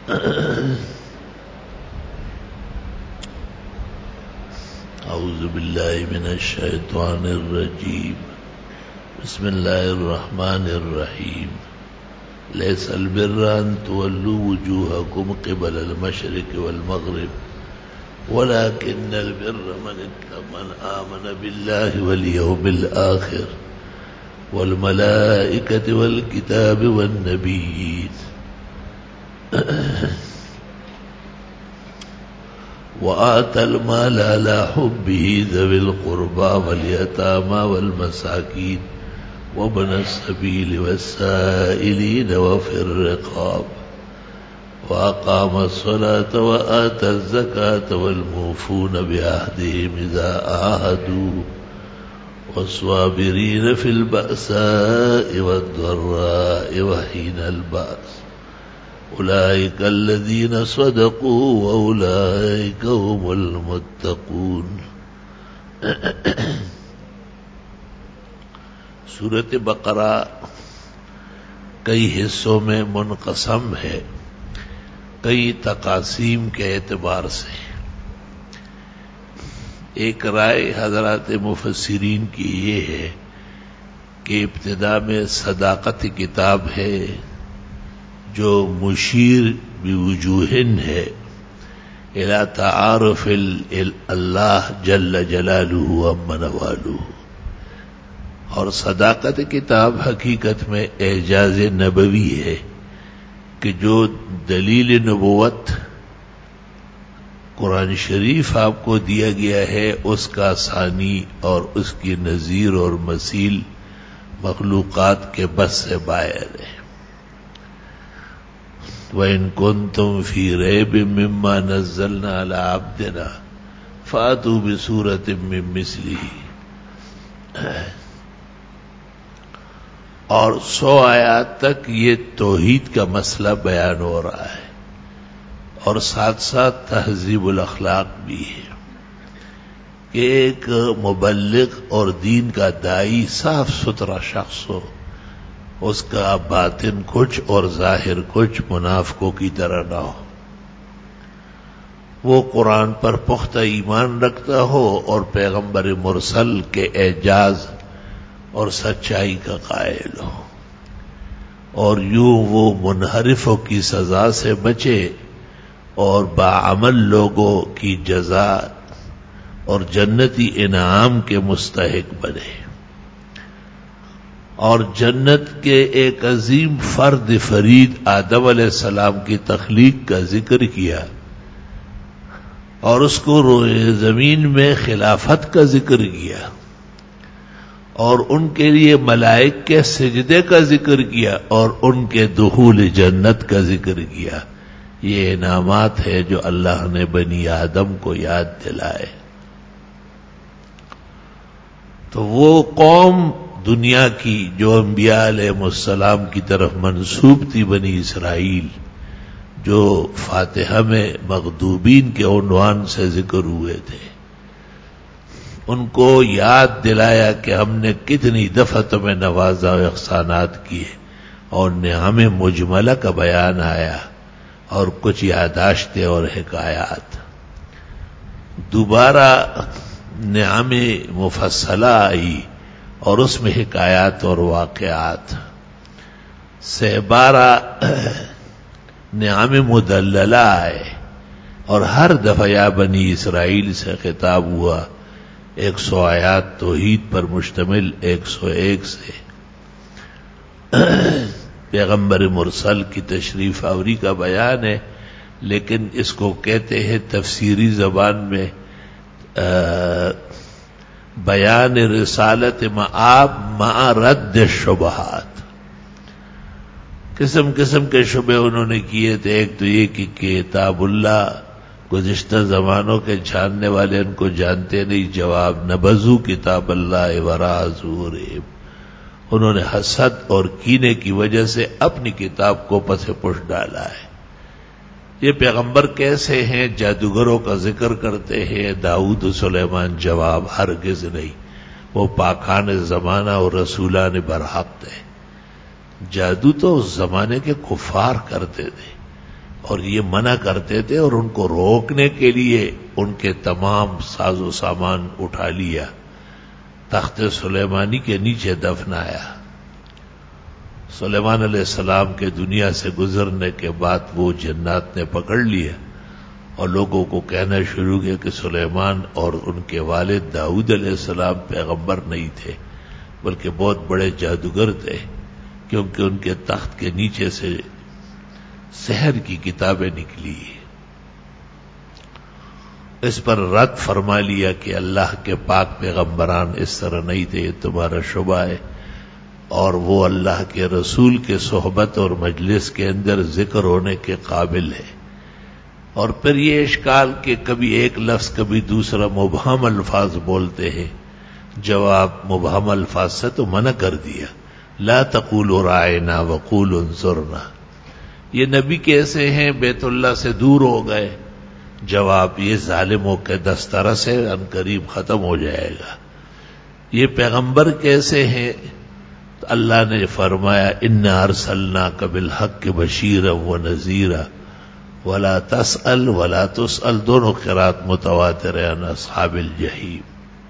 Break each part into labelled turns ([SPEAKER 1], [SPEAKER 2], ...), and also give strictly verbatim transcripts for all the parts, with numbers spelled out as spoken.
[SPEAKER 1] اعوذ باللہ من الشیطان الرجیم بسم اللہ الرحمن الرحیم لیس البر ان تولوا وجوهكم قبل المشرق والمغرب ولكن البر من من آمن بالله واليوم الآخر والملائكة والكتاب والنبيين وآتى المال على حبه ذوي القربى واليتامى والمساكين وابن السبيل والسائلين وفي الرقاب وأقام الصلاة وآتى الزكاة والموفون بعهدهم إذا عاهدوا والصابرين في البأساء والضراء وحين البأس أولئك الذين صدقوا وأولئك هم المتقون. سورۃ بقرہ کئی حصوں میں منقسم ہے، کئی تقاسیم کے اعتبار سے. ایک رائے حضرات مفسرین کی یہ ہے کہ ابتدا میں صداقت کتاب ہے جو مشیر بوجوہن ہے الی تعارف اللہ جل جلالہ عما نوالہ، اور صداقت کتاب حقیقت میں اعجاز نبوی ہے کہ جو دلیل نبوت قرآن شریف آپ کو دیا گیا ہے اس کا ثانی اور اس کی نظیر اور مثیل مخلوقات کے بس سے باہر ہے. وَإِن كُنتُمْ فِي رَيْبٍ مِّمَّا نَزَّلْنَا عَلَىٰ عَبْدِنَا فَأْتُوا بِسُورَةٍ مِّن مِّثْلِهِ. اور سو آیات تک یہ توحید کا مسئلہ بیان ہو رہا ہے، اور ساتھ ساتھ تہذیب الاخلاق بھی ہے کہ ایک مبلغ اور دین کا داعی صاف ستھرا شخص ہو، اس کا باطن کچھ اور ظاہر کچھ منافقوں کی طرح نہ ہو، وہ قرآن پر پختہ ایمان رکھتا ہو اور پیغمبر مرسل کے اعجاز اور سچائی کا قائل ہو، اور یوں وہ منحرفوں کی سزا سے بچے اور باعمل لوگوں کی جزا اور جنتی انعام کے مستحق بنے. اور جنت کے ایک عظیم فرد فرید آدم علیہ السلام کی تخلیق کا ذکر کیا، اور اس کو روئے زمین میں خلافت کا ذکر کیا، اور ان کے لیے ملائک کے سجدے کا ذکر کیا، اور ان کے دخول جنت کا ذکر کیا. یہ انعامات ہے جو اللہ نے بنی آدم کو یاد دلائے. تو وہ قوم دنیا کی جو انبیاء علیہ السلام کی طرف منسوب تھی، بنی اسرائیل، جو فاتحہ میں مغضوبین کے عنوان سے ذکر ہوئے تھے، ان کو یاد دلایا کہ ہم نے کتنی دفعہ تمہیں نوازا و احسانات کیے، اور نعم مجملہ کا بیان آیا اور کچھ یاداشتیں اور حکایات. دوبارہ نعم مفصلہ آئی اور اس میں حکایات اور واقعات سے بارہ نعم مدللہ آئے، اور ہر دفعہ یا بنی اسرائیل سے خطاب ہوا. ایک سو آیات توحید پر مشتمل ایک سو ایک سے پیغمبر مرسل کی تشریف آوری کا بیان ہے، لیکن اس کو کہتے ہیں تفسیری زبان میں بیان رسالت مآب مع رد شبہات. قسم قسم کے شبہ انہوں نے کیے تھے. ایک تو یہ کہ کتاب اللہ گزشتہ زمانوں کے جاننے والے ان کو جانتے نہیں. جواب نبذو کتاب اللہ وراء ظہورہم، انہوں نے حسد اور کینے کی وجہ سے اپنی کتاب کو پس پش ڈالا ہے. یہ پیغمبر کیسے ہیں؟ جادوگروں کا ذکر کرتے ہیں. داؤد و سلیمان جواب ہرگز نہیں، وہ پاکان زمانہ اور رسولان برحق تھے. جادو تو اس زمانے کے کفار کرتے تھے، اور یہ منع کرتے تھے، اور ان کو روکنے کے لیے ان کے تمام ساز و سامان اٹھا لیا، تخت سلیمانی کے نیچے دفنایا۔ سلیمان علیہ السلام کے دنیا سے گزرنے کے بعد وہ جنات نے پکڑ لیا اور لوگوں کو کہنا شروع کیا کہ سلیمان اور ان کے والد داؤد علیہ السلام پیغمبر نہیں تھے بلکہ بہت بڑے جادوگر تھے، کیونکہ ان کے تخت کے نیچے سے سحر کی کتابیں نکلی۔ اس پر رد فرما لیا کہ اللہ کے پاک پیغمبران اس طرح نہیں تھے، یہ تمہارا شبہ ہے، اور وہ اللہ کے رسول کے صحبت اور مجلس کے اندر ذکر ہونے کے قابل ہے۔ اور پھر یہ اشکال کہ کبھی ایک لفظ کبھی دوسرا مبہم الفاظ بولتے ہیں، جواب مبہم الفاظ سے تو منع کر دیا، لا تقولوا رائنا وقولوا انظرنا۔ یہ نبی کیسے ہیں بیت اللہ سے دور ہو گئے؟ جواب یہ ظالموں کے دسترس ہے، ان قریب ختم ہو جائے گا۔ یہ پیغمبر کیسے ہیں؟ تو اللہ نے فرمایا انا ارسلناک بالحق بشیرا ونذیرا ولا تسأل ولا تسأل، دونوں قرات متواتر ہیں عن اصحاب الجحیم۔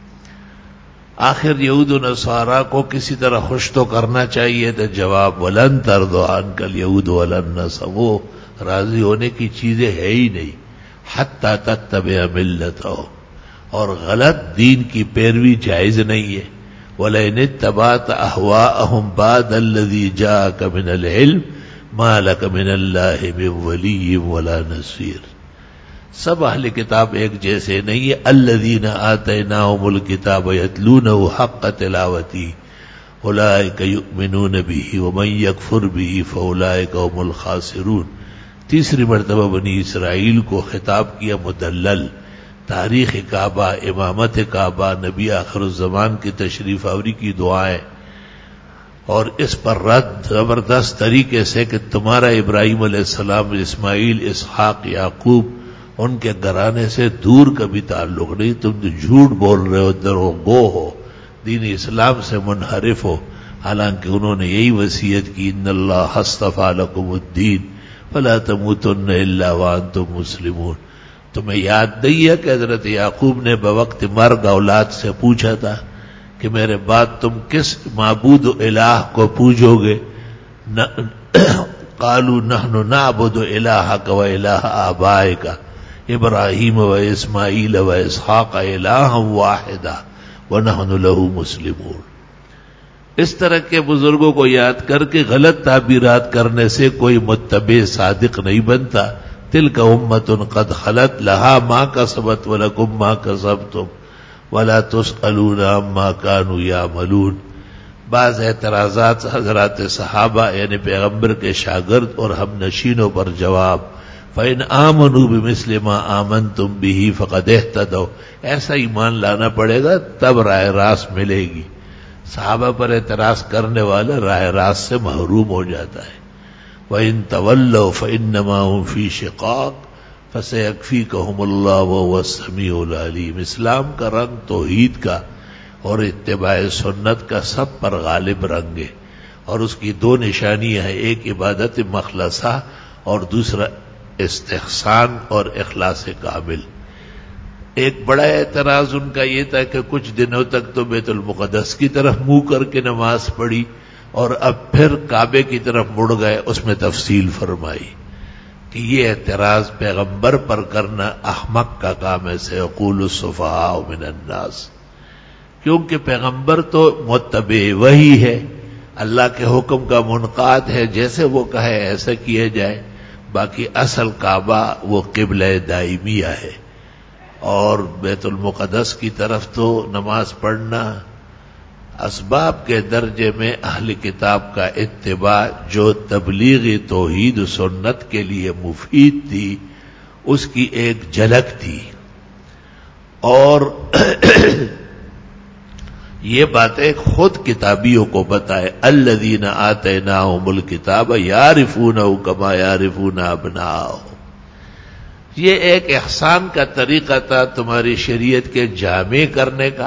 [SPEAKER 1] آخر یہود و نصارا کو کسی طرح خوش تو کرنا چاہیے تھا، جواب ولن ترضى عنك اليهود ولا النصارى، وہ راضی ہونے کی چیزیں ہے ہی نہیں، حتی تتبع ملتهم، اور غلط دین کی پیروی جائز نہیں ہے۔ وَلَئِنِ اتَّبَعْتَ أَهْوَاءَهُمْ بَعْدَ الَّذِي جَاءَكَ مِنَ الْعِلْمِ مَا لَكَ مِنَ اللَّهِ مِنْ وَلِيٍّ وَلَا نَصِيرٍ۔ سب اہل کتاب ایک جیسے نہیں ہے، الذین آتیناہم الکتاب یتلونہ حق تلاوتہ اولئک یؤمنون بہ ومن یکفر بہ فاولئک هم الخاسرون۔ تیسری مرتبہ بنی اسرائیل کو خطاب کیا مدلل، تاریخ کعبہ، امامت کعبہ، نبی آخر الزمان کی تشریف آوری کی دعائیں، اور اس پر رد زبردست طریقے سے کہ تمہارا ابراہیم علیہ السلام، اسماعیل، اسحاق، یعقوب، ان کے گھرانے سے دور کبھی تعلق نہیں، تم تو جھوٹ بول رہے ہو، دروغگو ہو، دین اسلام سے منحرف ہو، حالانکہ انہوں نے یہی وصیت کی ان اللہ اصطفیٰ لکم الدین فلا تموتن الا وانتم مسلمون۔ تمہیں یاد نہیں ہے کہ حضرت یعقوب نے بوقت مرگ اولاد سے پوچھا تھا کہ میرے بعد تم کس معبود الہ کو پوجو گے؟ قالوا نحن نعبد الہک و الہ آبائک ابراہیم و اسماعیل و اسحاق الہا واحدا ونحن له مسلمون۔ اس طرح کے بزرگوں کو یاد کر کے غلط تعبیرات کرنے سے کوئی متبع صادق نہیں بنتا۔ تلک امت قد خلت لها ما کسبت ولکم ما کسبتم ولا تسألون عما كانوا يعملون۔ بعض اعتراضات حضرات صحابہ یعنی پیغمبر کے شاگرد اور ہم نشینوں پر جواب، فَإِنْ آمَنُوا بِمِثْلِ مَا آمَنْتُمْ بِهِ فَقَدْ اهْتَدَوْا، ایسا ایمان لانا پڑے گا تب راہ راست ملے گی۔ صحابہ پر اعتراض کرنے والا راہ راست سے محروم ہو جاتا ہے۔ وَإِنْ تَوَلَّوْا فَإِنَّمَا هُمْ فِي شِقَاقٍ فَسَيَكْفِيكَهُمُ اللَّهُ وَهُوَ السَّمِيعُ الْعَلِيمُ۔ اسلام کا رنگ توحید کا اور اتباع سنت کا سب پر غالب رنگ ہے، اور اس کی دو نشانیاں ہیں، ایک عبادت مخلصہ اور دوسرا استحسان اور اخلاص کامل۔ ایک بڑا اعتراض ان کا یہ تھا کہ کچھ دنوں تک تو بیت المقدس کی طرف منہ کر کے نماز پڑھی اور اب پھر کعبے کی طرف مڑ گئے، اس میں تفصیل فرمائی کہ یہ اعتراض پیغمبر پر کرنا احمق کا کام ہے، سیقول السفہاء من الناس، کیونکہ پیغمبر تو متبع وحی ہے، اللہ کے حکم کا منقاد ہے، جیسے وہ کہے ایسا کیا جائے۔ باقی اصل کعبہ وہ قبلہ دائمیہ ہے، اور بیت المقدس کی طرف تو نماز پڑھنا اسباب کے درجے میں اہل کتاب کا اتباع جو تبلیغی توحید و سنت کے لیے مفید تھی اس کی ایک جھلک تھی، اور یہ باتیں خود کتابیوں کو بتائے، الذین آتیناہم الکتاب یعرفونہ کما یعرفون ابناءہم۔ یہ ایک احسان کا طریقہ تھا تمہاری شریعت کے جامع کرنے کا،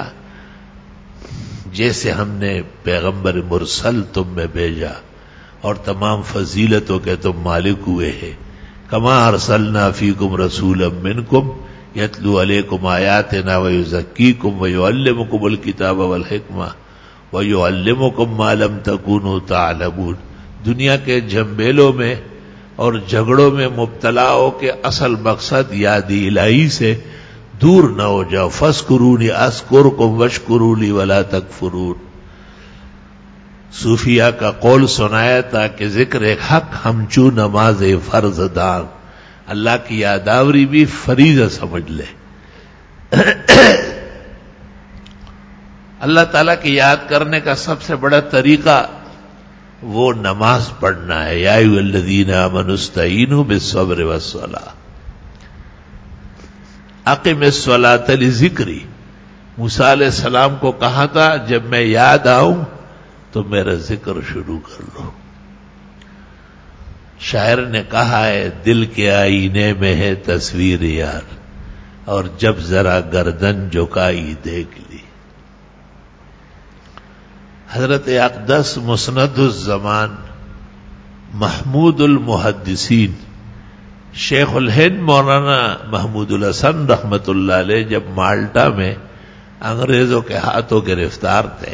[SPEAKER 1] جیسے ہم نے پیغمبر مرسل تم میں بھیجا اور تمام فضیلتوں کے تم مالک ہوئے ہیں، کما ارسلنا فیکم رسولا منکم یتلو علیکم آیاتنا ویزکیکم ویعلمکم الکتاب والحکمہ ویعلمکم ما لم تکونوا تعلمون. دنیا کے جھنبیلوں میں اور جھگڑوں میں مبتلا ہو کے اصل مقصد یاد الہی سے دور نہ ہو جاؤ. فاذکرونی اذکرکم واشکروا لی ولا تکفرون. صوفیہ کا قول سنایا تھا کہ ذکر حق ہمچو نماز فرض دان. اللہ کی یاداوری بھی فریضہ سمجھ لے. اللہ تعالیٰ کی یاد کرنے کا سب سے بڑا طریقہ وہ نماز پڑھنا ہے. یا ایھا الذین آمنوا استعینوا بالصبر والصلاۃ اقم الصلاۃ لذکری. موسیٰ علیہ السلام کو کہا تھا جب میں یاد آؤں تو میرا ذکر شروع کر لو. شاعر نے کہا ہے دل کے آئینے میں ہے تصویر یار اور جب ذرا گردن جھکائی دیکھ لی. حضرت اقدس مسند الزمان محمود المحدثین شیخ الہند مولانا محمود الحسن رحمت اللہ علیہ جب مالٹا میں انگریزوں کے ہاتھوں گرفتار تھے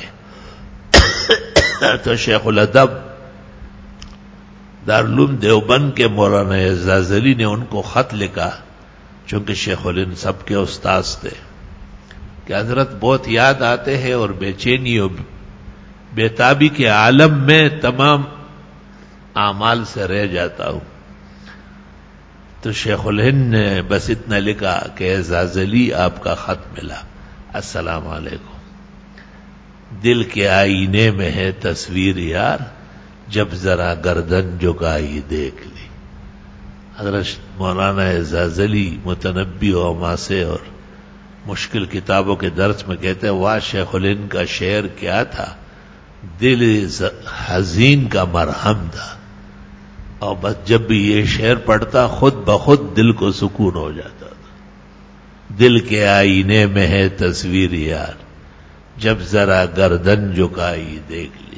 [SPEAKER 1] تو شیخ الادب دارالعلوم دیوبند کے مولانا اعزاز علی نے ان کو خط لکھا، چونکہ شیخ الہند سب کے استاذ تھے، کہ حضرت بہت یاد آتے ہیں اور بے چینی اور بےتابی کے عالم میں تمام اعمال سے رہ جاتا ہوں. تو شیخ الہند نے بس اتنا لکھا کہ اعزاز علی آپ کا خط ملا، السلام علیکم. دل کے آئینے میں ہے تصویر یار جب ذرا گردن جھکائی دیکھ لی. حضرت مولانا اعزاز علی متنبی و حماسے اور مشکل کتابوں کے درس میں کہتے ہیں واہ شیخ الہند کا شعر کیا تھا، دل حزین کا مرہم تھا. اور بس جب بھی یہ شعر پڑھتا خود بخود دل کو سکون ہو جاتا تھا. دل کے آئینے میں ہے تصویر یار جب ذرا گردن جھکائی دیکھ لی.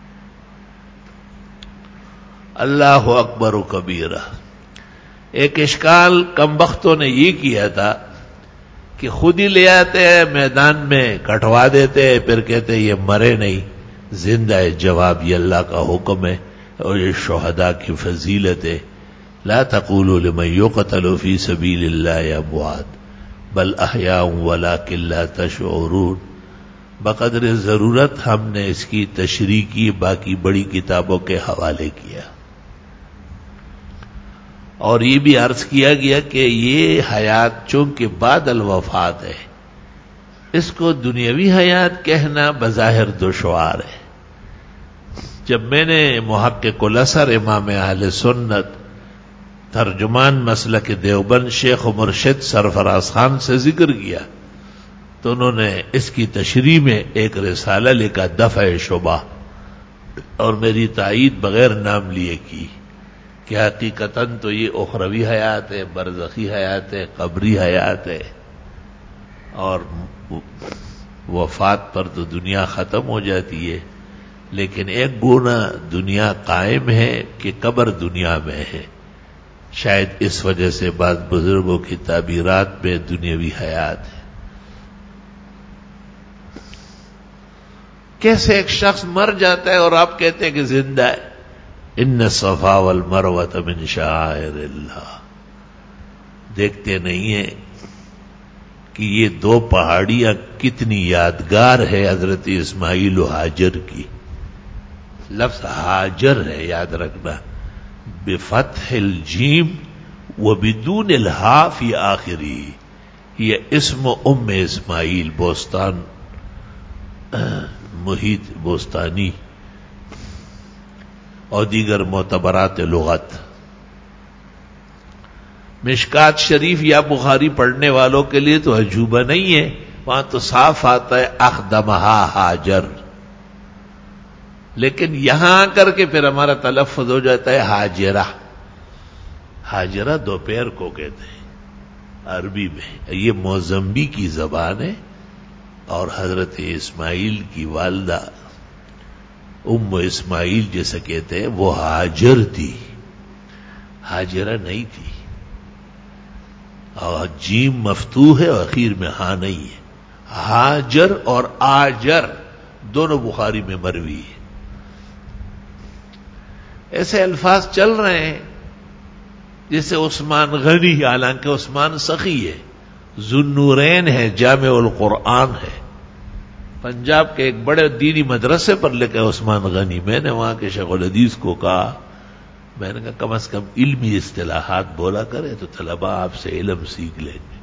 [SPEAKER 1] اللہ اکبر و کبیرہ. ایک اشکال کم بختوں نے یہ کیا تھا کہ خود ہی لے آتے ہیں میدان میں کٹوا دیتے ہیں، پھر کہتے ہیں یہ مرے نہیں زندہ ہے. جواب یہ اللہ کا حکم ہے اور یہ شہداء کی فضیلت ہے. لا تقولوا لمن يقتل في سبيل الله اموات بل احیاء ولکن لا تشعرون. بقدر ضرورت ہم نے اس کی تشریح کی، باقی بڑی کتابوں کے حوالے کیا. اور یہ بھی عرض کیا گیا کہ یہ حیات چونکہ بعد الوفات ہے، اس کو دنیاوی حیات کہنا بظاہر دشوار ہے. جب میں نے محقق الاثر امام اہل سنت ترجمان مسلک دیوبند شیخ و مرشد سرفراز خان سے ذکر کیا تو انہوں نے اس کی تشریح میں ایک رسالہ لکھا دفع شبہ، اور میری تائید بغیر نام لیے کی کہ حقیقتاً تو یہ اخروی حیات ہے، برزخی حیات ہے، قبری حیات ہے، اور وفات پر تو دنیا ختم ہو جاتی ہے، لیکن ایک گونا دنیا قائم ہے کہ قبر دنیا میں ہے. شاید اس وجہ سے بعض بزرگوں کی تعبیرات میں دنیاوی حیات ہے. کیسے ایک شخص مر جاتا ہے اور آپ کہتے ہیں کہ زندہ ہے؟ ان الصفا والمروہ من شعائر اللہ. دیکھتے نہیں ہیں کہ یہ دو پہاڑیاں کتنی یادگار ہے حضرت اسماعیل و ہاجر کی. لفظ ہاجر ہے، یاد رکھنا، بفتح الجیم وبدون الہا فی آخری. یہ اسم ام اسماعیل بوستان محیط بوستانی اور دیگر معتبرات لغت. مشکات شریف یا بخاری پڑھنے والوں کے لیے تو عجوبہ نہیں ہے، وہاں تو صاف آتا ہے اخدمہا ہاجر، لیکن یہاں آ کر کے پھر ہمارا تلفظ ہو جاتا ہے حاجرہ. حاجرہ دوپہر کو کہتے ہیں عربی میں. یہ موزمبی کی زبان ہے اور حضرت اسماعیل کی والدہ ام اسماعیل جیسے کہتے ہیں وہ ہاجر تھی. ہاجرہ نہیں تھی، اور جیم مفتوح ہے اور اخیر میں ہاں نہیں ہے. ہاجر اور آجر دونوں بخاری میں مروی ہے. ایسے الفاظ چل رہے ہیں جیسے عثمان غنی، حالانکہ عثمان سخی ہے، ذوالنورین ہے، جامع القرآن ہے، پنجاب کے ایک بڑے دینی مدرسے پر لکھا ہے عثمان غنی. میں نے وہاں کے شیخ الحدیث کو کہا، میں نے کہا کم از کم علمی اصطلاحات بولا کرے تو طلباء آپ سے علم سیکھ لیں گے.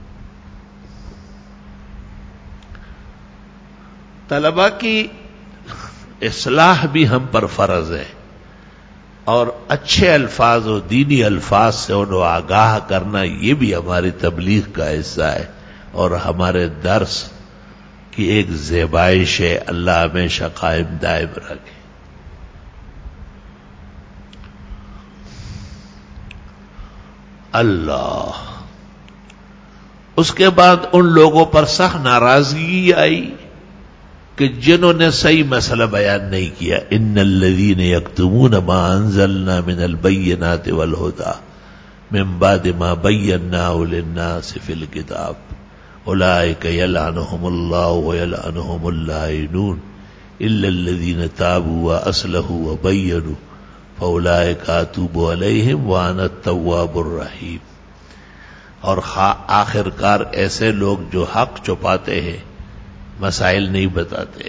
[SPEAKER 1] طلباء کی اصلاح بھی ہم پر فرض ہے، اور اچھے الفاظ و دینی الفاظ سے انہیں آگاہ کرنا یہ بھی ہماری تبلیغ کا حصہ ہے اور ہمارے درس کی ایک زیبائش ہے. اللہ ہمیشہ قائم دائم رکھے. اللہ. اس کے بعد ان لوگوں پر سخت ناراضگی آئی کہ جنہوں نے صحیح مسئلہ بیان نہیں کیا. ان الذین یکتمون ما انزلنا من البینات والہدی من بعد ما بیناہ للناس فی الکتاب اولئک یلعنہم اللہ ویلعنہم اللاعنون الا الذین تابوا واصلحوا وبینوا فاولئک اتوب علیہم وانا التواب الرحیم. اور آخر کار ایسے لوگ جو حق چھپاتے ہیں، مسائل نہیں بتاتے،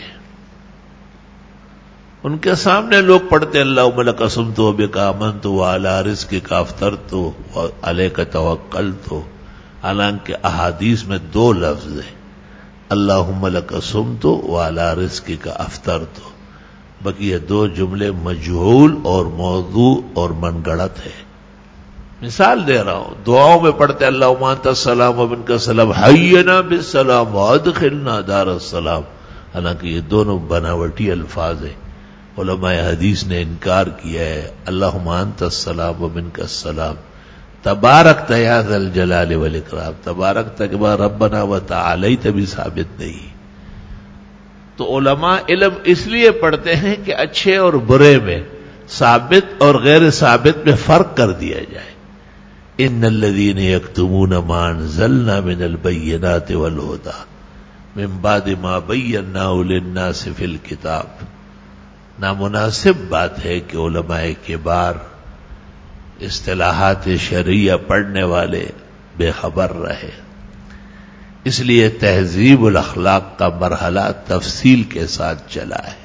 [SPEAKER 1] ان کے سامنے لوگ پڑھتے اللہم لک قسمت بک آمنت وعلی رزقک افطرت وعلیک توکلت، حالانکہ احادیث میں دو لفظ ہیں، اللہم لک قسمت وعلی رزقک افطرت. بقیہ دو جملے مجہول اور موضوع اور من گڑت ہے. مثال دے رہا ہوں، دعاؤں میں پڑھتے اللہم انت السلام ومنک السلام حینا بالسلام وادخلنا دار السلام، حالانکہ یہ دونوں بناوٹی الفاظ ہیں. علماء حدیث نے انکار کیا ہے. اللہم انت السلام ومنک السلام، تبارک یا ذا الجلال والاکرام، تبارک کے بعد ربنا وتعالیت بھی ثابت نہیں. تو علماء علم اس لیے پڑھتے ہیں کہ اچھے اور برے میں، ثابت اور غیر ثابت میں فرق کر دیا جائے. ان الذین یکتمون ما انزلنا من البینات والہدی من بعد ما بیناہ للناس فی الکتاب. نامناسب بات ہے کہ علماء کبار، اصطلاحات شرعیہ پڑھنے والے بے خبر رہے. اس لیے تہذیب الاخلاق کا مرحلہ تفصیل کے ساتھ چلا ہے.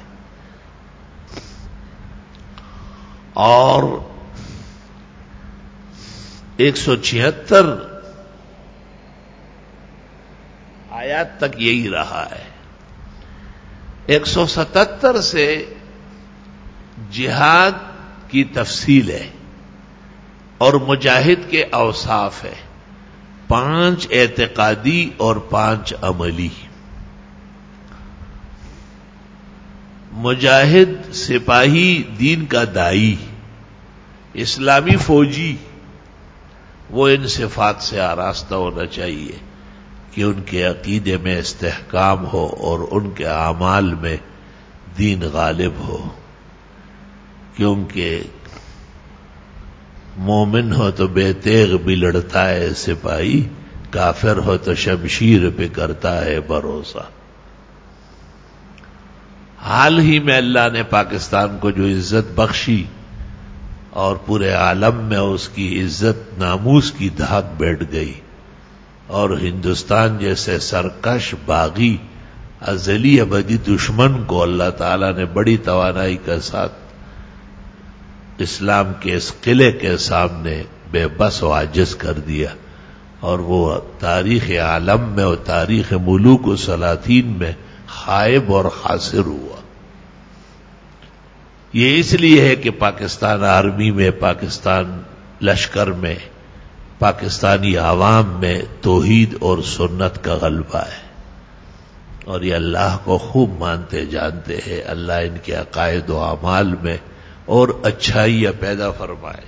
[SPEAKER 1] اور ایک سو چھہتر آیات تک یہی رہا ہے. ایک سو ستتر سے جہاد کی تفصیل ہے اور مجاہد کے اوصاف ہے، پانچ اعتقادی اور پانچ عملی. مجاہد سپاہی، دین کا دائی، اسلامی فوجی، وہ ان صفات سے آراستہ ہونا چاہیے کہ ان کے عقیدے میں استحکام ہو اور ان کے اعمال میں دین غالب ہو. کیونکہ مومن ہو تو بے تیغ بھی لڑتا ہے سپاہی، کافر ہو تو شمشیر پہ کرتا ہے بھروسہ. حال ہی میں اللہ نے پاکستان کو جو عزت بخشی اور پورے عالم میں اس کی عزت ناموس کی دھاک بیٹھ گئی، اور ہندوستان جیسے سرکش، باغی، ازلی ابدی دشمن کو اللہ تعالیٰ نے بڑی توانائی کے ساتھ اسلام کے اس قلعے کے سامنے بے بس و عاجز کر دیا، اور وہ تاریخ عالم میں اور تاریخ ملوک و سلاطین میں خائب اور خاسر ہوا. یہ اس لیے ہے کہ پاکستان آرمی میں، پاکستان لشکر میں، پاکستانی عوام میں توحید اور سنت کا غلبہ ہے، اور یہ اللہ کو خوب مانتے جانتے ہیں. اللہ ان کے عقائد و اعمال میں اور اچھائیاں پیدا فرمائے.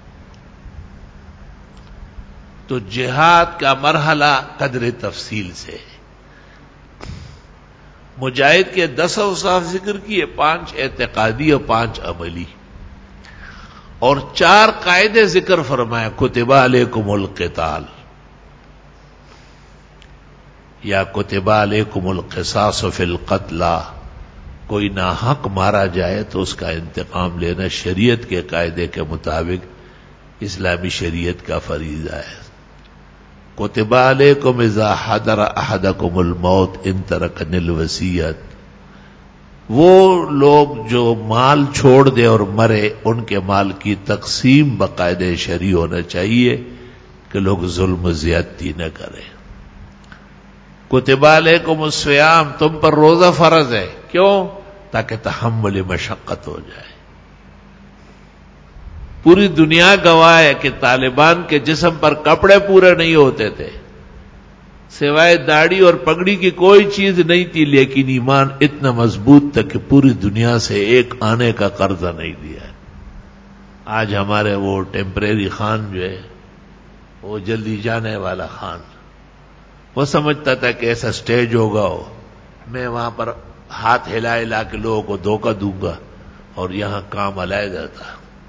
[SPEAKER 1] تو جہاد کا مرحلہ قدر تفصیل سے ہے. مجاہد کے دس اوصاف ذکر کیے، پانچ اعتقادی اور پانچ عملی. اور چار قاعدے ذکر فرمایا. کتب علیکم القتال یا کتب علیکم القصاص فی القتلى، کوئی ناحق مارا جائے تو اس کا انتقام لینا شریعت کے قاعدے کے مطابق اسلامی شریعت کا فریضہ ہے. کتب علیکم اذا حضر احدکم الموت ان ترکن الوصیت، وہ لوگ جو مال چھوڑ دے اور مرے ان کے مال کی تقسیم باقاعدہ شرعی ہونا چاہیے کہ لوگ ظلم و زیادتی نہ کریں. کتب علیکم الصیام، تم پر روزہ فرض ہے. کیوں؟ تاکہ تحمل مشقت ہو جائے. پوری دنیا گواہ ہے کہ طالبان کے جسم پر کپڑے پورے نہیں ہوتے تھے، سوائے داڑھی اور پگڑی کی کوئی چیز نہیں تھی، لیکن ایمان اتنا مضبوط تھا کہ پوری دنیا سے ایک آنے کا قرضہ نہیں دیا. آج ہمارے وہ ٹیمپریری خان جو ہے، وہ جلدی جانے والا خان، وہ سمجھتا تھا کہ ایسا سٹیج ہوگا، ہو میں وہاں پر ہاتھ ہلا ہلا کے لوگوں کو دھوکہ دوں گا اور یہاں کام علیحدہ تھا.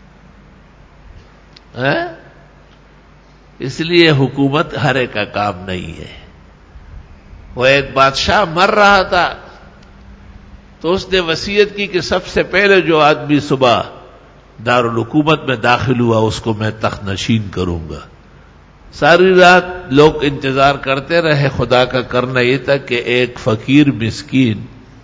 [SPEAKER 1] اس لیے حکومت ہر ایک کا کام نہیں ہے. وہ ایک بادشاہ مر رہا تھا تو اس نے وصیت کی کہ سب سے پہلے جو آدمی صبح دارالحکومت میں داخل ہوا اس کو میں تخت نشین کروں گا. ساری رات لوگ انتظار کرتے رہے. خدا کا کرنا یہ تھا کہ ایک فقیر مسکین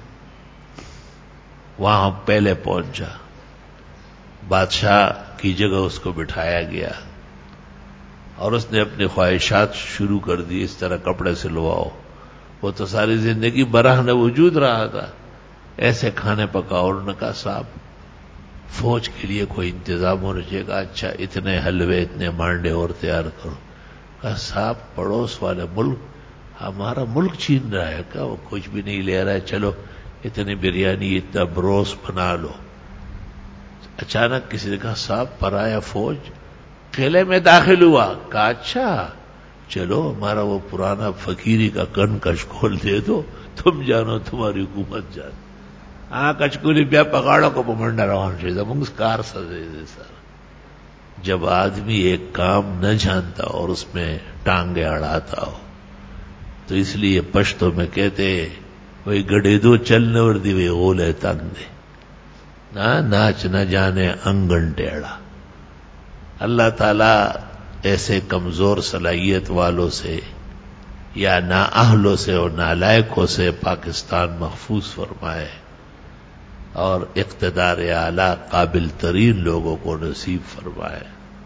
[SPEAKER 1] وہاں پہلے پہنچا، بادشاہ کی جگہ اس کو بٹھایا گیا اور اس نے اپنی خواہشات شروع کر دی. اس طرح کپڑے سلواؤ. وہ تو ساری زندگی برہنہ وجود رہا تھا، ایسے کھانے پکاؤ. اور نے کہا صاحب فوج کے لیے کوئی انتظام ہونا چاہیے. کہا اچھا اتنے حلوے اتنے مانڈے اور تیار کرو. کہا صاحب پڑوس والے ملک ہمارا ملک چھین رہا ہے، کہا وہ کچھ بھی نہیں لے رہا ہے، چلو اتنی بریانی اتنا بروس بنا لو. اچانک کسی نے کہا صاحب پرایا فوج قلعے میں داخل ہوا. کہا اچھا چلو ہمارا وہ پرانا فقیری کا کن کش کھول دے دو، تم جانو تمہاری حکومت جان. ہاں کچکولی بیا پکاڑو کو پمنڈا روان چاہیے منگسکار سزے سر. جب آدمی ایک کام نہ جانتا اور اس میں ٹانگیں اڑاتا ہو تو اس لیے پشتوں میں کہتے وہی گڑے دو چلنے وردی وہی غولے تنگ دے نہ ناچ نہ جانے انگن ٹیڑھا. اللہ تعالیٰ ایسے کمزور صلاحیت والوں سے یا نااہلوں سے اور نالائقوں سے پاکستان محفوظ فرمائے اور اقتدار اعلیٰ قابل ترین لوگوں کو نصیب فرمائے.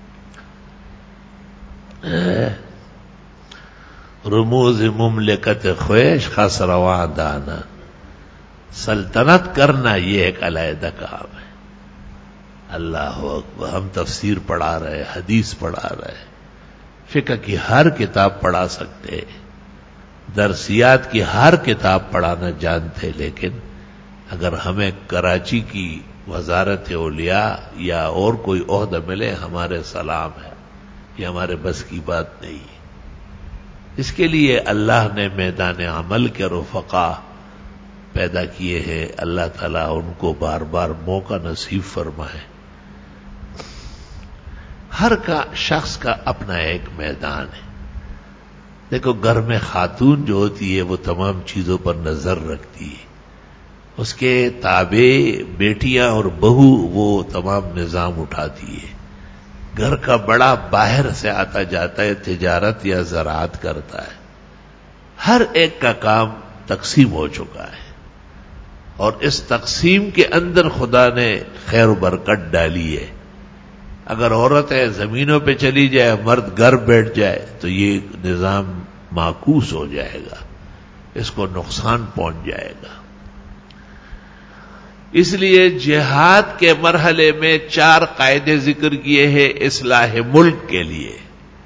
[SPEAKER 1] رموز مملکت خویش خس رواں دانا، سلطنت کرنا یہ ایک علیحدہ کام ہے. اللہ اکبر. ہم تفسیر پڑھا رہے، حدیث پڑھا رہے، فقہ کی ہر کتاب پڑھا سکتے، درسیات کی ہر کتاب پڑھانا جانتے، لیکن اگر ہمیں کراچی کی وزارت اولیاء یا اور کوئی عہدہ ملے ہمارے سلام ہے، یہ ہمارے بس کی بات نہیں ہے. اس کے لیے اللہ نے میدان عمل کے رفقا پیدا کیے ہیں. اللہ تعالیٰ ان کو بار بار موقع نصیب فرمائے. ہر کا شخص کا اپنا ایک میدان ہے. دیکھو گھر میں خاتون جو ہوتی ہے وہ تمام چیزوں پر نظر رکھتی ہے، اس کے تابع بیٹیاں اور بہو وہ تمام نظام اٹھاتی ہے. گھر کا بڑا باہر سے آتا جاتا ہے، تجارت یا زراعت کرتا ہے. ہر ایک کا کام تقسیم ہو چکا ہے اور اس تقسیم کے اندر خدا نے خیر و برکت ڈالی ہے. اگر عورت ہے زمینوں پہ چلی جائے، مرد گھر بیٹھ جائے تو یہ نظام معکوس ہو جائے گا، اس کو نقصان پہنچ جائے گا. اس لیے جہاد کے مرحلے میں چار قاعدے ذکر کیے ہیں اصلاح ملک کے لیے.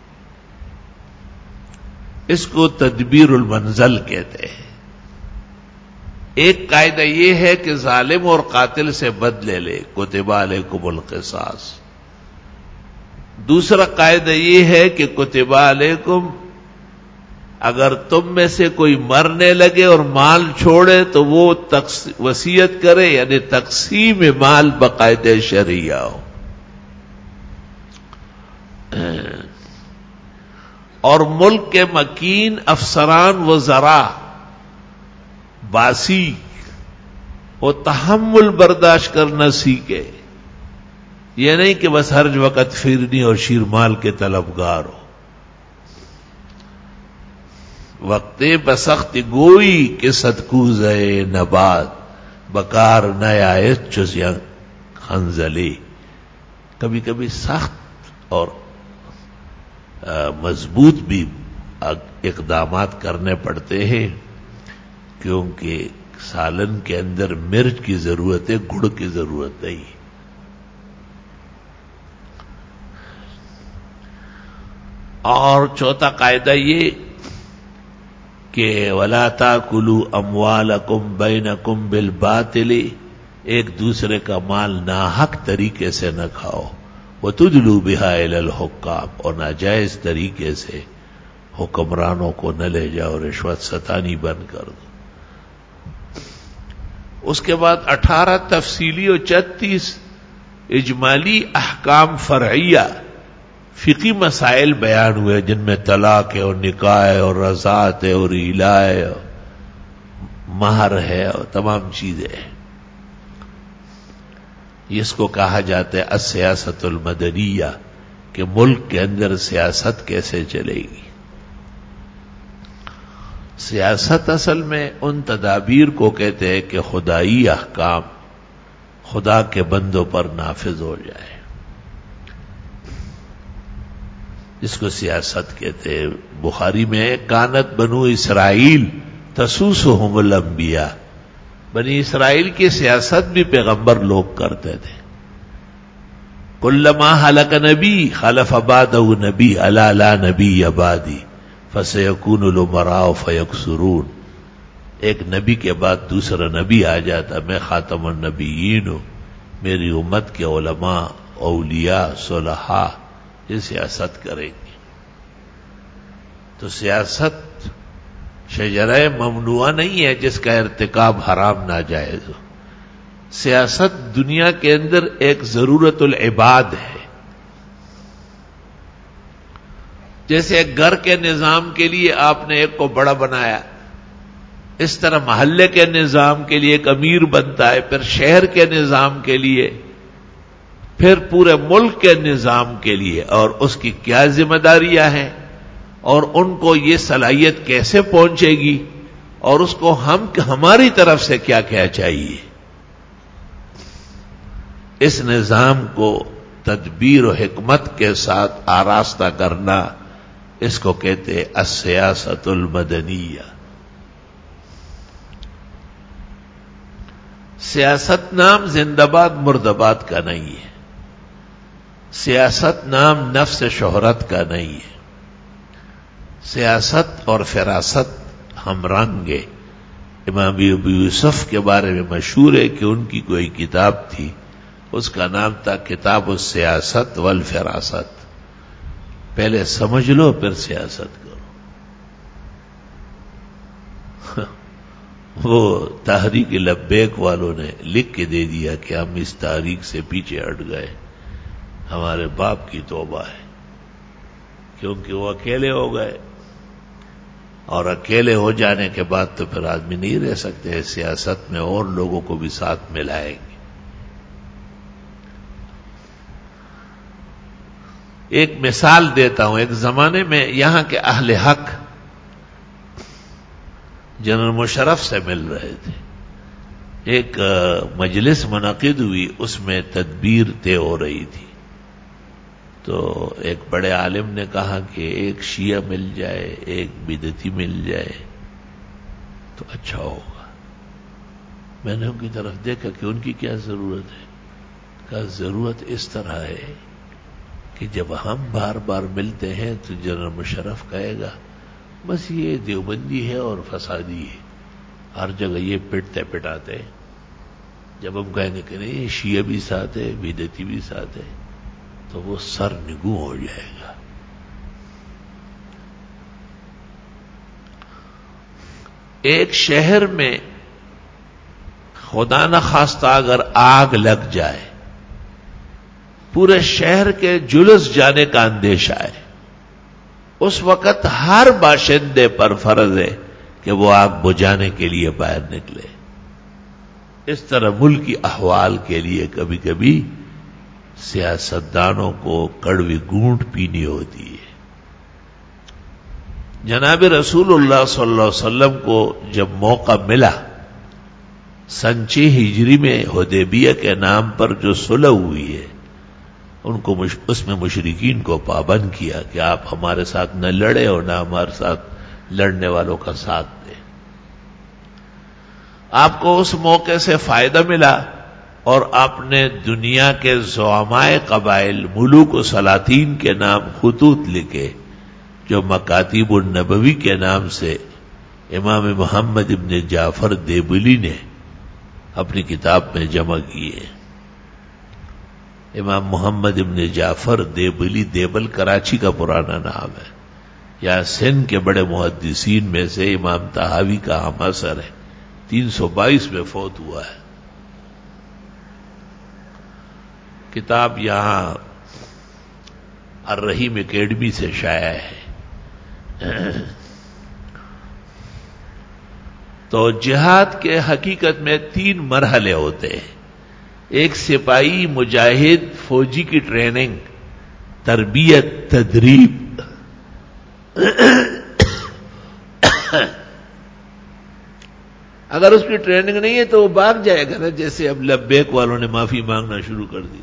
[SPEAKER 1] اس کو تدبیر المنزل کہتے ہیں. ایک قاعدہ یہ ہے کہ ظالم اور قاتل سے بدلے لے، کتب علیکم القصاص. دوسرا قاعدہ یہ ہے کہ کتب علیکم اگر تم میں سے کوئی مرنے لگے اور مال چھوڑے تو وہ وصیت کرے، یعنی تقسیم مال باقاعدہ شرعیہ ہو. اور ملک کے مکین افسران وزراء باسی وہ تحمل برداشت کرنا سیکھے. یہ نہیں کہ بس ہر وقت فرنی اور شیرمال کے طلبگار ہو. وقت بسخت گوئی کے صدقوزے نبات بکار نہ آئے چزیاں خنزلی. کبھی کبھی سخت اور مضبوط بھی اقدامات کرنے پڑتے ہیں کیونکہ سالن کے اندر مرچ کی ضرورت ہے، گڑ کی ضرورت نہیں. اور چوتھا قاعدہ یہ کہ وَلَا تَأْكُلُوا أَمْوَالَكُمْ بَيْنَكُمْ بِالْبَاطِلِ، ایک دوسرے کا مال ناحق طریقے سے نہ کھاؤ. وَتُدْلُوا بِهَا إِلَى الْحُكَّامِ، اور ناجائز طریقے سے حکمرانوں کو نہ لے جاؤ، رشوت ستانی بند کر دو. اس کے بعد اٹھارہ تفصیلی اور چھتیس اجمالی احکام فرعیہ فقی مسائل بیان ہوئے، جن میں طلاق ہے اور نکاح ہے اور رضاعت ہے اور ایلاء ہے اور مہر ہے اور تمام چیزیں ہیں. اس کو کہا جاتا ہے السیاست المدنیہ، کہ ملک کے اندر سیاست کیسے چلے گی. سیاست اصل میں ان تدابیر کو کہتے ہیں کہ خدائی احکام خدا کے بندوں پر نافذ ہو جائے، جس کو سیاست کہتے ہیں. بخاری میں کانت بنو اسرائیل تسوسہم الانبیاء، بنی اسرائیل کی سیاست بھی پیغمبر لوگ کرتے تھے. کلما ہلک نبی خلف بعدہ نبی الا لا نبی بعدی فسیکون الامراء فیکثرون. ایک نبی کے بعد دوسرا نبی آ جاتا، میں خاتم النبیین ہوں، میری امت کے علماء اولیاء صلحاء یہ سیاست کریں گے. تو سیاست شجرہ ممنوعہ نہیں ہے جس کا ارتکاب حرام ناجائز ہو. سیاست دنیا کے اندر ایک ضرورت العباد ہے. جیسے ایک گھر کے نظام کے لیے آپ نے ایک کو بڑا بنایا، اس طرح محلے کے نظام کے لیے ایک امیر بنتا ہے، پھر شہر کے نظام کے لیے، پھر پورے ملک کے نظام کے لیے، اور اس کی کیا ذمہ داریاں ہیں اور ان کو یہ صلاحیت کیسے پہنچے گی اور اس کو ہم ہماری طرف سے کیا کیا چاہیے. اس نظام کو تدبیر و حکمت کے ساتھ آراستہ کرنا، اس کو کہتے ہیں السیاست المدنیہ. سیاست نام زندہ باد مرد آباد کا نہیں ہے، سیاست نام نفس شہرت کا نہیں ہے. سیاست اور فراست ہم رنگے. امام ابو یوسف کے بارے میں مشہور ہے کہ ان کی کوئی کتاب تھی، اس کا نام تھا کتاب السیاست والفراست. پہلے سمجھ لو پھر سیاست کرو. وہ تحریک لبیک والوں نے لکھ کے دے دیا کہ ہم اس تحریک سے پیچھے ہٹ گئے، ہمارے باپ کی توبہ ہے، کیونکہ وہ اکیلے ہو گئے، اور اکیلے ہو جانے کے بعد تو پھر آدمی نہیں رہ سکتے، سیاست میں اور لوگوں کو بھی ساتھ ملائیں گے. ایک مثال دیتا ہوں. ایک زمانے میں یہاں کے اہل حق جنرل مشرف سے مل رہے تھے. ایک مجلس منعقد ہوئی، اس میں تدبیر طے ہو رہی تھی. تو ایک بڑے عالم نے کہا کہ ایک شیعہ مل جائے، ایک بدعتی مل جائے تو اچھا ہوگا. میں نے ان کی طرف دیکھا کہ ان کی کیا ضرورت ہے. کہا ضرورت اس طرح ہے کہ جب ہم بار بار ملتے ہیں تو جنرل مشرف کہے گا بس یہ دیوبندی ہے اور فسادی ہے، ہر جگہ یہ پٹتے پٹاتے. جب ہم کہیں گے کہ نہیں شیعہ بھی ساتھ ہے، بدعتی بھی ساتھ ہے، تو وہ سر نگو ہو جائے گا. ایک شہر میں خدا نخواستہ اگر آگ لگ جائے پورے شہر کے جلس جانے کا اندیشہ ہے، اس وقت ہر باشندے پر فرض ہے کہ وہ آگ بجھانے کے لیے باہر نکلے۔ اس طرح ملکی احوال کے لیے کبھی کبھی سیاستدانوں کو کڑوی گونٹ پینی ہوتی ہے۔ جناب رسول اللہ صلی اللہ علیہ وسلم کو جب موقع ملا، سن چھ ہجری میں حدیبیہ کے نام پر جو صلح ہوئی ہے، ان کو مش... اس میں مشرکین کو پابند کیا کہ آپ ہمارے ساتھ نہ لڑے اور نہ ہمارے ساتھ لڑنے والوں کا ساتھ دیں۔ آپ کو اس موقع سے فائدہ ملا اور آپ نے دنیا کے زعمائے قبائل، ملوک و سلاطین کے نام خطوط لکھے جو مکاتیب النبوی کے نام سے امام محمد ابن جعفر دیبلی نے اپنی کتاب میں جمع کیے۔ امام محمد ابن جعفر دیبلی، دیبل کراچی کا پرانا نام ہے، یا سندھ کے بڑے محدثین میں سے امام طحاوی کا ہم اثر ہے، تین سو بائیس میں فوت ہوا ہے۔ کتاب یہاں الرحیم اکیڈمی سے شائع ہے۔ تو جہاد کے حقیقت میں تین مرحلے ہوتے ہیں، ایک سپاہی، مجاہد، فوجی کی ٹریننگ، تربیت، تدریب۔ اگر اس کی ٹریننگ نہیں ہے تو وہ بھاگ جائے گا نا، جیسے اب لبیک والوں نے معافی مانگنا شروع کر دیا۔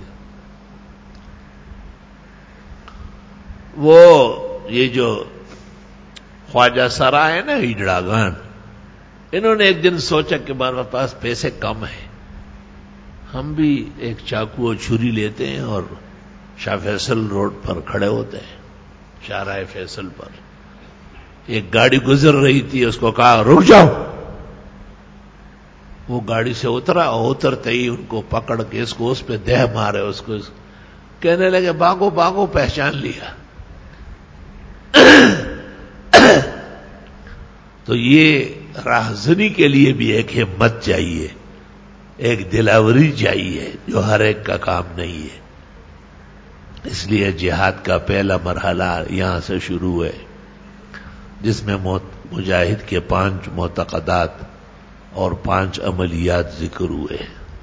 [SPEAKER 1] وہ یہ جو خواجہ سرا ہے نا، ہجڑا گان، انہوں نے ایک دن سوچا کہ ہمارے پاس پیسے کم ہیں، ہم بھی ایک چاقو اور چھری لیتے ہیں اور شاہ فیصل روڈ پر کھڑے ہوتے ہیں، شاہراہ فیصل پر۔ ایک گاڑی گزر رہی تھی، اس کو کہا رک جاؤ۔ وہ گاڑی سے اترا، اور اترتے ہی ان کو پکڑ کے اس کو اس پہ دہ مارے، اس کو کہنے لگے بھاگو بھاگو، پہچان لیا۔ تو یہ راہزنی کے لیے بھی ایک ہمت چاہیے، ایک دلاوری چاہیے، جو ہر ایک کا کام نہیں ہے۔ اس لیے جہاد کا پہلا مرحلہ یہاں سے شروع ہے، جس میں مجاہد کے پانچ معتقدات اور پانچ عملیات ذکر ہوئے۔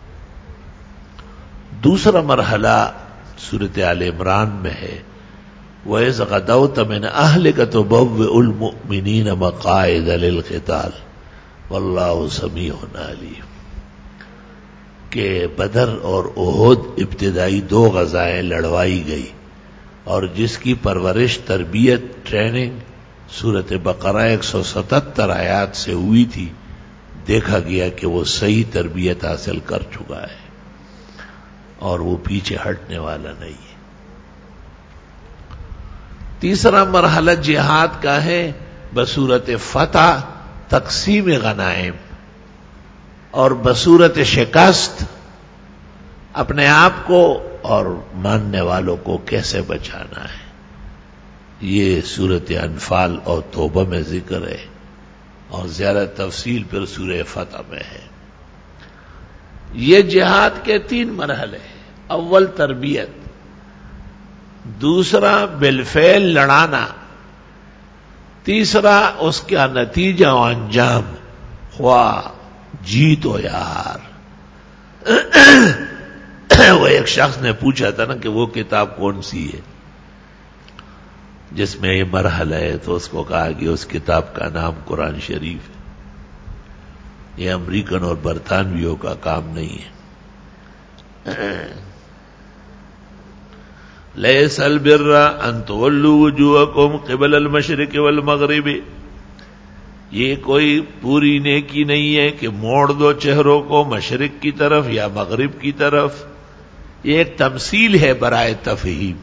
[SPEAKER 1] دوسرا مرحلہ سورۃ آل عمران میں ہے، وَإِذْ غَدَوْتَ مِنْ أَهْلِكَ تُبَوِّئُ الْمُؤْمِنِينَ مَقَاعِدَ لِلْقِتَالِ وَاللَّهُ سَمِيعٌ عَلِيمٌ، کہ بدر اور احد ابتدائی دو غزائیں لڑوائی گئی، اور جس کی پرورش، تربیت، ٹریننگ سورۃ بقرہ ایک سو ستتر آیات سے ہوئی تھی، دیکھا گیا کہ وہ صحیح تربیت حاصل کر چکا ہے اور وہ پیچھے ہٹنے والا نہیں ہے۔ تیسرا مرحلہ جہاد کا ہے بصورت فتح، تقسیم غنائم، اور بصورت شکست اپنے آپ کو اور ماننے والوں کو کیسے بچانا ہے۔ یہ سورۃ انفال اور توبہ میں ذکر ہے، اور زیادہ تفصیل پھر سورہ فتح میں ہے۔ یہ جہاد کے تین مرحلے، اول تربیت، دوسرا بالفعل لڑانا، تیسرا اس کا نتیجہ و انجام، خواہ جیت ہو یا ہار۔ وہ ایک شخص نے پوچھا تھا نا کہ وہ کتاب کون سی ہے جس میں یہ مرحلہ ہے، تو اس کو کہا کہ اس کتاب کا نام قرآن شریف ہے۔ یہ امریکن اور برطانویوں کا کام نہیں ہے۔ لیس البر ان تولوا وجوہکم قبل المشرق والمغرب، یہ کوئی پوری نیکی نہیں ہے کہ موڑ دو چہروں کو مشرق کی طرف یا مغرب کی طرف، یہ ایک تمثیل ہے برائے تفہیم۔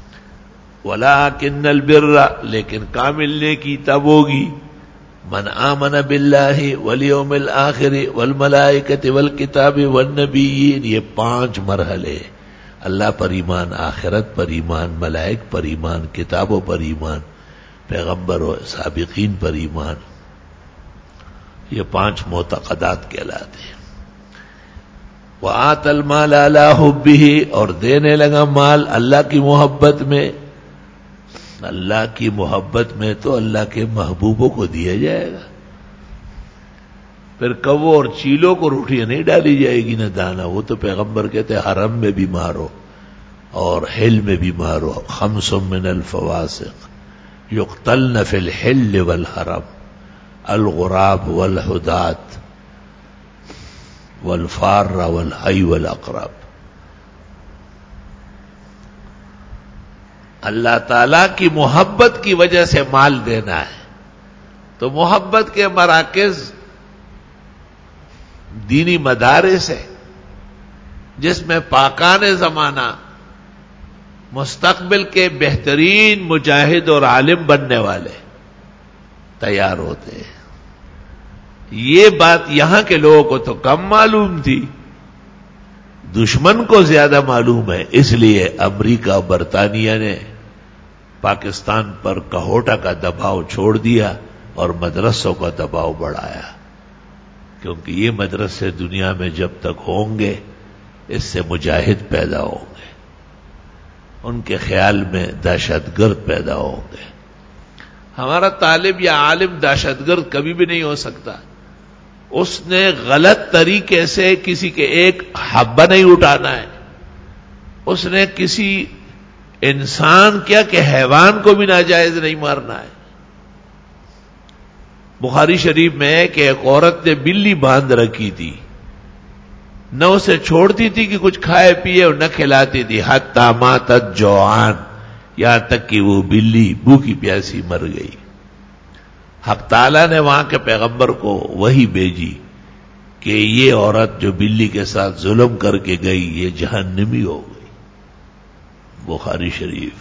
[SPEAKER 1] ولکن البر، لیکن کامل نیکی تب ہوگی، من آمن باللہ والیوم الآخر والملائکۃ والکتاب والنبیین، یہ پانچ مرحلے، اللہ پر ایمان، آخرت پر ایمان، ملائک پر ایمان، کتابوں پر ایمان، پیغمبر و سابقین پر ایمان، یہ پانچ معتقدات کہلاتے ہیں۔ وآت المال علی حبہ، اور دینے لگا مال اللہ کی محبت میں. اللہ کی محبت میں تو اللہ کے محبوبوں کو دیا جائے گا. پھر کبو اور چیلوں کو روٹیاں نہیں ڈالی جائے گی نہ دانا. وہ تو پیغمبر کہتے ہیں حرم میں بھی مارو اور حل میں بھی مارو. خمس من الفواسق یقتلن فی الحل والحرم، الغراب والحدات والفار والحی والاقرب. اللہ تعالی کی محبت کی وجہ سے مال دینا ہے. تو محبت کے مراکز دینی مدارس ہے جس میں پاکان زمانہ مستقبل کے بہترین مجاہد اور عالم بننے والے تیار ہوتے ہیں. یہ بات یہاں کے لوگوں کو تو کم معلوم تھی، دشمن کو زیادہ معلوم ہے. اس لیے امریکہ برطانیہ نے پاکستان پر کہوٹا کا دباؤ چھوڑ دیا اور مدرسوں کا دباؤ بڑھایا، کیونکہ یہ مدرسے دنیا میں جب تک ہوں گے اس سے مجاہد پیدا ہوں گے، ان کے خیال میں دہشت گرد پیدا ہوں گے. ہمارا طالب یا عالم دہشت گرد کبھی بھی نہیں ہو سکتا. اس نے غلط طریقے سے کسی کے ایک حبہ نہیں اٹھانا ہے. اس نے کسی انسان کیا کہ حیوان کو بھی ناجائز نہیں مارنا ہے. بخاری شریف میں ہے کہ ایک عورت نے بلی باندھ رکھی تھی، نہ اسے چھوڑتی تھی کہ کچھ کھائے پیے اور نہ کھلاتی تھی، حتی ماتت جوعان، یہاں تک کہ وہ بلی بھوکی پیاسی مر گئی. حق تعالیٰ نے وہاں کے پیغمبر کو وحی بھیجی کہ یہ عورت جو بلی کے ساتھ ظلم کر کے گئی یہ جہنمی ہو گئی. بخاری شریف.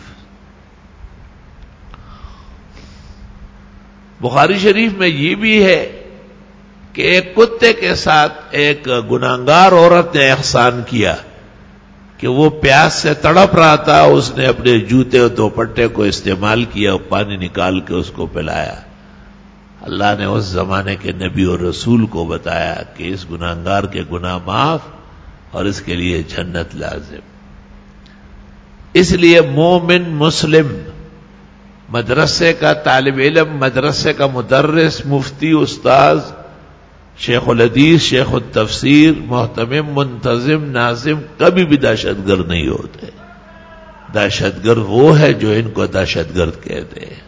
[SPEAKER 1] بخاری شریف میں یہ بھی ہے کہ ایک کتے کے ساتھ ایک گناہگار عورت نے احسان کیا کہ وہ پیاس سے تڑپ رہا تھا، اس نے اپنے جوتے اور دوپٹے کو استعمال کیا اور پانی نکال کے اس کو پلایا. اللہ نے اس زمانے کے نبی اور رسول کو بتایا کہ اس گناہگار کے گناہ معاف اور اس کے لیے جنت لازم. اس لیے مومن مسلم، مدرسے کا طالب علم، مدرسے کا مدرس، مفتی، استاذ، شیخ الحدیث، شیخ التفسیر، محتمم، منتظم، ناظم کبھی بھی دہشت گرد نہیں ہوتے. دہشت گرد وہ ہے جو ان کو دہشت گرد کہتے ہیں.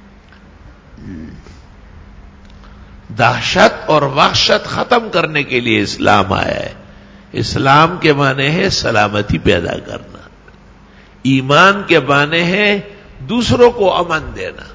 [SPEAKER 1] دہشت اور وحشت ختم کرنے کے لیے اسلام آیا ہے. اسلام کے معنی ہے سلامتی پیدا کرنا، ایمان کے معنی ہے دوسروں کو امن دینا.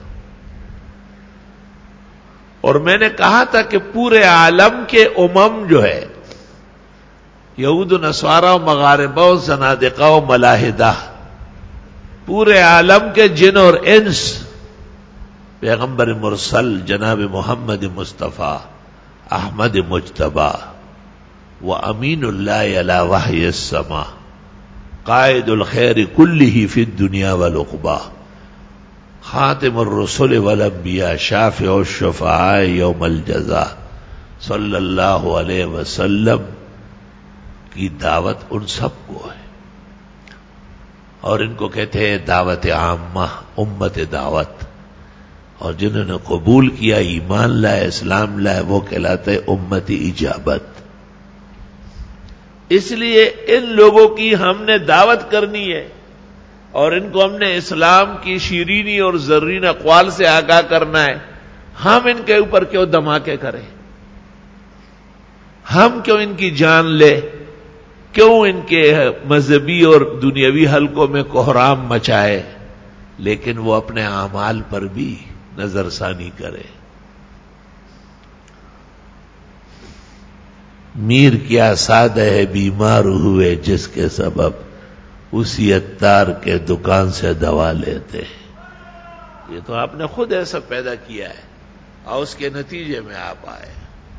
[SPEAKER 1] اور میں نے کہا تھا کہ پورے عالم کے امم جو ہے، یہود و نصارہ و مغاربہ و زنادقہ و ملاحدہ، پورے عالم کے جن اور انس پیغمبر مرسل جناب محمد مصطفیٰ احمد مجتبی و امین اللہ علی وحی السما قائد الخیر کلہ فی الدنیا والعقبہ خاتم الرسل والانبیاء شافع الشفعاء یوم الجزاء صلی اللہ علیہ وسلم کی دعوت ان سب کو ہے. اور ان کو کہتے ہیں دعوت عامہ، امت دعوت. اور جنہوں نے قبول کیا، ایمان لائے، اسلام لائے، وہ کہلاتے امت اجابت. اس لیے ان لوگوں کی ہم نے دعوت کرنی ہے اور ان کو ہم نے اسلام کی شیرینی اور زرین اقوال سے آگاہ کرنا ہے. ہم ان کے اوپر کیوں دھماکے کریں؟ ہم کیوں ان کی جان لے؟ کیوں ان کے مذہبی اور دنیاوی حلقوں میں کوہرام مچائے؟ لیکن وہ اپنے اعمال پر بھی نظر ثانی کرے. میر کیا سادہ ہے بیمار ہوئے جس کے سبب اسی عطار کے دکان سے دوا لیتے. یہ تو آپ نے خود ایسا پیدا کیا ہے اور اس کے نتیجے میں آپ آئے.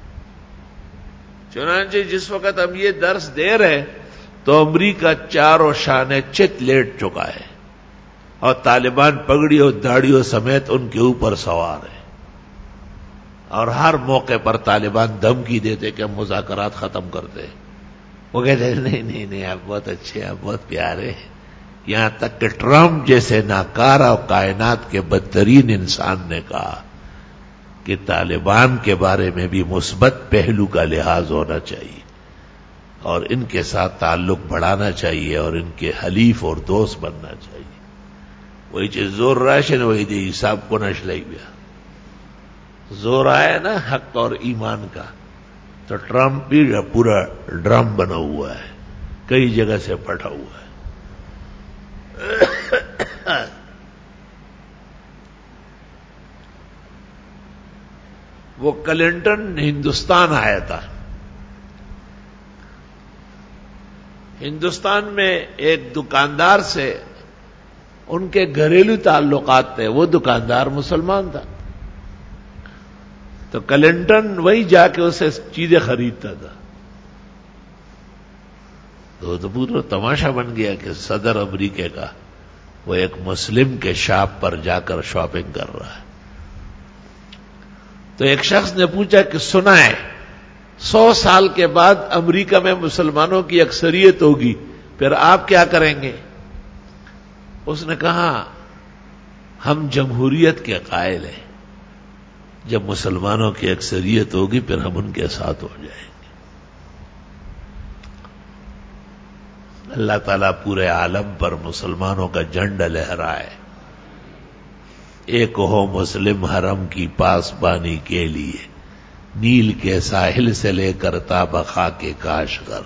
[SPEAKER 1] چنانچہ جس وقت ہم یہ درس دے رہے تو امریکہ چاروں شانے چت لیٹ چکا ہے اور طالبان پگڑیوں داڑیوں سمیت ان کے اوپر سوار ہے. اور ہر موقع پر طالبان دھمکی دیتے کہ ہم مذاکرات ختم کرتے. وہ کہتے ہیں نہیں نہیں نہیں آپ بہت اچھے، آپ بہت پیارے ہیں. یہاں تک کہ ٹرمپ جیسے ناکارہ کائنات کے بدترین انسان نے کہا کہ طالبان کے بارے میں بھی مثبت پہلو کا لحاظ ہونا چاہیے اور ان کے ساتھ تعلق بڑھانا چاہیے اور ان کے حلیف اور دوست بننا چاہیے. وہی چیز زور راشن وہی دے حساب کو نشلائی گیا. زور آیا نا حق اور ایمان کا تو ٹرمپ بھی پورا ڈرم بنا ہوا ہے، کئی جگہ سے پھٹا ہوا ہے. وہ کلنٹن ہندوستان آیا تھا. ہندوستان میں ایک دکاندار سے ان کے گھریلو تعلقات تھے، وہ دکاندار مسلمان تھا، تو کلنٹن وہی جا کے اسے چیزیں خریدتا تھا. تو تو پورا تماشا بن گیا کہ صدر امریکہ کا وہ ایک مسلم کے شاپ پر جا کر شاپنگ کر رہا ہے. تو ایک شخص نے پوچھا کہ سنا ہے سو سال کے بعد امریکہ میں مسلمانوں کی اکثریت ہوگی، پھر آپ کیا کریں گے؟ اس نے کہا ہم جمہوریت کے قائل ہیں، جب مسلمانوں کی اکثریت ہوگی پھر ہم ان کے ساتھ ہو جائیں گے. اللہ تعالیٰ پورے عالم پر مسلمانوں کا جھنڈا لہرائے. ایک ہو مسلم حرم کی پاسبانی کے لیے، نیل کے ساحل سے لے کر تا بخا کے کاشغر.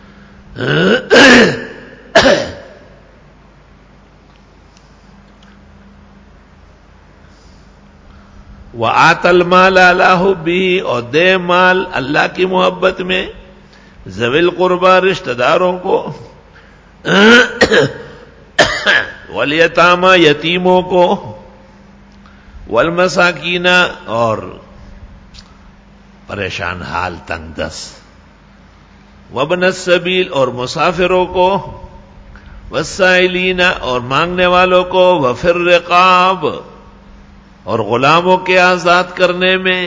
[SPEAKER 1] وَآتَ الْمَالَ عَلَىٰ حُبِّهِ، اور دے مال اللہ کی محبت میں، ذوی القربى رشتہ داروں کو، والیتامى یتیموں کو، والمساکین اور پریشان حال تنگ دست، وابن السبیل اور مسافروں کو، والسائلین اور مانگنے والوں کو، وفی الرقاب اور غلاموں کے آزاد کرنے میں.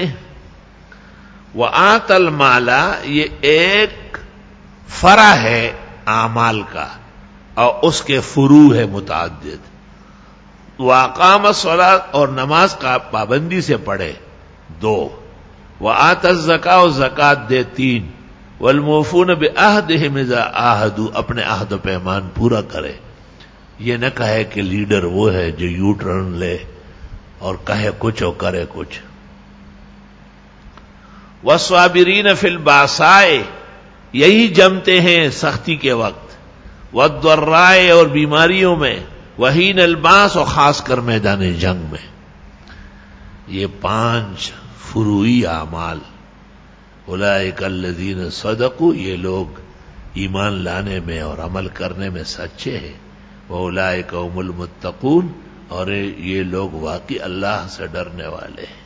[SPEAKER 1] وآت المال یہ ایک فرع ہے اعمال کا اور اس کے فروع ہے متعدد. واقام الصلاۃ اور نماز کا پابندی سے پڑھے دو. وآت الزکاۃ اور زکات دے تین. والموفون بعہدہم اذا عاہدوا اپنے عہد و پیمان پورا کرے. یہ نہ کہے کہ لیڈر وہ ہے جو یو ٹرن لے اور کہے کچھ اور کرے کچھ. والصابرین فی الباساء یہی جمتے ہیں سختی کے وقت، والضراء اور بیماریوں میں، وحین الباس اور خاص کر میدان جنگ میں. یہ پانچ فروعی اعمال. اولئک الذین صدقوا یہ لوگ ایمان لانے میں اور عمل کرنے میں سچے ہیں. واولئک هم المتقون اور یہ لوگ واقعی اللہ سے ڈرنے والے ہیں.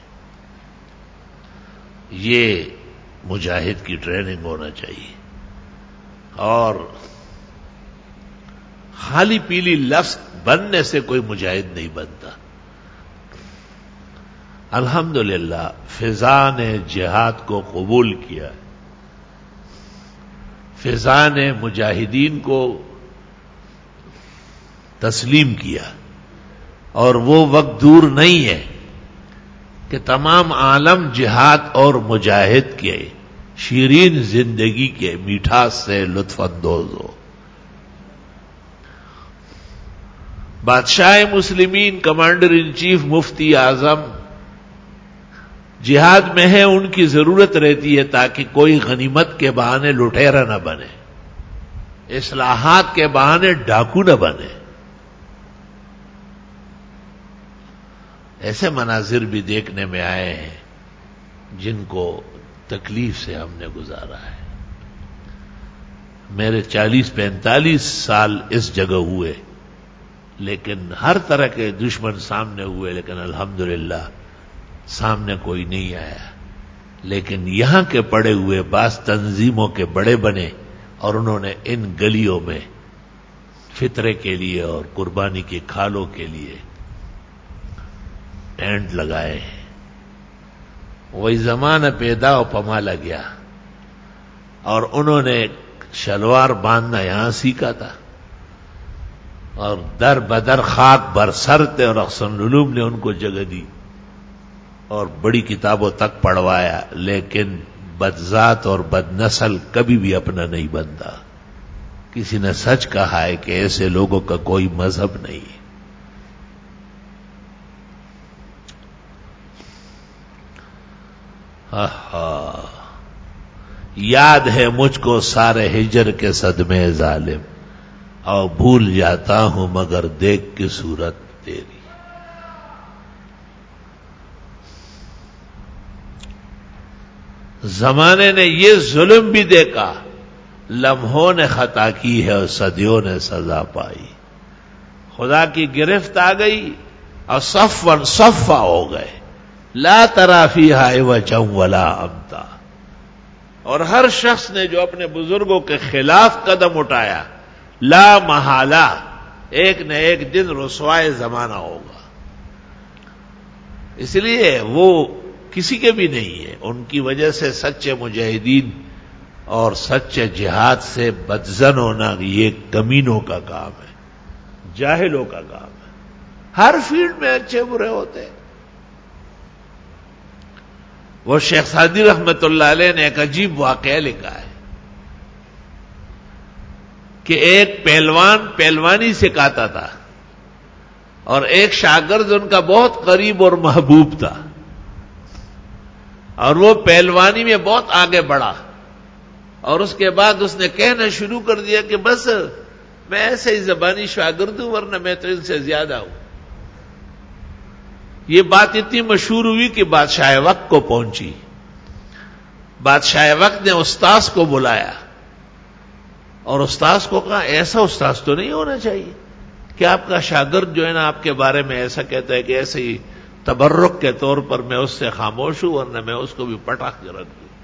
[SPEAKER 1] یہ مجاہد کی ٹریننگ ہونا چاہیے. اور خالی پیلی لفظ بننے سے کوئی مجاہد نہیں بنتا. الحمدللہ فضا نے جہاد کو قبول کیا، فضا نے مجاہدین کو تسلیم کیا، اور وہ وقت دور نہیں ہے کہ تمام عالم جہاد اور مجاہد کے شیرین زندگی کے میٹھاس سے لطف اندوز ہو. بادشاہ مسلمین، کمانڈر ان چیف، مفتی اعظم جہاد میں ہے، ان کی ضرورت رہتی ہے تاکہ کوئی غنیمت کے بہانے لٹیرا نہ بنے، اصلاحات کے بہانے ڈاکو نہ بنے. ایسے مناظر بھی دیکھنے میں آئے ہیں جن کو تکلیف سے ہم نے گزارا ہے. میرے چالیس پینتالیس سال اس جگہ ہوئے، لیکن ہر طرح کے دشمن سامنے ہوئے، لیکن الحمدللہ سامنے کوئی نہیں آیا. لیکن یہاں کے پڑے ہوئے بعض تنظیموں کے بڑے بنے اور انہوں نے ان گلیوں میں فطرے کے لیے اور قربانی کی کھالوں کے لیے ٹینٹ لگائے. وہی زمانہ پیدا و پمالا گیا اور انہوں نے شلوار باندھنا یہاں سیکھا تھا، اور در بدر خاک بر سر تھے، اور احسن العلوم نے ان کو جگہ دی اور بڑی کتابوں تک پڑھوایا، لیکن بدذات اور بد نسل کبھی بھی اپنا نہیں بنتا۔ کسی نے سچ کہا ہے کہ ایسے لوگوں کا کوئی مذہب نہیں ہے۔ آہا، یاد ہے مجھ کو سارے ہجر کے صدمے ظالم، اور بھول جاتا ہوں مگر دیکھ کے صورت تیری۔ زمانے نے یہ ظلم بھی دیکھا، لمحوں نے خطا کی ہے اور صدیوں نے سزا پائی۔ خدا کی گرفت آ گئی اور صفاً صفا ہو گئے، لا تری فیہا عوجا ولا امتا۔ اور ہر شخص نے جو اپنے بزرگوں کے خلاف قدم اٹھایا، لا محالہ ایک نہ ایک دن رسوائے زمانہ ہوگا۔ اس لیے وہ کسی کے بھی نہیں ہے، ان کی وجہ سے سچے مجاہدین اور سچے جہاد سے بدزن ہونا یہ کمینوں کا کام ہے، جاہلوں کا کام ہے۔ ہر فیلڈ میں اچھے برے ہوتے ہیں۔ وہ شیخ سعدی رحمت اللہ علیہ نے ایک عجیب واقعہ لکھا ہے کہ ایک پہلوان پہلوانی سکھاتا تھا، اور ایک شاگرد ان کا بہت قریب اور محبوب تھا، اور وہ پہلوانی میں بہت آگے بڑھا، اور اس کے بعد اس نے کہنا شروع کر دیا کہ بس میں ایسے ہی زبانی شاگرد ہوں، ورنہ میں تو ان سے زیادہ ہوں۔ یہ بات اتنی مشہور ہوئی کہ بادشاہ وقت کو پہنچی۔ بادشاہ وقت نے استاذ کو بلایا اور استاذ کو کہا ایسا استاذ تو نہیں ہونا چاہیے کہ آپ کا شاگرد جو ہے نا آپ کے بارے میں ایسا کہتا ہے کہ ایسے ہی تبرک کے طور پر میں اس سے خاموش ہوں، ورنہ میں اس کو بھی پٹاخ کے رکھ دوں۔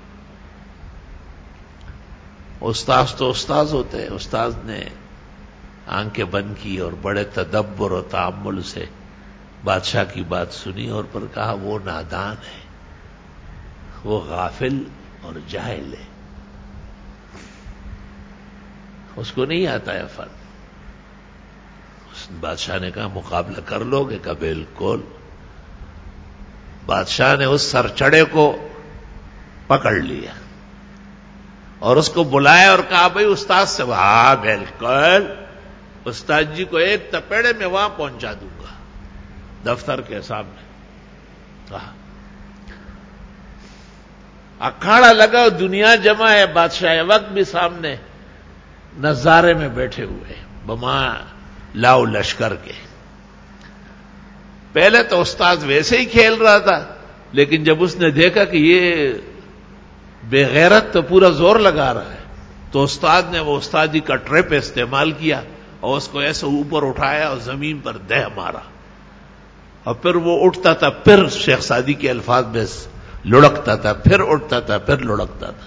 [SPEAKER 1] استاذ تو استاذ ہوتے ہیں۔ استاذ نے آنکھیں بند کی اور بڑے تدبر اور تأمل سے بادشاہ کی بات سنی، اور پر کہا وہ نادان ہے، وہ غافل اور جاہل ہے، اس کو نہیں آتا ہے فن۔ بادشاہ نے کہا مقابلہ کر لو گے؟ کہ بالکل۔ بادشاہ نے اس سرچڑے کو پکڑ لیا اور اس کو بلایا اور کہا بھائی استاد سے، ہاں بالکل، استاد جی کو ایک تپیڑے میں وہاں پہنچا دوں گا دفتر کے سامنے۔ کہا اکھاڑا لگا، دنیا جمع ہے، بادشاہ وقت بھی سامنے نظارے میں بیٹھے ہوئے بما لاؤ لشکر کے۔ پہلے تو استاد ویسے ہی کھیل رہا تھا، لیکن جب اس نے دیکھا کہ یہ بے غیرت تو پورا زور لگا رہا ہے، تو استاد نے وہ استادی کا ٹریپ استعمال کیا اور اس کو ایسے اوپر اٹھایا اور زمین پر دہ مارا، اور پھر وہ اٹھتا تھا، پھر شیخ سعدی کے الفاظ میں لڑکتا تھا، پھر اٹھتا تھا، پھر لڑکتا تھا۔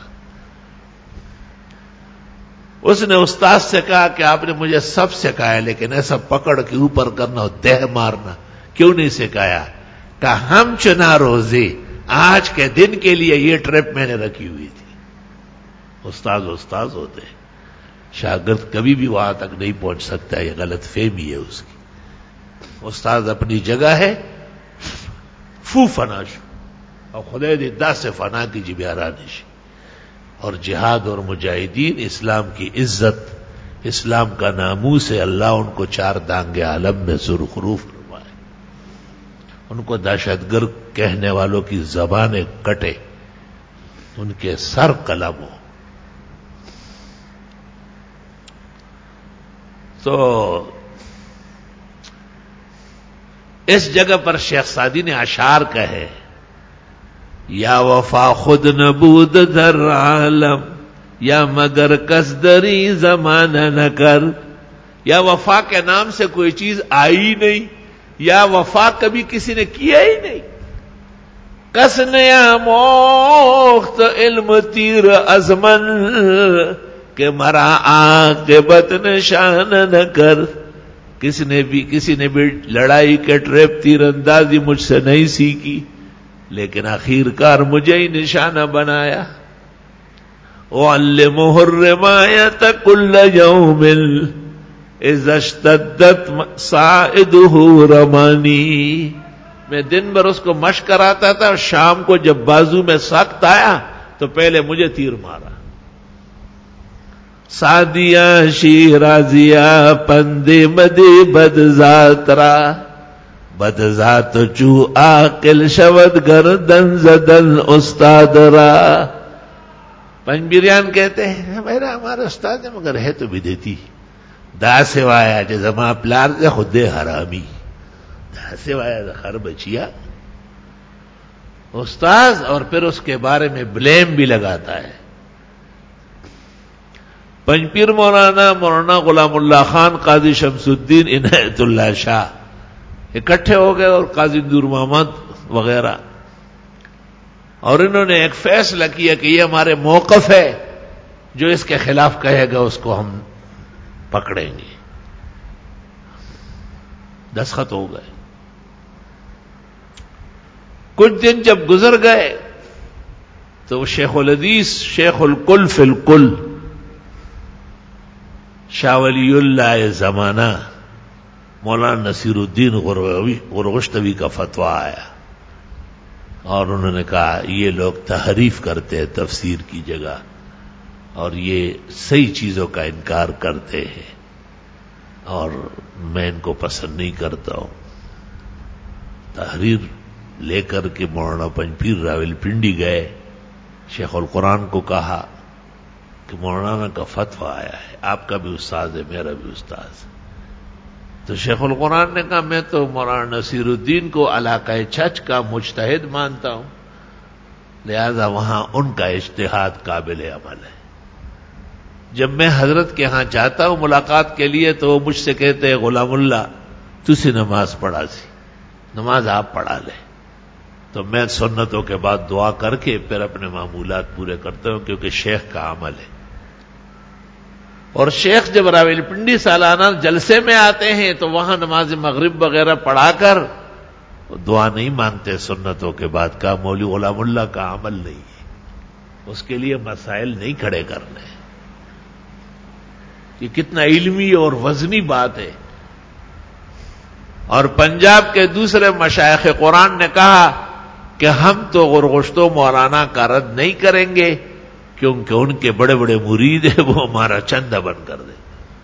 [SPEAKER 1] اس نے استاد سے کہا کہ آپ نے مجھے سب سکھایا، لیکن ایسا پکڑ کے اوپر کرنا اور دہ مارنا کیوں نہیں سکھایا؟ کہ ہم چنا روزی آج کے دن کے لیے یہ ٹرپ میں نے رکھی ہوئی تھی۔ استاد استاد ہوتے، شاگرد کبھی بھی وہاں تک نہیں پہنچ سکتا، یہ غلط فہمی ہے اس کی۔ استاد اپنی جگہ ہے، فو فنا شو، اور خدا دی دا سے فنا کی جی بیارانش، اور جہاد اور مجاہدین اسلام کی عزت، اسلام کا ناموس ہے، اللہ ان کو چار دانگے عالم میں سرخروف فرمائے، ان کو دہشت گرد کہنے والوں کی زبانیں کٹے، ان کے سر قلم ہو۔ تو اس جگہ پر شیخ سعدی نے اشعار کہے، یا وفا خود نبود در عالم، یا مگر قصدری زمانہ نہ کر۔ یا وفا کے نام سے کوئی چیز آئی نہیں، یا وفا کبھی کسی نے کیا ہی نہیں۔ کس نیا موخت علم تیر ازمن، کہ مرا عاقبت نشان نہ کر۔ کسی نے بھی کسی نے بھی لڑائی کے ٹریپ تیر اندازی مجھ سے نہیں سیکھی، لیکن آخر کار مجھے ہی نشانہ بنایا۔ اعلمہ الرمایۃ کل یوم اذا اشتدت صاعدہ رمانی، میں دن بھر اس کو مشق کراتا تھا اور شام کو جب بازو میں سخت آیا تو پہلے مجھے تیر مارا. سعدیہ شیرازیہ پندے مدے بد ذاترا، بد ذات چو عاقل شود گردن زدن استاد را. پنجبیریان کہتے ہیں میرا ہمارا استاد ہے مگر ہے تو بھی دیتی دا سوایا جو زما پلار دے خود دے حرامی، دا سوایا خر بچیا استاذ، اور پھر اس کے بارے میں بلیم بھی لگاتا ہے. پنجپیر مولانا مولانا غلام اللہ خان، قاضی شمس الدین عنایت اللہ شاہ اکٹھے ہو گئے اور قاضی نور محمد وغیرہ، اور انہوں نے ایک فیصلہ کیا کہ یہ ہمارے موقف ہے، جو اس کے خلاف کہے گا اس کو ہم پکڑیں گے. دستخط ہو گئے. کچھ دن جب گزر گئے تو شیخ الحدیث شیخ الکل فی الکل شاہ ولی اللہ زمانہ مولانا نصیر الدین غرغشتوی کا فتویٰ آیا اور انہوں نے کہا یہ لوگ تحریف کرتے ہیں تفسیر کی جگہ اور یہ صحیح چیزوں کا انکار کرتے ہیں اور میں ان کو پسند نہیں کرتا ہوں. تحریر لے کر کے مولانا پنجپیر راول پنڈی گئے، شیخ القرآن کو کہا کہ مولانا کا فتویٰ آیا ہے، آپ کا بھی استاد ہے میرا بھی استاد. تو شیخ القرآن نے کہا میں تو مولانا نصیر الدین کو علاقہ چھچ کا مجتہد مانتا ہوں، لہذا وہاں ان کا اجتہاد قابل عمل ہے. جب میں حضرت کے ہاں جاتا ہوں ملاقات کے لیے تو وہ مجھ سے کہتے ہیں غلام اللہ تسی نماز پڑھا سی، نماز آپ پڑھا لے. تو میں سنتوں کے بعد دعا کر کے پھر اپنے معمولات پورے کرتا ہوں کیونکہ شیخ کا عمل ہے. اور شیخ جب راول پنڈی سالانہ جلسے میں آتے ہیں تو وہاں نماز مغرب وغیرہ پڑھا کر دعا نہیں مانگتے سنتوں کے بعد. کا مولوی غلام اللہ کا عمل نہیں ہے، اس کے لیے مسائل نہیں کھڑے کرنے. یہ کتنا علمی اور وزنی بات ہے. اور پنجاب کے دوسرے مشائخ قرآن نے کہا کہ ہم تو غرغشتو مولانا کا رد نہیں کریں گے کیونکہ ان کے بڑے بڑے مرید ہیں، وہ ہمارا چندہ بن کر دیں.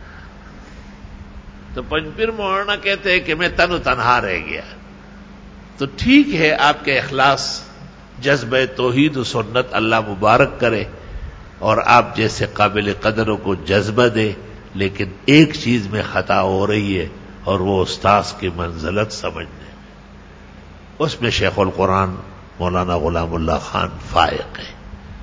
[SPEAKER 1] تو پنجپیر مولانا کہتے ہیں کہ میں تن و تنہا رہ گیا. تو ٹھیک ہے، آپ کے اخلاص جذبہ توحید و سنت اللہ مبارک کرے اور آپ جیسے قابل قدروں کو جذبہ دے، لیکن ایک چیز میں خطا ہو رہی ہے اور وہ استاذ کی منزلت سمجھنے میں. اس میں شیخ القرآن مولانا غلام اللہ خان فائق ہے.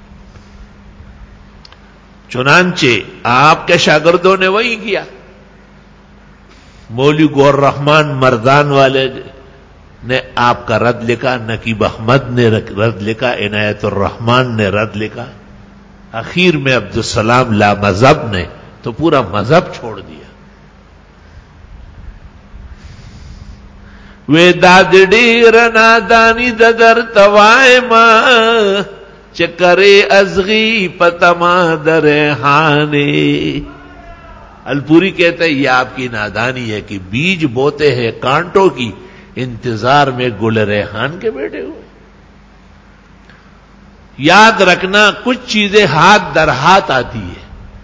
[SPEAKER 1] چنانچہ آپ کے شاگردوں نے وہی کیا. مولوی گور رحمان مردان والے نے آپ کا رد لکھا، نقیب احمد نے رد لکھا، عنایت الرحمان نے رد لکھا. اخیر میں عبدالسلام لا مذہب نے تو پورا مذہب چھوڑ دیا. وے داد ڈیر نادانی ددر توائے ماں چکرے ازغی پتما در ہانے. الپوری کہتے ہیں یہ آپ کی نادانی ہے کہ بیج بوتے ہیں کانٹوں کی، انتظار میں گل ریحان کے بیٹھے ہوئے. یاد رکھنا کچھ چیزیں ہاتھ در ہاتھ آتی ہے.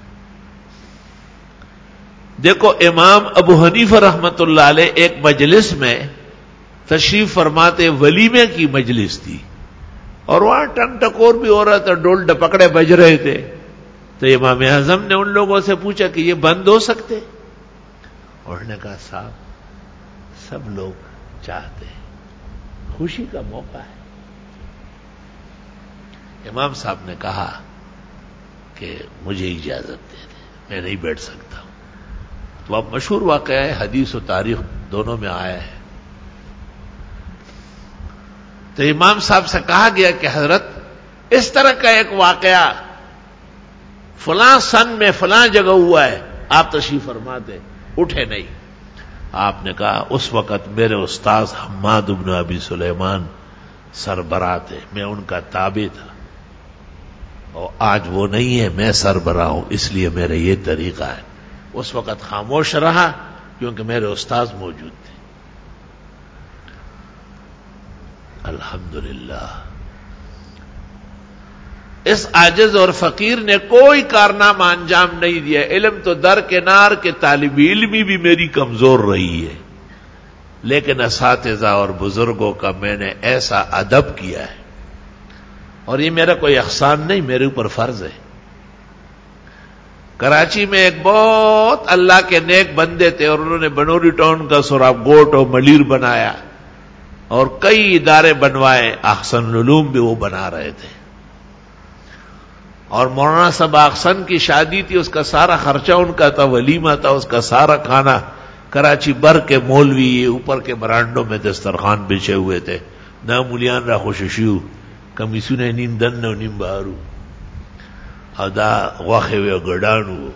[SPEAKER 1] دیکھو امام ابو حنیفہ رحمت اللہ علیہ ایک مجلس میں تشریف فرماتے، ولیمے کی مجلس تھی اور وہاں ٹنگ ٹکور بھی ہو رہا تھا، ڈول ڈپکڑے بج رہے تھے. تو امام اعظم نے ان لوگوں سے پوچھا کہ یہ بند ہو سکتے؟ انہوں نے کہا صاحب سب لوگ چاہتے ہیں، خوشی کا موقع ہے. امام صاحب نے کہا کہ مجھے اجازت دے دیں، میں نہیں بیٹھ سکتا ہوں. تو اب مشہور واقعہ ہے، حدیث و تاریخ دونوں میں آیا ہے. تو امام صاحب سے کہا گیا کہ حضرت اس طرح کا ایک واقعہ فلاں سن میں فلاں جگہ ہوا ہے، آپ تشریف فرما دیں. اٹھے نہیں. آپ نے کہا اس وقت میرے استاذ حماد بن ابی سلیمان سربراہ تھے، میں ان کا تابع تھا. اور آج وہ نہیں ہے، میں سربراہ ہوں، اس لیے میرا یہ طریقہ ہے. اس وقت خاموش رہا کیونکہ میرے استاذ موجود تھے. الحمدللہ اس عاجز اور فقیر نے کوئی کارنامہ انجام نہیں دیا. علم تو درکنار کے طالب علمی بھی میری کمزور رہی ہے، لیکن اساتذہ اور بزرگوں کا میں نے ایسا ادب کیا ہے، اور یہ میرا کوئی احسان نہیں، میرے اوپر فرض ہے. کراچی میں ایک بہت اللہ کے نیک بندے تھے، اور انہوں نے بنوری ٹاؤن کا سوراب گوٹ اور ملیر بنایا اور کئی ادارے بنوائے. احسن العلوم بھی وہ بنا رہے تھے، اور مولانا صاحب احسن کی شادی تھی، اس کا سارا خرچہ ان کا تھا، ولیمہ تھا، اس کا سارا کھانا. کراچی بھر کے مولوی اوپر کے برانڈوں میں دسترخوان بچھے ہوئے تھے. نہ مولیان را خوششیو کمیسو نے نیم دن نو نیم بارو ادا غوخے و گڑانو.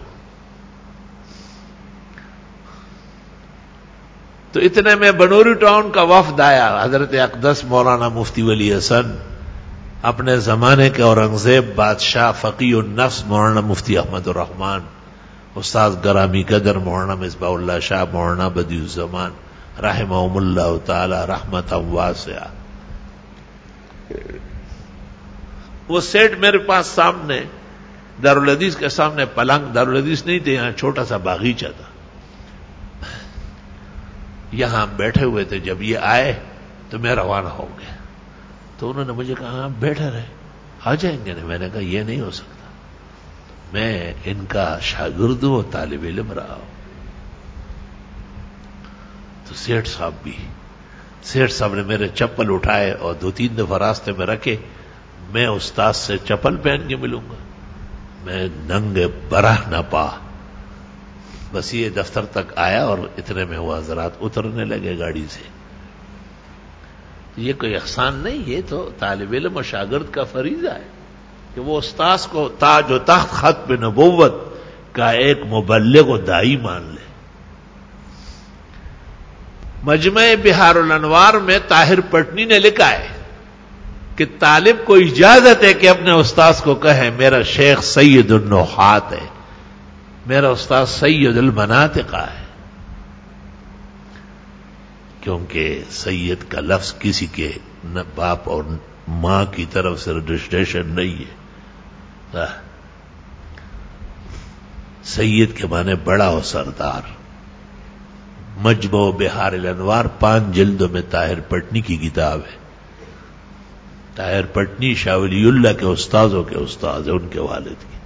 [SPEAKER 1] تو اتنے میں بنوری ٹاؤن کا وفد آیا. حضرت اقدس مولانا مفتی ولی حسن، اپنے زمانے کے اورنگزیب بادشاہ فقی النفس مولانا مفتی احمد الرحمان، استاد گرامی قدر مولانا مصباح اللہ شاہ، مولانا بدیع الزمان رحمہم اللہ تعالی رحمتا واسعہ. وہ سیٹ میرے پاس سامنے دارالحدیث کے سامنے پلنگ، دارالحدیث نہیں تھے یہاں، چھوٹا سا باغیچہ تھا، یہاں بیٹھے ہوئے تھے. جب یہ آئے تو میں روانہ ہو گیا. تو انہوں نے مجھے کہا آپ بیٹھے رہے، آ جائیں گے. میں نے کہا یہ نہیں ہو سکتا، میں ان کا شاگرد ہوں، طالب علم رہا ہوں. تو سیٹھ صاحب بھی سیٹھ صاحب نے میرے چپل اٹھائے اور دو تین دفعہ راستے میں رکھے. میں استاد سے چپل پہن کے ملوں گا؟ میں ننگ برہ نہ پا. بس یہ دفتر تک آیا اور اتنے میں وہ حضرات اترنے لگے گاڑی سے. یہ کوئی احسان نہیں، یہ تو طالب علم و شاگرد کا فریضہ ہے کہ وہ استاذ کو تاج و تخت ختم نبوت کا ایک مبلغ و داعی مان لے. مجمع بہار الانوار میں طاہر پٹنی نے لکھا ہے کہ طالب کو اجازت ہے کہ اپنے استاذ کو کہے میرا شیخ سید النحات ہے، میرا استاذ سید المناطق ہے، کیونکہ سید کا لفظ کسی کے نہ باپ اور ماں کی طرف سے رجسٹریشن نہیں ہے. سید کے معنی بڑا اور سردار. مجمع بہار الانوار پانچ جلدوں میں طاہر پٹنی کی کتاب ہے. طاہر پٹنی شاہ ولی اللہ کے استاذوں کے استاذ ہیں، ان کے والد کی.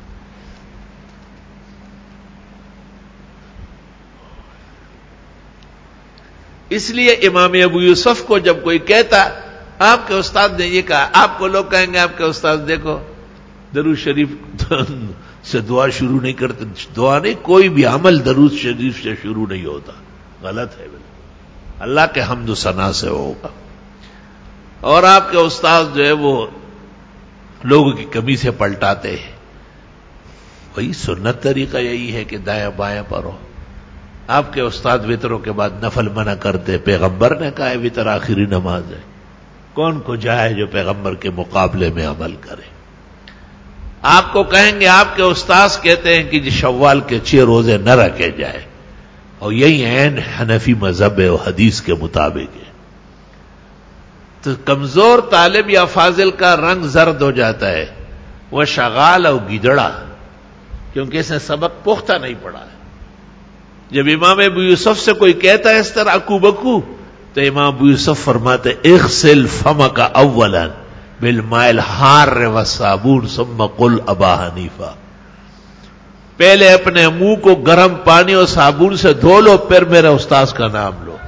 [SPEAKER 1] اس لیے امام ابو یوسف کو جب کوئی کہتا آپ کے استاد نے یہ کہا، آپ کو لوگ کہیں گے آپ کے استاد دیکھو درود شریف سے دعا شروع نہیں کرتے. دعا نہیں، کوئی بھی عمل درود شریف سے شروع نہیں ہوتا، غلط ہے. اللہ کے حمد و ثنا سے ہوگا. اور آپ کے استاد جو ہے وہ لوگوں کی کمی سے پلٹاتے ہیں. وہی سنت طریقہ یہی ہے کہ دایاں بایاں پڑھو. آپ کے استاد وطروں کے بعد نفل منع کرتے. پیغمبر نے کہا ہے وطر آخری نماز ہے، کون کو جائے جو پیغمبر کے مقابلے میں عمل کرے. آپ کو کہیں گے آپ کے استاذ کہتے ہیں کہ شوال کے چھ روزے نہ رکھے جائے، اور یہی عین حنفی مذہب ہے اور حدیث کے مطابق ہے. تو کمزور طالب یا فاضل کا رنگ زرد ہو جاتا ہے، وہ شغال اور گدڑا، کیونکہ اس نے سبق پختہ نہیں پڑھا ہے. جب امام ابو یوسف سے کوئی کہتا ہے اس طرح اکو بکو، تو امام ابو یوسف فرماتے اغسل فمک اولا بالماء الحار والصابون ثم قل ابا حنیفہ. پہلے اپنے منہ کو گرم پانی اور صابن سے دھو لو، پھر میرے استاذ کا نام لو.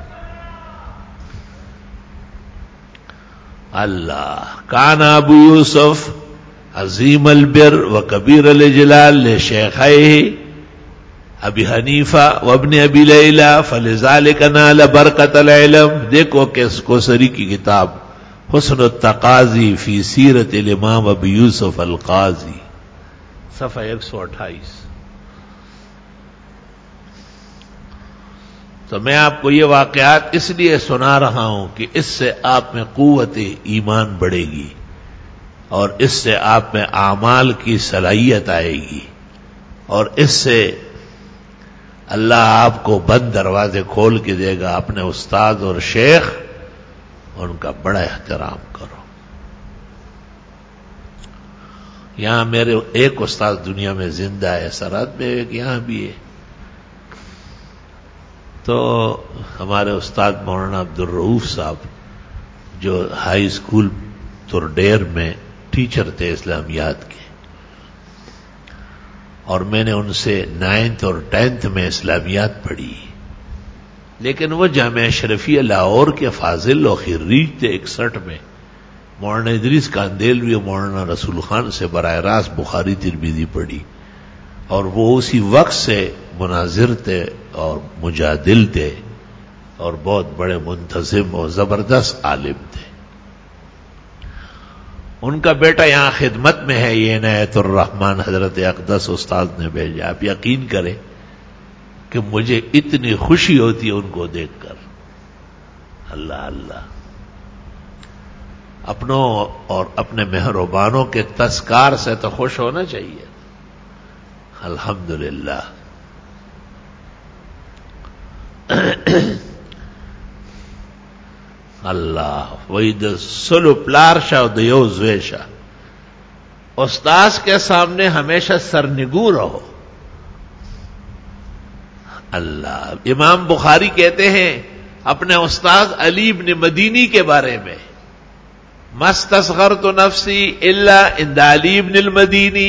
[SPEAKER 1] اللہ کان ابو یوسف عظیم البر و کبیر الجلال لشیخیہ ابی حنیفہ وابن ابی لیلہ فلذالک نال برکت العلم. دیکھو کہ کوثری کی کتاب حسن التقاضی فی سیرت الامام ابی یوسف القاضی، صفحہ ایک سو اٹھائیس. تو میں آپ کو یہ واقعات اس لیے سنا رہا ہوں کہ اس سے آپ میں قوت ایمان بڑھے گی اور اس سے آپ میں اعمال کی صلاحیت آئے گی، اور اس سے اللہ آپ کو بند دروازے کھول کے دے گا. اپنے استاد اور شیخ ان کا بڑا احترام کرو. یہاں میرے ایک استاد دنیا میں زندہ ہے، سرحد میں ایک یہاں بھی ہے. تو ہمارے استاد مولانا عبدالرؤوف صاحب جو ہائی اسکول ترڈیر میں ٹیچر تھے اسلامیات کے، اور میں نے ان سے نائنتھ اور ٹینتھ میں اسلامیات پڑھی، لیکن وہ جامعہ اشرفیہ لاہور کے فاضل و خريج تھے. اکسٹھ میں مولانا ادریس کاندیلوی اور مولانا رسول خان سے براہ راست بخاری ترمذی پڑھی، اور وہ اسی وقت سے مناظر تھے اور مجادل تھے اور بہت بڑے منتظم اور زبردست عالم تھے. ان کا بیٹا یہاں خدمت میں ہے، یہ عنایت الرحمان حضرت اقدس استاد نے بھیجا. آپ یقین کریں کہ مجھے اتنی خوشی ہوتی ہے ان کو دیکھ کر. اللہ اللہ، اپنوں اور اپنے مہربانوں کے تذکار سے تو خوش ہونا چاہیے. الحمدللہ. اللہ وہی د سلو پلارشا و دیو زویشا. استاذ کے سامنے ہمیشہ سرنگو رہو. اللہ. امام بخاری کہتے ہیں اپنے استاذ علی بن مدینی کے بارے میں، مستصغرت نفسی الا عند علی بن المدینی.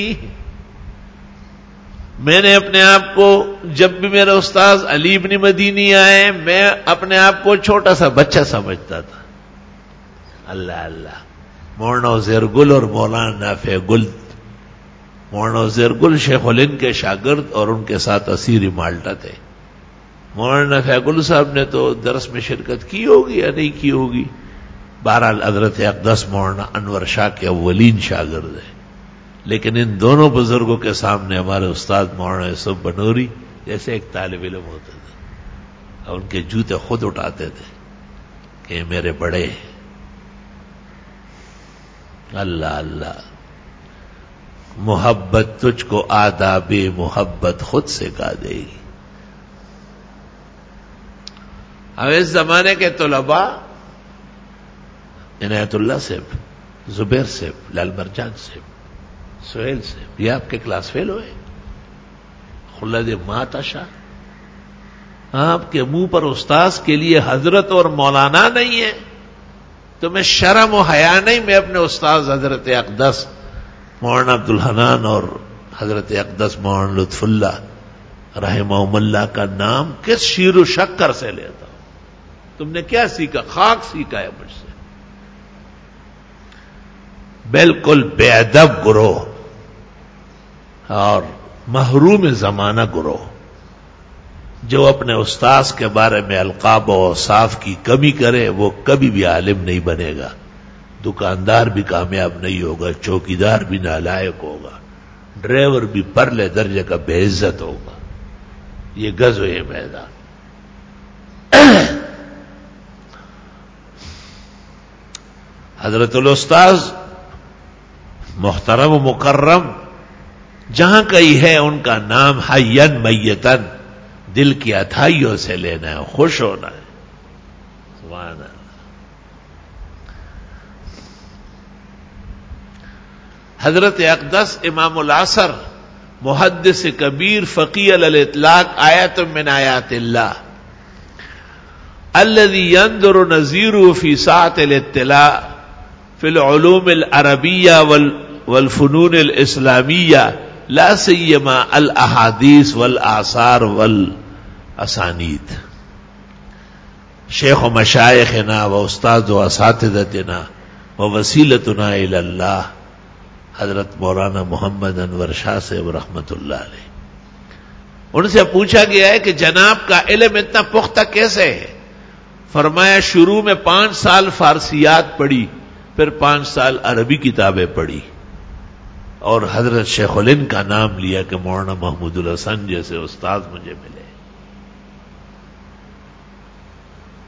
[SPEAKER 1] میں نے اپنے آپ کو، جب بھی میرے استاذ علی بن مدینی آئے، میں اپنے آپ کو چھوٹا سا بچہ سمجھتا تھا. اللہ اللہ. مولانا عزیر گل اور مولانا نافع گل. مولانا عزیر گل شیخ الہند کے شاگرد اور ان کے ساتھ اسیری مالٹا تھے. مولانا نافع گل صاحب نے تو درس میں شرکت کی ہوگی یا نہیں کی ہوگی. بہرحال حضرت اقدس مولانا انور شاہ کے اولین شاگرد ہیں. لیکن ان دونوں بزرگوں کے سامنے ہمارے استاد مولانا یوسف بنوری جیسے ایک طالب علم ہوتے تھے، اور ان کے جوتے خود اٹھاتے تھے کہ یہ میرے بڑے ہیں. اللہ اللہ. محبت تجھ کو آداب محبت خود سکھا دے گی. اب اس زمانے کے طلباء عنایت اللہ صاحب، زبیر صاحب، لال مرجان صاحب، سہیل صاحب، یہ آپ کے کلاس فیل ہوئے. خلد ماتشا. آپ کے منہ پر استاذ کے لیے حضرت اور مولانا نہیں ہے، تمہیں شرم و حیا نہیں؟ میں اپنے استاذ حضرت اقدس مولانا عبدالحنان اور حضرت اقدس مولانا لطف اللہ رحمہم اللہ کا نام کس شیر و شکر سے لیتا ہوں. تم نے کیا سیکھا؟ خاک سیکھا ہے مجھ سے. بالکل بے ادب گروہ اور محروم زمانہ گروہ جو اپنے استاذ کے بارے میں القاب و اوصاف کی کمی کرے وہ کبھی بھی عالم نہیں بنے گا. دکاندار بھی کامیاب نہیں ہوگا، چوکیدار بھی نالائق ہوگا، ڈرائیور بھی پرلے درجے کا بے عزت ہوگا. یہ غزو ہے میدان. حضرت الاستاذ محترم و مکرم جہاں کہیں ہے ان کا نام حیّن میتن دل کی اتھائیوں سے لینا ہے، خوش ہونا ہے. سبحان اللہ. حضرت اقدس امام العصر محدث کبیر فقیہ علی الاطلاق آیت من آیات اللہ الذی ينظر نظیرہ فی ساعة الاطلاع فی العلوم العربیہ والفنون الاسلامیہ لا سیما الاحادیث والآثار والاسانید. شیخ و مشایخنا و استاد و اساتذتنا و وسیلتنا الی اللہ حضرت مولانا محمد انور شاہ صاحب رحمت اللہ علیہ. ان سے پوچھا گیا ہے کہ جناب کا علم اتنا پختہ کیسے ہے؟ فرمایا شروع میں پانچ سال فارسیات پڑھی، پھر پانچ سال عربی کتابیں پڑھی، اور حضرت شیخ الہند کا نام لیا کہ مولانا محمود الحسن جیسے استاد مجھے ملے.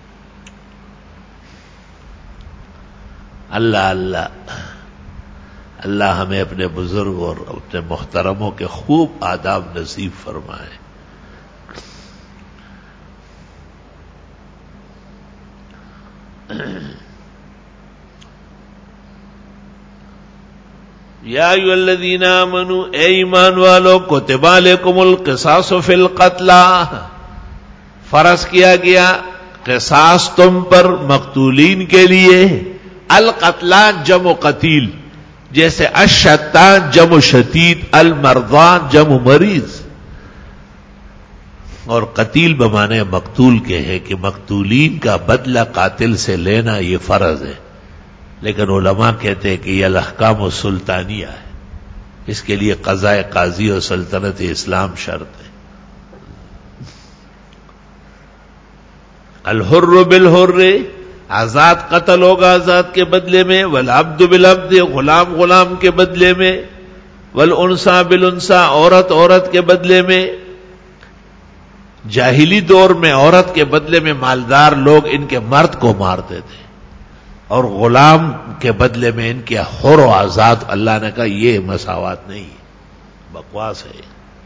[SPEAKER 1] اللہ اللہ. اللہ ہمیں اپنے بزرگ اور اپنے محترموں کے خوب آداب نصیب فرمائے. یا ایھا الذین آمنوا، اے ایمان والو، کتب علیکم القصاص فی القتلی، فرض کیا گیا قصاص تم پر مقتولین کے لیے. القتلی جمع قتیل، جیسے الشتا جمع شتید، المرضى جمع مریض. اور قتیل بمانے مقتول کے ہے کہ مقتولین کا بدلہ قاتل سے لینا یہ فرض ہے. لیکن علماء کہتے ہیں کہ یہ الاحکام السلطانیہ ہے، اس کے لیے قضاء قاضی اور سلطنت اسلام شرط ہے. الحر بالحر، آزاد قتل ہوگا آزاد کے بدلے میں، والعبد بالعبد، غلام غلام کے بدلے میں، والانثى بالانثى، عورت عورت کے بدلے میں. جاہلی دور میں عورت کے بدلے میں مالدار لوگ ان کے مرد کو مارتے تھے، اور غلام کے بدلے میں ان کے حر و آزاد. اللہ نے کہا یہ مساوات نہیں ہے، بکواس ہے.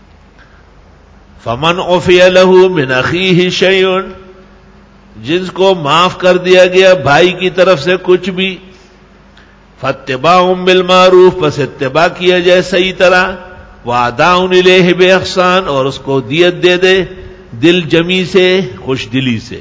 [SPEAKER 1] فمن عفی لہ من اخیہ شیء، جس کو معاف کر دیا گیا بھائی کی طرف سے کچھ بھی، فاتباع بالمعروف، پس اتباع کیا جائے صحیح طرح، واداء الیہ باحسان، اور اس کو دیت دے دے دل جمی سے، خوش دلی سے.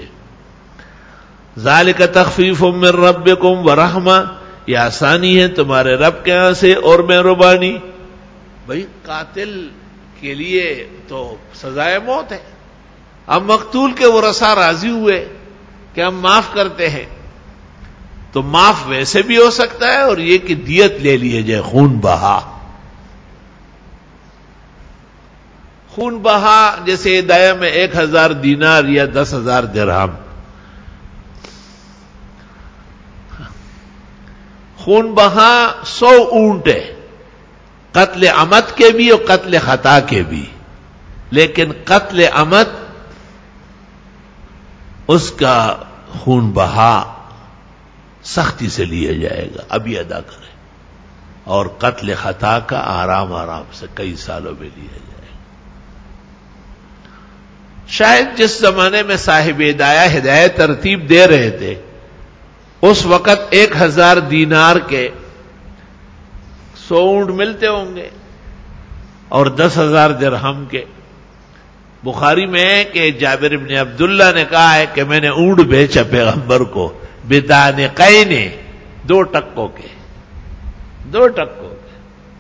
[SPEAKER 1] ذالک تخفیف من ربکم ورحمہ، یہ آسانی ہے تمہارے رب کے ہاں سے اور مہربانی. بھئی قاتل کے لیے تو سزائے موت ہے، اب مقتول کے ورثاء راضی ہوئے کہ ہم معاف کرتے ہیں، تو معاف ویسے بھی ہو سکتا ہے، اور یہ کہ دیت لے لیے جائے، خون بہا. خون بہا جیسے ہدایہ میں ایک ہزار دینار یا دس ہزار درہم. خون بہا سو اونٹ ہے، قتل عمد کے بھی اور قتل خطا کے بھی. لیکن قتل عمد اس کا خون بہا سختی سے لیا جائے گا، ابھی ادا کرے، اور قتل خطا کا آرام آرام سے کئی سالوں میں لیا جائے گا. شاید جس زمانے میں صاحب ہدایہ ہدایت ترتیب دے رہے تھے اس وقت ایک ہزار دینار کے سو اونٹ ملتے ہوں گے، اور دس ہزار درہم کے. بخاری میں ہے کہ جابر بن عبداللہ نے کہا ہے کہ میں نے اونٹ بیچا پیغمبر کو بدانقین، دو ٹکوں کے، دو ٹکوں کے.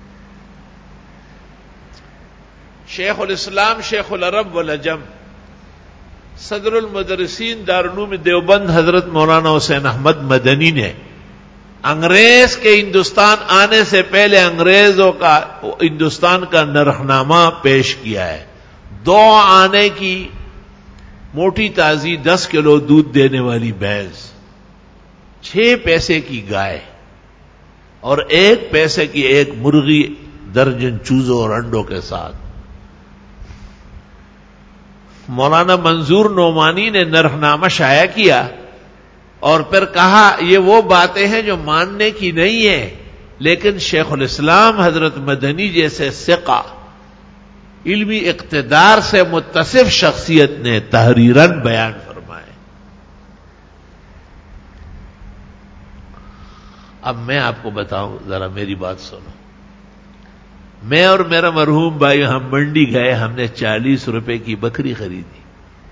[SPEAKER 1] شیخ الاسلام شیخ العرب والعجم، صدر المدرسین دارالعلوم دیوبند حضرت مولانا حسین احمد مدنی نے انگریز کے ہندوستان آنے سے پہلے انگریزوں کا ہندوستان کا نرخنامہ پیش کیا ہے. دو آنے کی موٹی تازی دس کلو دودھ دینے والی بھینس، چھ پیسے کی گائے، اور ایک پیسے کی ایک مرغی درجن چوزوں اور انڈوں کے ساتھ. مولانا منظور نعمانی نے نرخنامہ شائع کیا اور پھر کہا یہ وہ باتیں ہیں جو ماننے کی نہیں ہیں، لیکن شیخ الاسلام حضرت مدنی جیسے ثقہ، علمی اقتدار سے متصف شخصیت نے تحریراً بیان فرمائے. اب میں آپ کو بتاؤں، ذرا میری بات سنو. میں اور میرا مرحوم بھائی ہم منڈی گئے، ہم نے چالیس روپے کی بکری خریدی،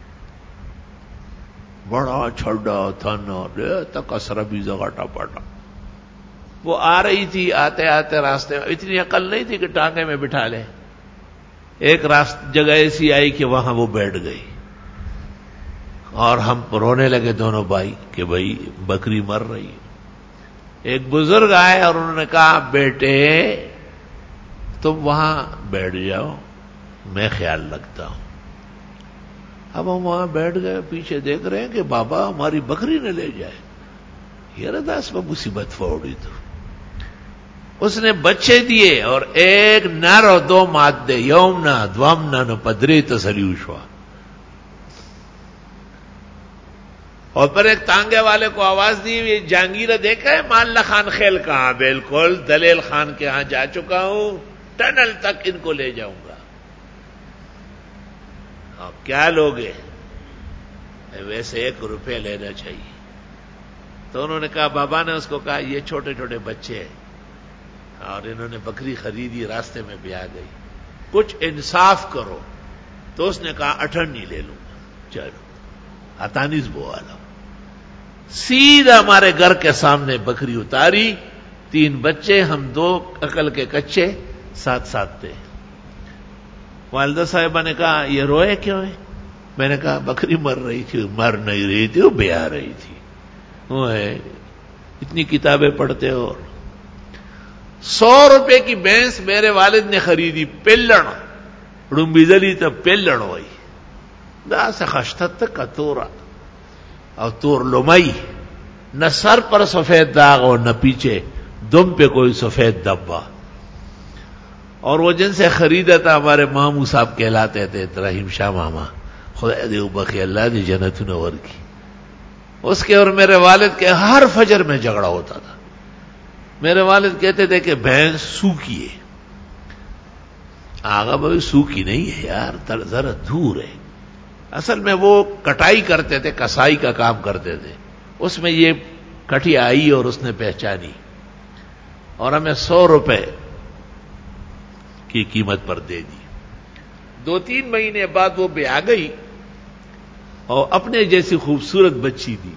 [SPEAKER 1] بڑا چھڑا تھنا تک اسرا بھی زگاٹا پاٹا. وہ آ رہی تھی، آتے آتے راستے میں اتنی عقل نہیں تھی کہ ٹانگے میں بٹھا لیں. ایک راست جگہ ایسی آئی کہ وہاں وہ بیٹھ گئی، اور ہم رونے لگے دونوں بھائی کہ بھائی بکری مر رہی ہے. ایک بزرگ آئے اور انہوں نے کہا بیٹے تم وہاں بیٹھ جاؤ، میں خیال رکھتا ہوں. اب ہم وہاں بیٹھ گئے، پیچھے دیکھ رہے ہیں کہ بابا ہماری بکری نہ لے جائے. یہ رداس میں مصیبت فوڑی تو اس نے بچے دیے، اور ایک نر اور دو مادے، یومنا دوامنا نو پدری تسلیوشوا. اور پھر ایک تانگے والے کو آواز دی، یہ جہانگیر دیکھا ہے ماللہ خان خیل کہاں؟ بالکل دلیل خان کے ہاں جا چکا ہوں، ٹنل تک ان کو لے جاؤں گا۔ اب کیا لوگے؟ ویسے ایک روپے لینا چاہیے۔ تو انہوں نے کہا، بابا نے اس کو کہا یہ چھوٹے چھوٹے بچے ہیں اور انہوں نے بکری خریدی، راستے میں بھی آ گئی، کچھ انصاف کرو۔ تو اس نے کہا اٹھنی لے لوں گا۔ چلو اٹھانیس بوا لو، سیدھا ہمارے گھر کے سامنے بکری اتاری، تین بچے، ہم دو عقل کے کچے ساتھ ساتھ تھے۔ والدہ صاحبہ نے کہا یہ روئے کیوں ہے؟ میں نے کہا بکری مر رہی تھی۔ مر نہیں رہی تھی، وہ بیاہ رہی تھی۔ وہ ہے اتنی کتابیں پڑھتے ہو۔ سو روپے کی بھینس میرے والد نے خریدی، پلڑ ڈمبیزلی تب پلڑ ہوئی دا سے خشتت کتورا اور تور لمئی، نہ سر پر سفید داغ اور نہ پیچھے دم پہ کوئی سفید دبا۔ اور وہ جن سے خریدا تھا ہمارے ماموں صاحب کہلاتے تھے، رحیم شاہ ماما، خدا دے بخی اللہ دی جنت نور کی۔ اس کے اور میرے والد کے ہر فجر میں جھگڑا ہوتا تھا۔ میرے والد کہتے تھے کہ بھینس سوکھی ہے۔ آگا بھائی سوکھی نہیں ہے یار، ذرا دور ہے۔ اصل میں وہ کٹائی کرتے تھے، کسائی کا کام کرتے تھے، اس میں یہ کٹی آئی اور اس نے پہچانی اور ہمیں سو روپے کی قیمت پر دے دی۔ دو تین مہینے بعد وہ بھی آ گئی اور اپنے جیسی خوبصورت بچی دی،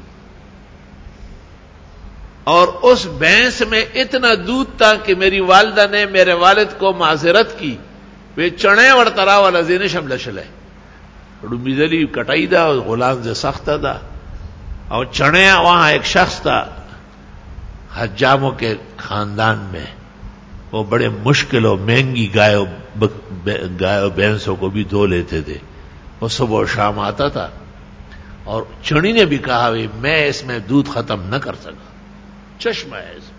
[SPEAKER 1] اور اس بھینس میں اتنا دودھ تھا کہ میری والدہ نے میرے والد کو معذرت کی، وہ چنے اور ترا والا زین شمل شلے ڈومیزلی کٹائی دا اور غلام سے سخت تھا، اور چنے وہاں ایک شخص تھا حجاموں کے خاندان میں، وہ بڑے مشکل اور مہنگی گائے گائے بھینسوں کو بھی دھو لیتے تھے۔ وہ صبح و شام آتا تھا، اور چڑی نے بھی کہا میں اس میں دودھ ختم نہ کر سکا، چشمہ ہے اس میں۔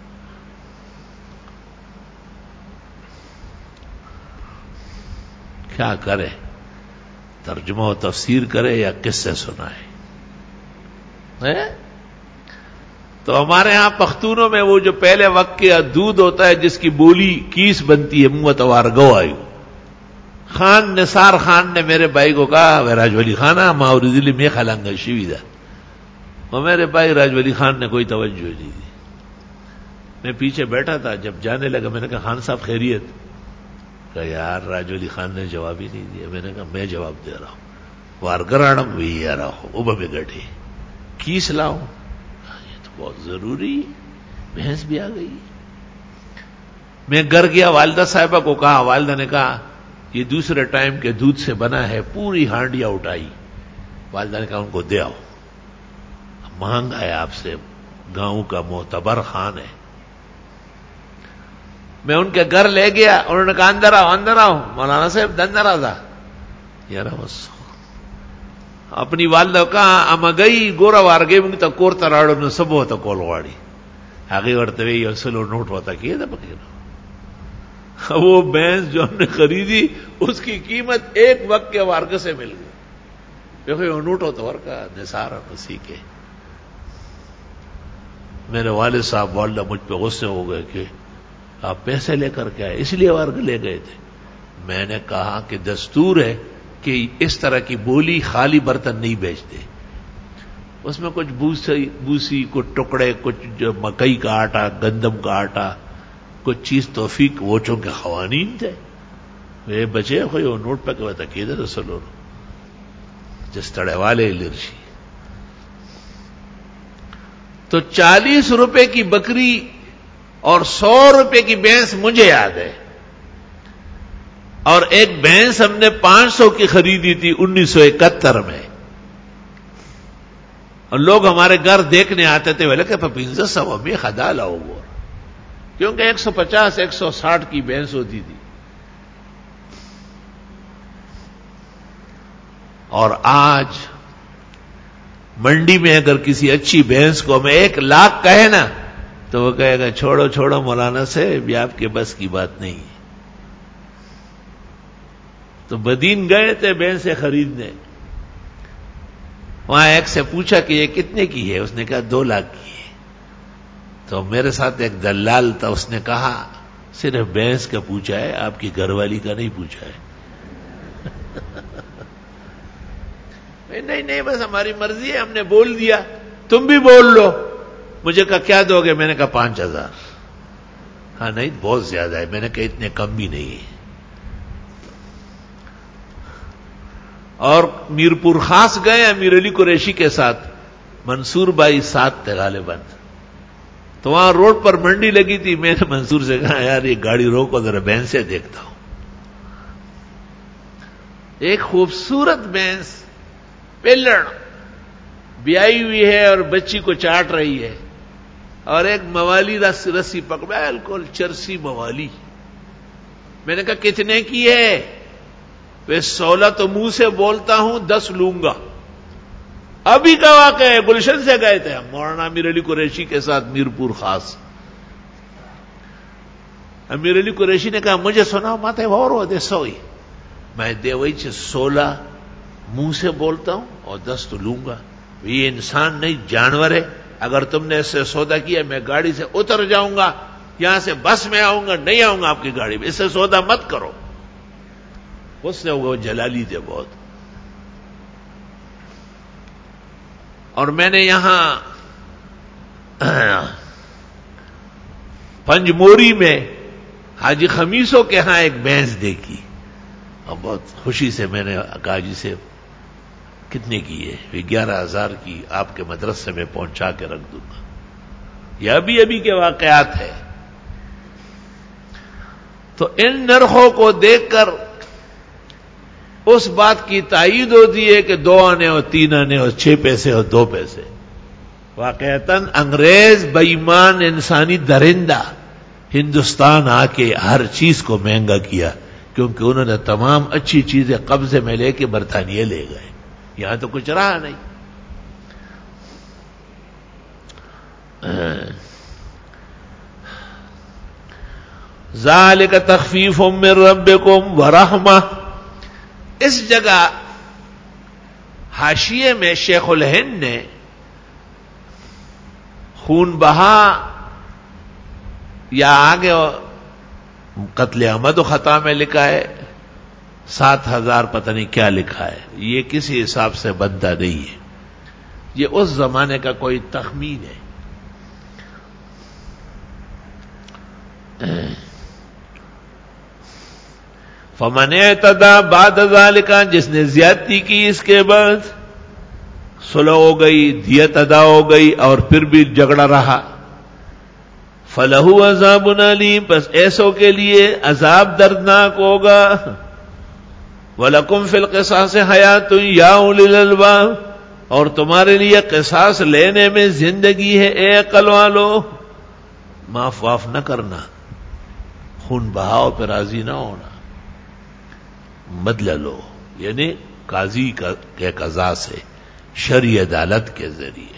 [SPEAKER 1] کیا کرے، ترجمہ و تفسیر کرے یا کس سے سنائے؟ تو ہمارے ہاں پختونوں میں وہ جو پہلے وقت کے دودھ ہوتا ہے جس کی بولی کیس بنتی ہے، منہ توار گو آئیو، خان نثار خان نے میرے بھائی کو کہا وہ راج ولی خانہ ماوری دلی میں خلانگا شوی دا، اور میرے بھائی راج ولی خان نے کوئی توجہ نہیں دی۔ میں پیچھے بیٹھا تھا، جب جانے لگا میں نے کہا خان صاحب خیریت؟ کہا یار راج ولی خان نے جواب ہی نہیں دیا۔ میں نے کہا میں جواب دے رہا ہوں، وارگرانم بھی آ رہا ہوں اوبا میں گٹھے کیس لاؤں، یہ تو بہت ضروری ہے، بھینس بھی آ گئی۔ میں گھر گیا، والدہ صاحبہ کو کہا، والدہ نے کہا یہ دوسرے ٹائم کے دودھ سے بنا ہے، پوری ہانڈیاں اٹھائی۔ والدہ نے کہا ان کو دے آؤ، مہنگا ہے آپ سے، گاؤں کا معتبر خان ہے۔ میں ان کے گھر لے گیا، انہوں نے کہا اندر آؤ اندر آؤ، مولانا صاحب اندر آ تھا یار بس اپنی والدہ کہا اما گئی گورا وار گئی منگ تا کور تراڑو نے سب ہوتا کول واڑی آگے ورتے ہوئی اصلو نوٹ ہوتا کیے تھا بکیرہ۔ وہ بھینس جو ہم نے خریدی اس کی قیمت ایک وقت کے وارگ سے مل گئی۔ دیکھو یہ نوٹ ہوتا ور کا نثار مسیح کے۔ میرے والد صاحب والدہ مجھ پہ غصے ہو گئے کہ آپ پیسے لے کر کے آئے، اس لیے وارگ لے گئے تھے۔ میں نے کہا کہ دستور ہے کہ اس طرح کی بولی خالی برتن نہیں بیچتے، اس میں کچھ بوسی بوسی کچھ ٹکڑے، کچھ جو مکئی کا آٹا، گندم کا آٹا، کچھ چیز توفیق وہ چونکہ قوانین تھے وہ بچے کوئی وہ نوٹ پہ کہ تقید رسول جس تڑے والے لرشی۔ تو چالیس روپے کی بکری اور سو روپے کی بھینس مجھے یاد ہے، اور ایک بھینس ہم نے پانچ سو کی خریدی تھی انیس سو اکہتر میں، اور لوگ ہمارے گھر دیکھنے آتے تھے بولے کہ پپینزا سو میں خدا لاؤ گو، کیونکہ ایک سو پچاس ایک سو ساٹھ کی بھینس ہوتی تھی۔ اور آج منڈی میں اگر کسی اچھی بھینس کو ہمیں ایک لاکھ کہے نا تو وہ کہے گا چھوڑو چھوڑو مولانا سے بھی آپ کے بس کی بات نہیں ہے۔ تو بدین گئے تھے بھینسیں خریدنے، وہاں ایک سے پوچھا کہ یہ کتنے کی ہے؟ اس نے کہا دو لاکھ کی ہے. تو میرے ساتھ ایک دلال تھا، اس نے کہا صرف بھینس کا پوچھا ہے، آپ کی گھر والی کا نہیں پوچھا ہے. نہیں نہیں بس ہماری مرضی ہے، ہم نے بول دیا، تم بھی بول لو. مجھے کہا کیا دو گے؟ میں نے کہا پانچ ہزار. ہاں نہیں بہت زیادہ ہے. میں نے کہا اتنے کم بھی نہیں ہے. اور میرپور خاص گئے امیر علی قریشی کے ساتھ، منصور بھائی ساتھ تھے غالباً. تو وہاں روڈ پر منڈی لگی تھی. میں نے منصور سے کہا یار یہ گاڑی روکو ذرا بھینس سے دیکھتا ہوں. ایک خوبصورت بھینس پلڑ بیائی ہوئی ہے اور بچی کو چاٹ رہی ہے، اور ایک موالی رس رسی پکڑا بالکل چرسی موالی. میں نے کہا کتنے کی ہے؟ وہ سولہ تو منہ سے بولتا ہوں، دس لوں گا. ابھی کا واقعہ ہے، گلشن سے گئے تھے ہم مولانا امیر علی قریشی کے ساتھ میرپور خاص. امیر علی قریشی نے کہا مجھے سناؤ ماتے اور ہو دے سوئی. میں دے وہی چھ سولہ منہ سے بولتا ہوں اور دس تو لوں گا. یہ انسان نہیں جانور ہے. اگر تم نے اس سے سودا کیا میں گاڑی سے اتر جاؤں گا، یہاں سے بس میں آؤں گا، نہیں آؤں گا آپ کی گاڑی میں. اس سے سودا مت کرو. اس نے وہ جلالی تھے بہت. اور میں نے یہاں پنجموری میں حاجی خمیسوں کے ہاں ایک بھینس دیکھی، اور بہت خوشی سے میں نے کہا جی سے کتنے کی ہے؟ یہ گیارہ ہزار کی، آپ کے مدرسے میں پہنچا کے رکھ دوں گا. یہ ابھی ابھی کے واقعات ہیں. تو ان نرخوں کو دیکھ کر اس بات کی تائید ہوتی ہے کہ دو آنے اور تین آنے اور چھ پیسے اور دو پیسے. واقعتاً انگریز بے ایمان انسانی درندہ ہندوستان آ کے ہر چیز کو مہنگا کیا، کیونکہ انہوں نے تمام اچھی چیزیں قبضے میں لے کے برطانیہ لے گئے. یہاں تو کچھ رہا نہیں. ذالک تخفیف من ربکم ورحمہ. اس جگہ حاشیے میں شیخ الہند نے خون بہا یا آگے قتل احمد و خطا میں لکھا ہے سات ہزار پتہ نہیں کیا لکھا ہے. یہ کسی حساب سے بنتا نہیں ہے. یہ اس زمانے کا کوئی تخمین ہے. فمن اعتدى بعد ذلك، جس نے زیادتی کی اس کے بعد، صلح ہو گئی، دیت ادا ہو گئی اور پھر بھی جھگڑا رہا، فَلَهُ عَذَابٌ أَلِيمٌ، بس ایسوں کے لیے عذاب دردناک ہوگا. وَلَكُمْ فِي الْقِصَاصِ حَيَاةٌ يَا أُولِي الْأَلْبَابِ، اور تمہارے لیے قصاص لینے میں زندگی ہے اے عقل والو. معاف واف نہ کرنا، خون بہاؤ پہ راضی نہ ہونا، بدلہ لو، یعنی قاضی کے قضا سے، شرعی عدالت کے ذریعے.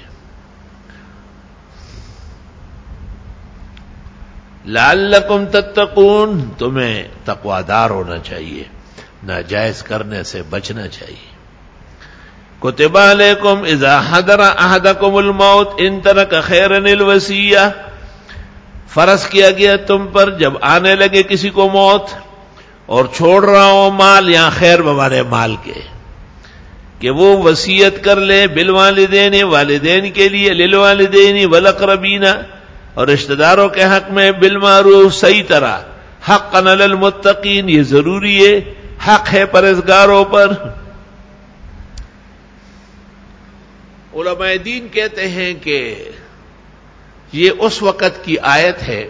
[SPEAKER 1] لعلکم تتقون، تمہیں تقوادار ہونا چاہیے، ناجائز کرنے سے بچنا چاہیے. کتب علیکم اذا حضر احدکم الموت ان ترک خیرا الوصیہ، فرض کیا گیا تم پر جب آنے لگے کسی کو موت اور چھوڑ رہا ہو مال، یا خیر بمانے مال کے، کہ وہ وصیت کر لے بالوالدین، والدین کے لیے، للوالدین والاقربین، اور رشتہ داروں کے حق میں، بالمعروف، صحیح طرح، حقا علی المتقین، یہ ضروری ہے، حق ہے پرہیزگاروں پر. علماء دین کہتے ہیں کہ یہ اس وقت کی آیت ہے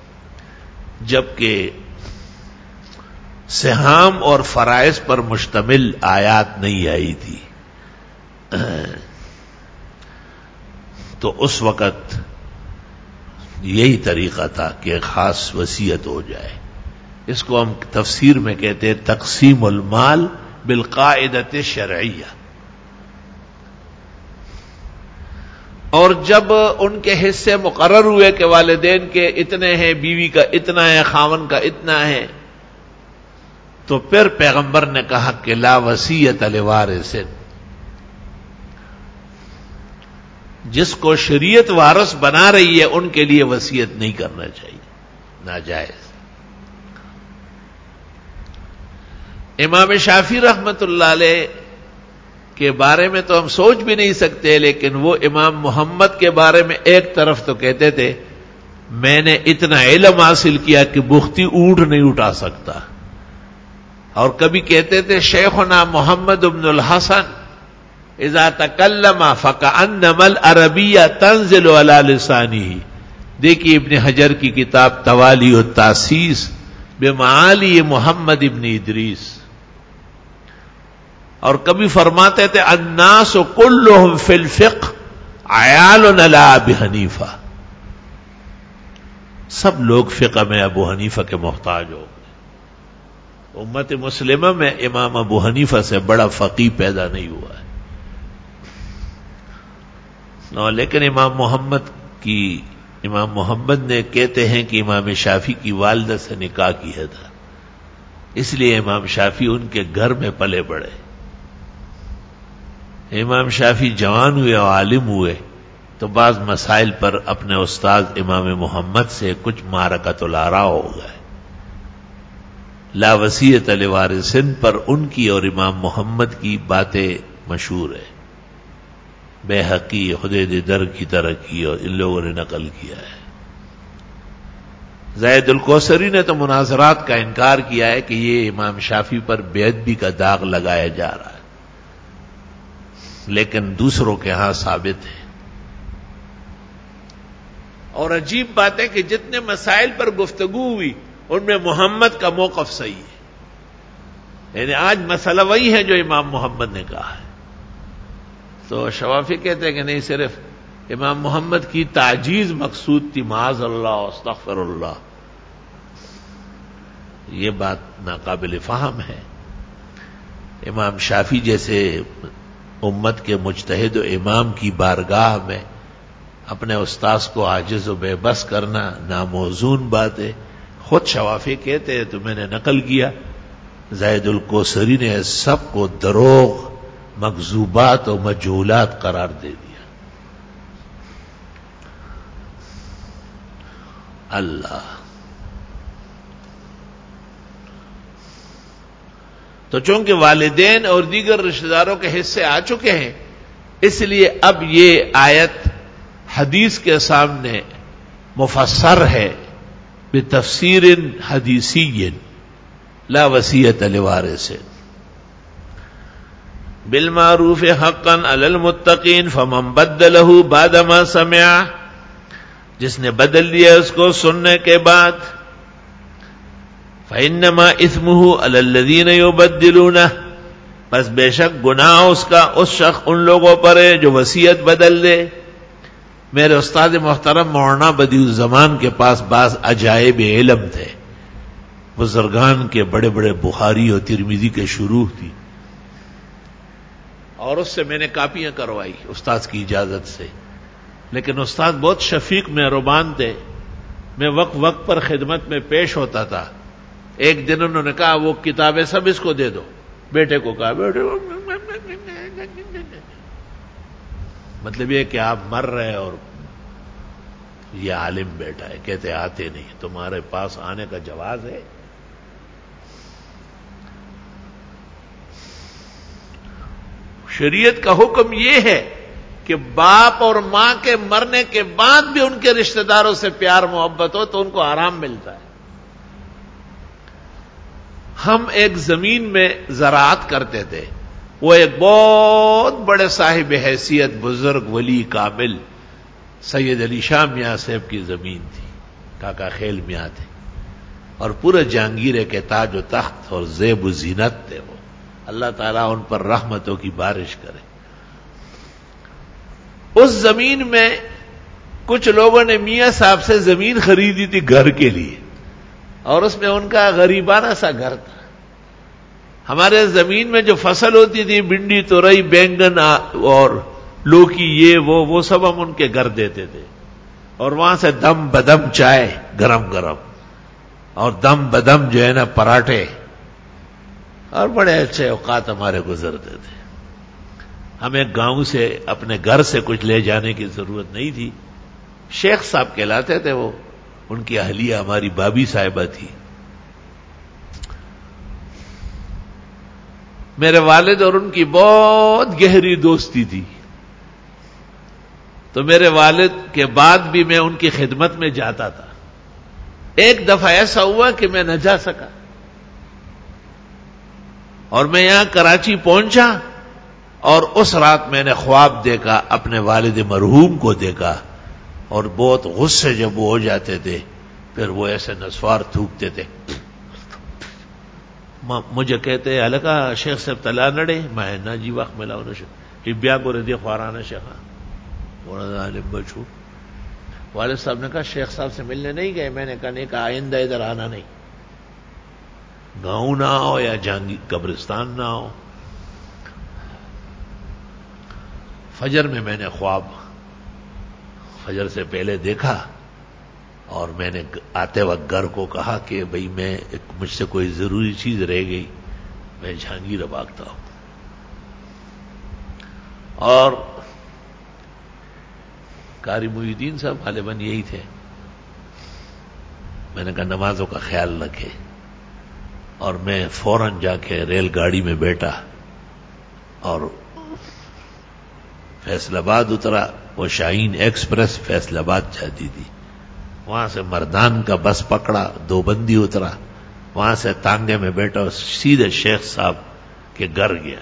[SPEAKER 1] جبکہ سہام اور فرائض پر مشتمل آیات نہیں آئی تھی. تو اس وقت یہی طریقہ تھا کہ خاص وصیت ہو جائے. اس کو ہم تفسیر میں کہتے ہیں تقسیم المال بالقاعدۃ شرعیہ. اور جب ان کے حصے مقرر ہوئے کہ والدین کے اتنے ہیں، بیوی کا اتنا ہے، خاوند کا اتنا ہے، تو پھر پیغمبر نے کہا کہ لا وصیت لوارث، جس کو شریعت وارث بنا رہی ہے ان کے لیے وصیت نہیں کرنا چاہیے، ناجائز۔ امام شافعی رحمت اللہ علیہ کے بارے میں تو ہم سوچ بھی نہیں سکتے، لیکن وہ امام محمد کے بارے میں ایک طرف تو کہتے تھے میں نے اتنا علم حاصل کیا کہ بختی اونٹ نہیں اٹھا سکتا، اور کبھی کہتے تھے شیخنا محمد بن الحسن اذا تکلم فکأنما العربیہ تنزل علی لسانہ۔ دیکھیے ابن حجر کی کتاب توالی التاسیس بمعالی محمد ابن ادریس، اور کبھی فرماتے تھے الناس کلهم فی الفقہ عیال علی ابی حنیفہ، سب لوگ فقہ میں ابو حنیفہ کے محتاج ہو گئے۔ امت مسلمہ میں امام ابو حنیفہ سے بڑا فقیہ پیدا نہیں ہوا ہے، نو لیکن امام محمد کی امام محمد نے کہتے ہیں کہ امام شافعی کی والدہ سے نکاح کیا تھا، اس لیے امام شافعی ان کے گھر میں پلے بڑھے۔ امام شافعی جوان ہوئے اور عالم ہوئے تو بعض مسائل پر اپنے استاد امام محمد سے کچھ معرکۃ الاراء ہو گئے۔ لا وصیۃ لوارث پر ان کی اور امام محمد کی باتیں مشہور ہے، بیہقی، حدید در کی طرح کی، اور ان لوگوں نے نقل کیا ہے۔ زید الکوثری نے تو مناظرات کا انکار کیا ہے کہ یہ امام شافعی پر بے ادبی کا داغ لگایا جا رہا ہے، لیکن دوسروں کے ہاں ثابت ہے۔ اور عجیب بات ہے کہ جتنے مسائل پر گفتگو ہوئی ان میں محمد کا موقف صحیح ہے، یعنی آج مسئلہ وہی ہے جو امام محمد نے کہا ہے۔ تو شوافی کہتے ہیں کہ نہیں، صرف امام محمد کی تعجیز مقصود تھی، معاذ اللہ استغفر اللہ، یہ بات ناقابل فہم ہے۔ امام شافعی جیسے امت کے مجتہد و امام کی بارگاہ میں اپنے استاذ کو عاجز و بے بس کرنا ناموزون بات ہے۔ خود شوافی کہتے ہیں تو میں نے نقل کیا، زید الکوثری نے سب کو دروغ، مکذوبات و مجہولات قرار دے دیا۔ اللہ، تو چونکہ والدین اور دیگر رشتہ داروں کے حصے آ چکے ہیں، اس لیے اب یہ آیت حدیث کے سامنے مفسر ہے بتفسیر حدیثی لا وصیۃ لوارث بالمعروف حقا علی المتقین فمن بدلہ بعد ما سمع، جس نے بدل دیا اس کو سننے کے بعد، فإنما اثمہ علی الذین یبدلونہ، بس بے شک گناہ اس کا اس شخص ان لوگوں پر ہے جو وصیت بدل دے۔ میرے استاد محترم مولانا بدیع الزمان کے پاس بعض عجائب علم تھے، بزرگان کے بڑے بڑے بخاری اور ترمذی کے شروح تھی، اور اس سے میں نے کاپیاں کروائی استاد کی اجازت سے، لیکن استاد بہت شفیق مہربان تھے، میں وقت وقت پر خدمت میں پیش ہوتا تھا۔ ایک دن انہوں نے کہا وہ کتابیں سب اس کو دے دو، بیٹے کو کہا، بیٹے مطلب یہ کہ آپ مر رہے اور یہ عالم بیٹا ہے، کہتے آتے نہیں، تمہارے پاس آنے کا جواز ہے؟ شریعت کا حکم یہ ہے کہ باپ اور ماں کے مرنے کے بعد بھی ان کے رشتہ داروں سے پیار محبت ہو تو ان کو آرام ملتا ہے۔ ہم ایک زمین میں زراعت کرتے تھے، وہ ایک بہت بڑے صاحب حیثیت بزرگ ولی کامل سید علی شاہ میاں صاحب کی زمین تھی، کاکا خیل میاں تھے، اور پورے جہانگیر کے تاج و تخت اور زیب و زینت تھے وہ، اللہ تعالیٰ ان پر رحمتوں کی بارش کرے۔ اس زمین میں کچھ لوگوں نے میاں صاحب سے زمین خریدی تھی گھر کے لیے، اور اس میں ان کا غریبانہ سا گھر تھا۔ ہمارے زمین میں جو فصل ہوتی تھی، بھنڈی، تورئی، بینگن اور لوکی، یہ وہ وہ سب ہم ان کے گھر دیتے تھے، اور وہاں سے دم بدم چائے گرم گرم، اور دم بدم جو ہے نا پراٹھے، اور بڑے اچھے اوقات ہمارے گزرتے تھے۔ ہمیں گاؤں سے اپنے گھر سے کچھ لے جانے کی ضرورت نہیں تھی. شیخ صاحب کہلاتے تھے وہ، ان کی اہلیہ ہماری بابی صاحبہ تھی. میرے والد اور ان کی بہت گہری دوستی تھی، تو میرے والد کے بعد بھی میں ان کی خدمت میں جاتا تھا. ایک دفعہ ایسا ہوا کہ میں نہ جا سکا، اور میں یہاں کراچی پہنچا، اور اس رات میں نے خواب دیکھا، اپنے والد مرحوم کو دیکھا، اور بہت غصے جب وہ ہو جاتے تھے پھر وہ ایسے نسوار تھوکتے تھے. مجھے کہتے الکا شیخ صاحب تلا نڑے، میں نہ جی وقت ملا انہیں ابیا کو ردی خوارانا شیخا بچو. والد صاحب نے کہا شیخ صاحب سے ملنے نہیں گئے؟ میں نے کہا نہیں، کہا آئندہ ادھر آنا نہیں، گاؤں نہ آؤ یا جہانگیر قبرستان نہ آؤ. فجر میں میں نے خواب فجر سے پہلے دیکھا، اور میں نے آتے وقت گھر کو کہا کہ بھئی میں مجھ سے کوئی ضروری چیز رہ گئی، میں جہانگیر بھاگتا ہوں. اور قاری محی الدین صاحب غالباً یہی تھے. میں نے کہا نمازوں کا خیال رکھے، اور میں فوراً جا کے ریل گاڑی میں بیٹھا اور فیصل آباد اترا. وہ شاہین ایکسپریس فیصل آباد جاتی تھی. وہاں سے مردان کا بس پکڑا، دو بندی اترا، وہاں سے تانگے میں بیٹھا اور سیدھے شیخ صاحب کے گھر گیا.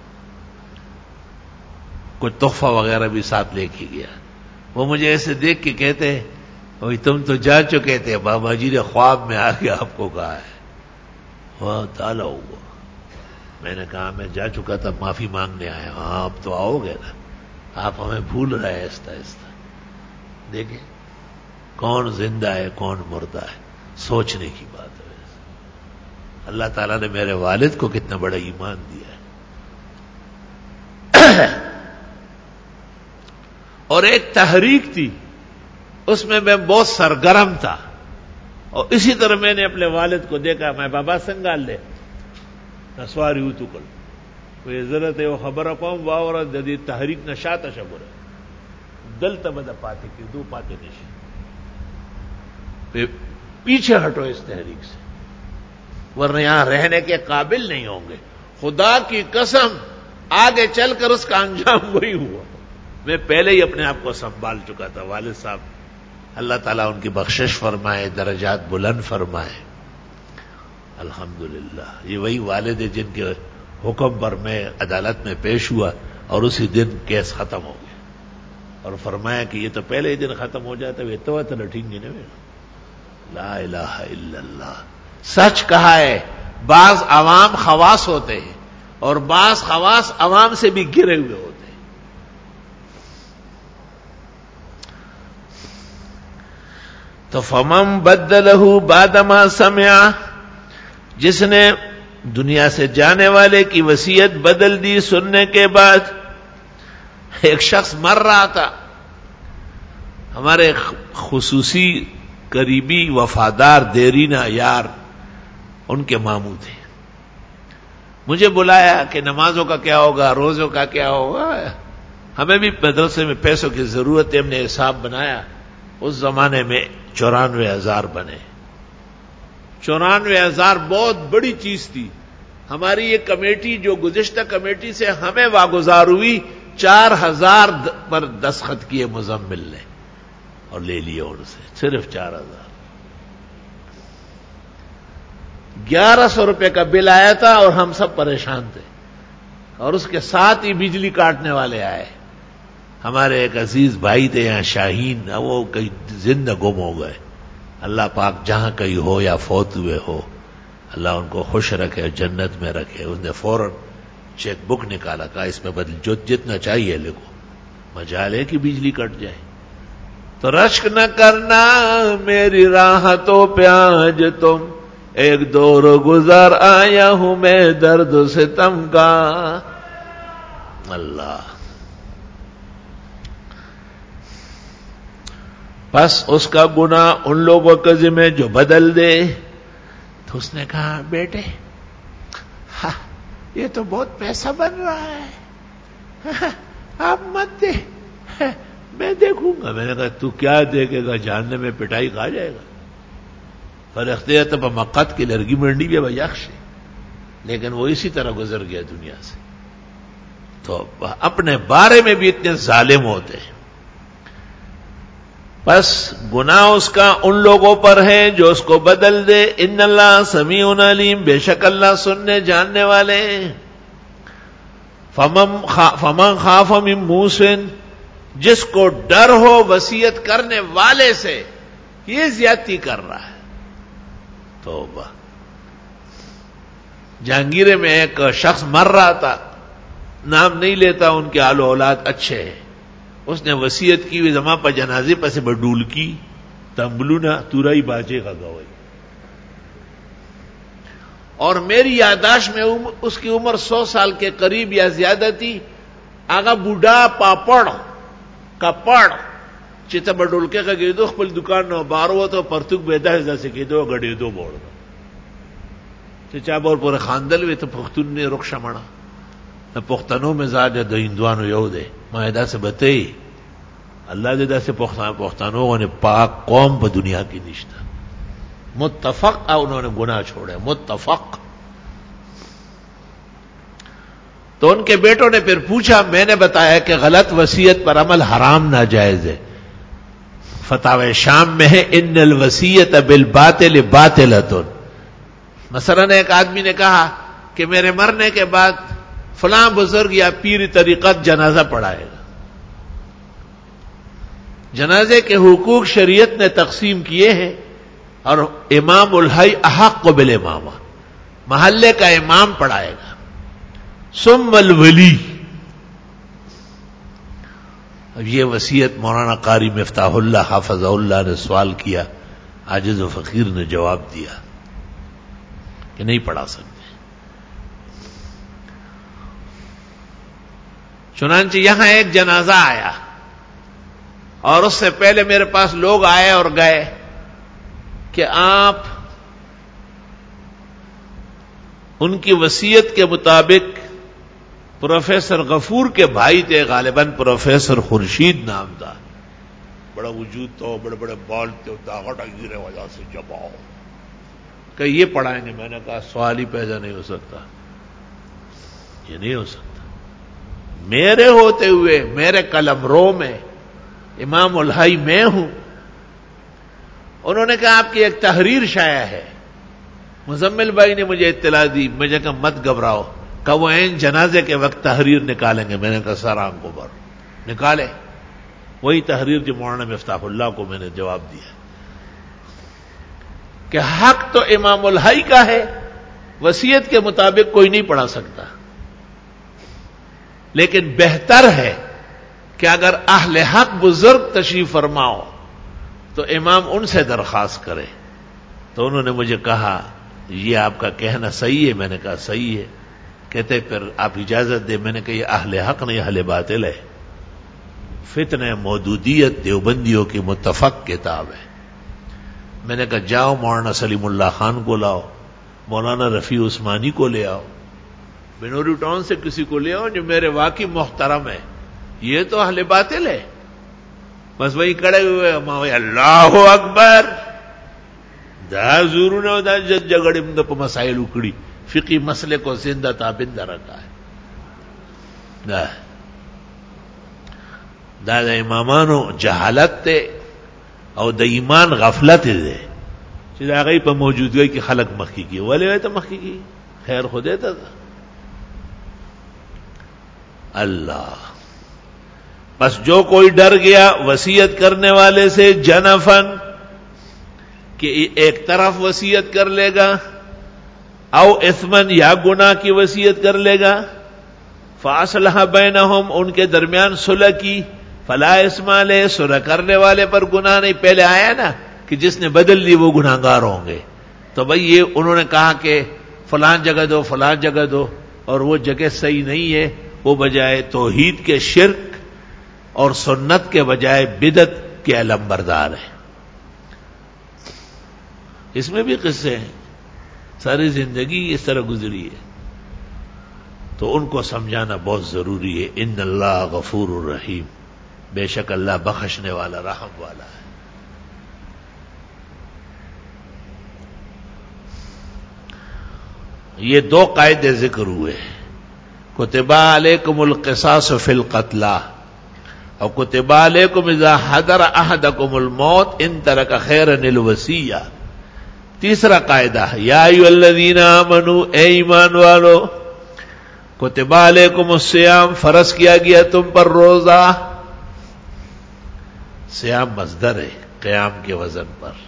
[SPEAKER 1] کچھ تحفہ وغیرہ بھی ساتھ لے کے گیا. وہ مجھے ایسے دیکھ کے کہتے وہی تم تو جا چکے تھے، بابا جی نے خواب میں آ کے آپ کو کہا ہے. وہاں تالا ہوا. میں نے کہا میں جا چکا تھا، معافی مانگنے آیا. ہاں اب تو آؤ گے نا، آپ ہمیں بھول رہے ہیں آہستہ آہستہ. دیکھیں کون زندہ ہے کون مردہ ہے، سوچنے کی بات ہے. اللہ تعالیٰ نے میرے والد کو کتنا بڑا ایمان دیا ہے. اور ایک تحریک تھی، اس میں میں بہت سرگرم تھا، اور اسی طرح میں نے اپنے والد کو دیکھا. میں بابا سنگال لے نسواری ہوں تو کل کوئی ضرورت ہے وہ خبر قوم واور جدید تحریک نشات شبر دل تبد پاتے کی دو پاتے نشی. پیچھے ہٹو اس تحریک سے، ورنہ یہاں رہنے کے قابل نہیں ہوں گے. خدا کی قسم آگے چل کر اس کا انجام وہی ہوا. میں پہلے ہی اپنے آپ کو سنبھال چکا تھا. والد صاحب اللہ تعالیٰ ان کی بخشش فرمائے، درجات بلند فرمائے. الحمدللہ یہ وہی والد ہے جن کے حکم پر میں عدالت میں پیش ہوا، اور اسی دن کیس ختم ہو گیا. اور فرمایا کہ یہ تو پہلے ہی دن ختم ہو جاتا ہے، تو تو لٹیں گے نا. لا الہ الا اللہ. سچ کہا ہے، بعض عوام خواص ہوتے ہیں اور بعض خواص عوام سے بھی گرے ہوئے ہوتے ہیں. تو فمن بدلہ بعدما سمع، جس نے دنیا سے جانے والے کی وصیت بدل دی سننے کے بعد. ایک شخص مر رہا تھا، ہمارے خصوصی قریبی وفادار دیرینہ یار ان کے ماموں تھے. مجھے بلایا کہ نمازوں کا کیا ہوگا، روزوں کا کیا ہوگا. ہمیں بھی مدرسے میں پیسوں کی ضرورت ہے، ہم نے حساب بنایا. اس زمانے میں چورانوے ہزار بنے. چورانوے ہزار بہت بڑی چیز تھی. ہماری یہ کمیٹی جو گزشتہ کمیٹی سے ہمیں واگزار ہوئی، چار ہزار پر دستخط کیے مزمل نے اور لے لیے ان سے صرف چار ہزار. گیارہ سو روپے کا بل آیا تھا اور ہم سب پریشان تھے. اور اس کے ساتھ ہی بجلی کاٹنے والے آئے. ہمارے ایک عزیز بھائی تھے یہاں شاہین، وہ کئی زندہ گم ہو گئے. اللہ پاک جہاں کہیں ہو یا فوت ہوئے ہو، اللہ ان کو خوش رکھے، جنت میں رکھے. اس نے فوراً چیک بک نکالا، کہا اس میں بدل جو جتنا چاہیے لکھو. مجال ہے کہ بجلی کٹ جائے. تو رشک نہ کرنا میری راحتوں پہ آج تم، ایک دور گزار آیا ہوں میں درد و ستم کا. اللہ. بس اس کا گناہ ان لوگوں کے ذمہ جو بدل دے. تو اس نے کہا بیٹے ہاں یہ تو بہت پیسہ بن رہا ہے، آپ مت دے، میں دیکھوں گا۔ میں نے کہا تو کیا دیکھے گا، جاننے میں پٹائی کھا جائے گا۔ فرختے تب مقت کی لرگی منڈی بھی اب یکش ہے، لیکن وہ اسی طرح گزر گیا دنیا سے۔ تو اپنے بارے میں بھی اتنے ظالم ہوتے ہیں۔ بس گناہ اس کا ان لوگوں پر ہے جو اس کو بدل دے۔ ان اللہ سمیع علیم، بے شک اللہ سننے جاننے والے ہیں۔ فمن خاف من موص، جس کو ڈر ہو وصیت کرنے والے سے، یہ زیادتی کر رہا ہے۔ توبہ۔ جہانگیرے میں ایک شخص مر رہا تھا، نام نہیں لیتا، ان کے آل و اولاد اچھے ہیں۔ اس نے وصیت کی ہوئی زماں پر جنازے پر سے بڈول کی تمبلو نہ تورائی باجے کا گوئی، اور میری یاداشت میں اس کی عمر سو سال کے قریب یا زیادہ تھی۔ آگا بوڑھا پاپڑ کپڑ چیتا بڈولکے کا گیدو خپل دکان نو بارو تو پرتوک بیدا ہے جیسے گیدو گڑی دو بوڑ چچا بور پورے خاندل وے تو پختون نے رخشا مڑا نہ پختنوں میں زاد دو ہندوانو یو دے معاہدہ سے بتائی اللہ دے دا سے پختانوں نے پاک قوم پہ دنیا کی نشتہ متفق انہوں نے گناہ چھوڑے متفق۔ تو ان کے بیٹوں نے پھر پوچھا، میں نے بتایا کہ غلط وصیت پر عمل حرام ناجائز ہے۔ فتاوی شام میں ہے ان الوصیت بالباطل باطلۃ۔ مثلا ایک آدمی نے کہا کہ میرے مرنے کے بعد فلاں بزرگ یا پیر طریقت جنازہ پڑھائے گا۔ جنازے کے حقوق شریعت نے تقسیم کیے ہیں، اور امام الحی احق بالامامہ، محلے کا امام پڑھائے گا۔ ثم الولی، اب یہ وصیت مولانا قاری مفتاح اللہ حافظ اللہ نے سوال کیا، عاجز و فقیر نے جواب دیا کہ نہیں پڑھا سکتے۔ چنانچہ یہاں ایک جنازہ آیا اور اس سے پہلے میرے پاس لوگ آئے اور گئے کہ آپ ان کی وصیت کے مطابق پروفیسر غفور کے بھائی تھے، غالباً پروفیسر خورشید نام تھا، بڑا وجود تو بڑے بڑے بال تھے، داغٹ گرے وجہ سے جباؤ کہ یہ پڑھائیں گے۔ میں نے کہا سوال ہی پیدا نہیں ہو سکتا، یہ نہیں ہو سکتا۔ میرے ہوتے ہوئے میرے قلم رو میں امام الحی میں ہوں۔ انہوں نے کہا آپ کی ایک تحریر شائع ہے، مزمل بھائی نے مجھے اطلاع دی، مجھے کہا مت گھبراؤ، کہ وہ این جنازے کے وقت تحریر نکالیں گے۔ میں نے کہا سر آنکھوں پر نکالے، وہی تحریر جو مولانا مفتاح اللہ کو میں نے جواب دیا کہ حق تو امام الحی کا ہے، وصیت کے مطابق کوئی نہیں پڑھا سکتا، لیکن بہتر ہے کہ اگر اہل حق بزرگ تشریف فرماؤ تو امام ان سے درخواست کرے۔ تو انہوں نے مجھے کہا یہ آپ کا کہنا صحیح ہے۔ میں نے کہا صحیح ہے۔ کہتے پھر آپ اجازت دیں۔ میں نے کہا یہ اہل حق نہیں اہل باطل ہے۔ فتنہ مودودیت دیوبندیوں کی متفق کتاب ہے۔ میں نے کہا جاؤ مولانا سلیم اللہ خان کو لاؤ، مولانا رفیع عثمانی کو لے آؤ، بنوری ٹاؤن سے کسی کو لے آؤ جو میرے واقعی محترم ہے، یہ تو اہل باطل ہے۔ بس وہی کڑے ہوئے ماوی اللہ اکبر دا ضرور نے دا جد جگڑی مند پا مسائل اکڑی، فقی مسئلے کو زندہ تابندہ رکھا ہے۔ دا دا دا امامانو جہالت تے او دا ایمان غفلت دے چې دا غي په موجودګۍ کې خلق مخکې کی ولې ته مخکې کی خیر خدای ته اللہ۔ بس جو کوئی ڈر گیا وصیت کرنے والے سے جنفن کہ ایک طرف وصیت کر لے گا، او اثمن یا گناہ کی وصیت کر لے گا، فاصلح بینہم ان کے درمیان صلح کی، فلا اثم علیہ صلح کرنے والے پر گناہ نہیں۔ پہلے آیا نا کہ جس نے بدل لی وہ گناہگار ہوں گے، تو بھئی یہ انہوں نے کہا کہ فلان جگہ دو فلان جگہ دو، اور وہ جگہ صحیح نہیں ہے، وہ بجائے توحید کے شرک اور سنت کے بجائے بدعت کے علم بردار ہے۔ اس میں بھی قصے ہیں، ساری زندگی اس طرح گزری ہے۔ تو ان کو سمجھانا بہت ضروری ہے. ان اللہ غفور الرحیم، بے شک اللہ بخشنے والا رحم والا ہے. یہ دو قاعدے ذکر ہوئے، کتب علیکم القصاص فی القتلى اور کتب علیکم اذا حضر احدکم الموت ان ترک خیرا الوصیہ. تیسرا قاعدہ یا ایھا الذین آمنوا، اے ایمان والو، کتب علیکم الصیام، فرض کیا گیا تم پر روزہ. صیام مصدر ہے قیام کے وزن پر.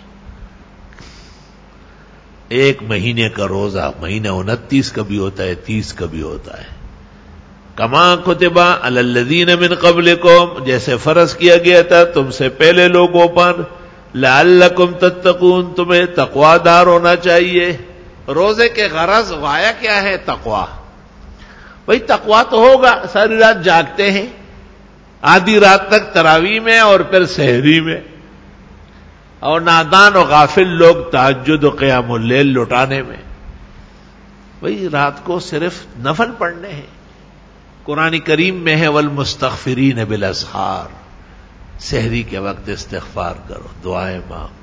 [SPEAKER 1] ایک مہینے کا روزہ، مہینہ انتیس کا بھی ہوتا ہے، تیس کا بھی ہوتا ہے. کما کتبہ علی الذین من قبلکم، جیسے فرض کیا گیا تھا تم سے پہلے لوگوں پر، لعلکم تتقون، تمہیں تقوی دار ہونا چاہیے. روزے کے غرض غایہ کیا ہے؟ تقوی. بھئی تقوی تو ہوگا، ساری رات جاگتے ہیں، آدھی رات تک تراویح میں اور پھر سحری میں، اور نادان و غافل لوگ تہجد و قیام اللیل لٹانے میں. بھئی رات کو صرف نفل پڑھنے ہیں. قرآن کریم میں ہے والمستغفرین بالاسحار، سحری کے وقت استغفار کرو، دعائیں مانگو.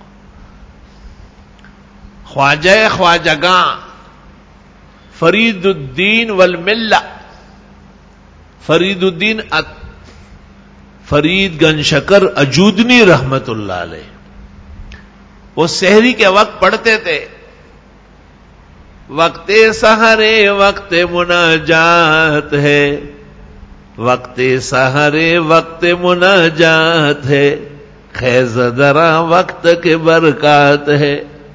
[SPEAKER 1] خواجہ خواجگاں فرید الدین والملہ، فرید الدین فرید گن شکر اجودنی رحمت اللہ علیہ، وہ سحری کے وقت پڑھتے تھے، وقت سحرے وقت مناجات ہے، وقت سحرے وقت مناجات ہے، خیز درا وقت کے برکات ہے.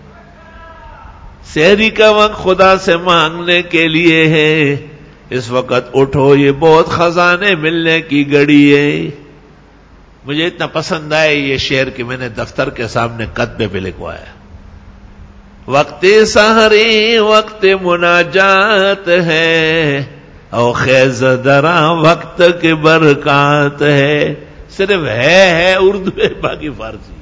[SPEAKER 1] سحری کا وقت خدا سے مانگنے کے لیے ہے. اس وقت اٹھو، یہ بہت خزانے ملنے کی گھڑی ہے. مجھے اتنا پسند آئے یہ شعر کہ میں نے دفتر کے سامنے کتبے پہ لکھوایا. وقت سحری وقت مناجات ہے، او خیز درا وقت کی برکات ہے. صرف ہے ہے اردو ہے، باقی فارسی.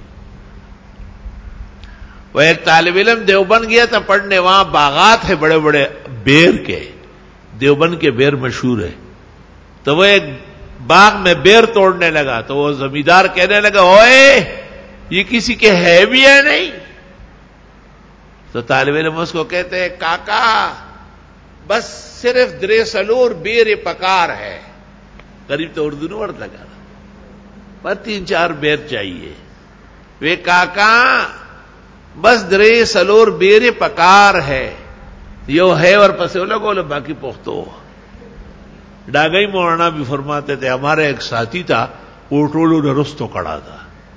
[SPEAKER 1] وہ ایک طالب علم دیوبند گیا تھا پڑھنے، وہاں باغات ہیں بڑے بڑے بیر کے، دیوبند کے بیر مشہور ہے. تو وہ ایک باغ میں بیر توڑنے لگا تو وہ زمیندار کہنے لگا اوئے یہ کسی کے ہے بھی ہے نہیں. تو طالب علم اس کو کہتے ہیں کاکا بس صرف درے سلور بیر پکار ہے. قریب تو اردو نوڑ لگا پر تین چار بیر چاہیے. وے کاکا بس درے سلور بیر پکار ہے، یو ہے اور پسے لگو لو باقی پختو. ڈاگئی مولانا بھی فرماتے تھے ہمارے ایک ساتھی تھا، اوٹولو نرستو کڑا تھا.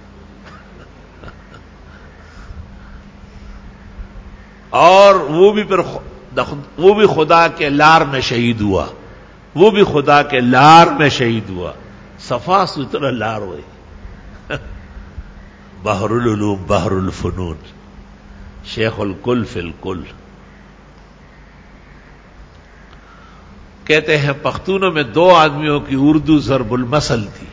[SPEAKER 1] اور وہ بھی پھر وہ بھی خدا کے لار میں شہید ہوا، وہ بھی خدا کے لار میں شہید ہوا. صفا ستھرا لار ہوئی. بحر العلوم بحر الفنون، شیخ الکل فی الکل. کہتے ہیں پختونوں میں دو آدمیوں کی اردو ضرب المثل تھی.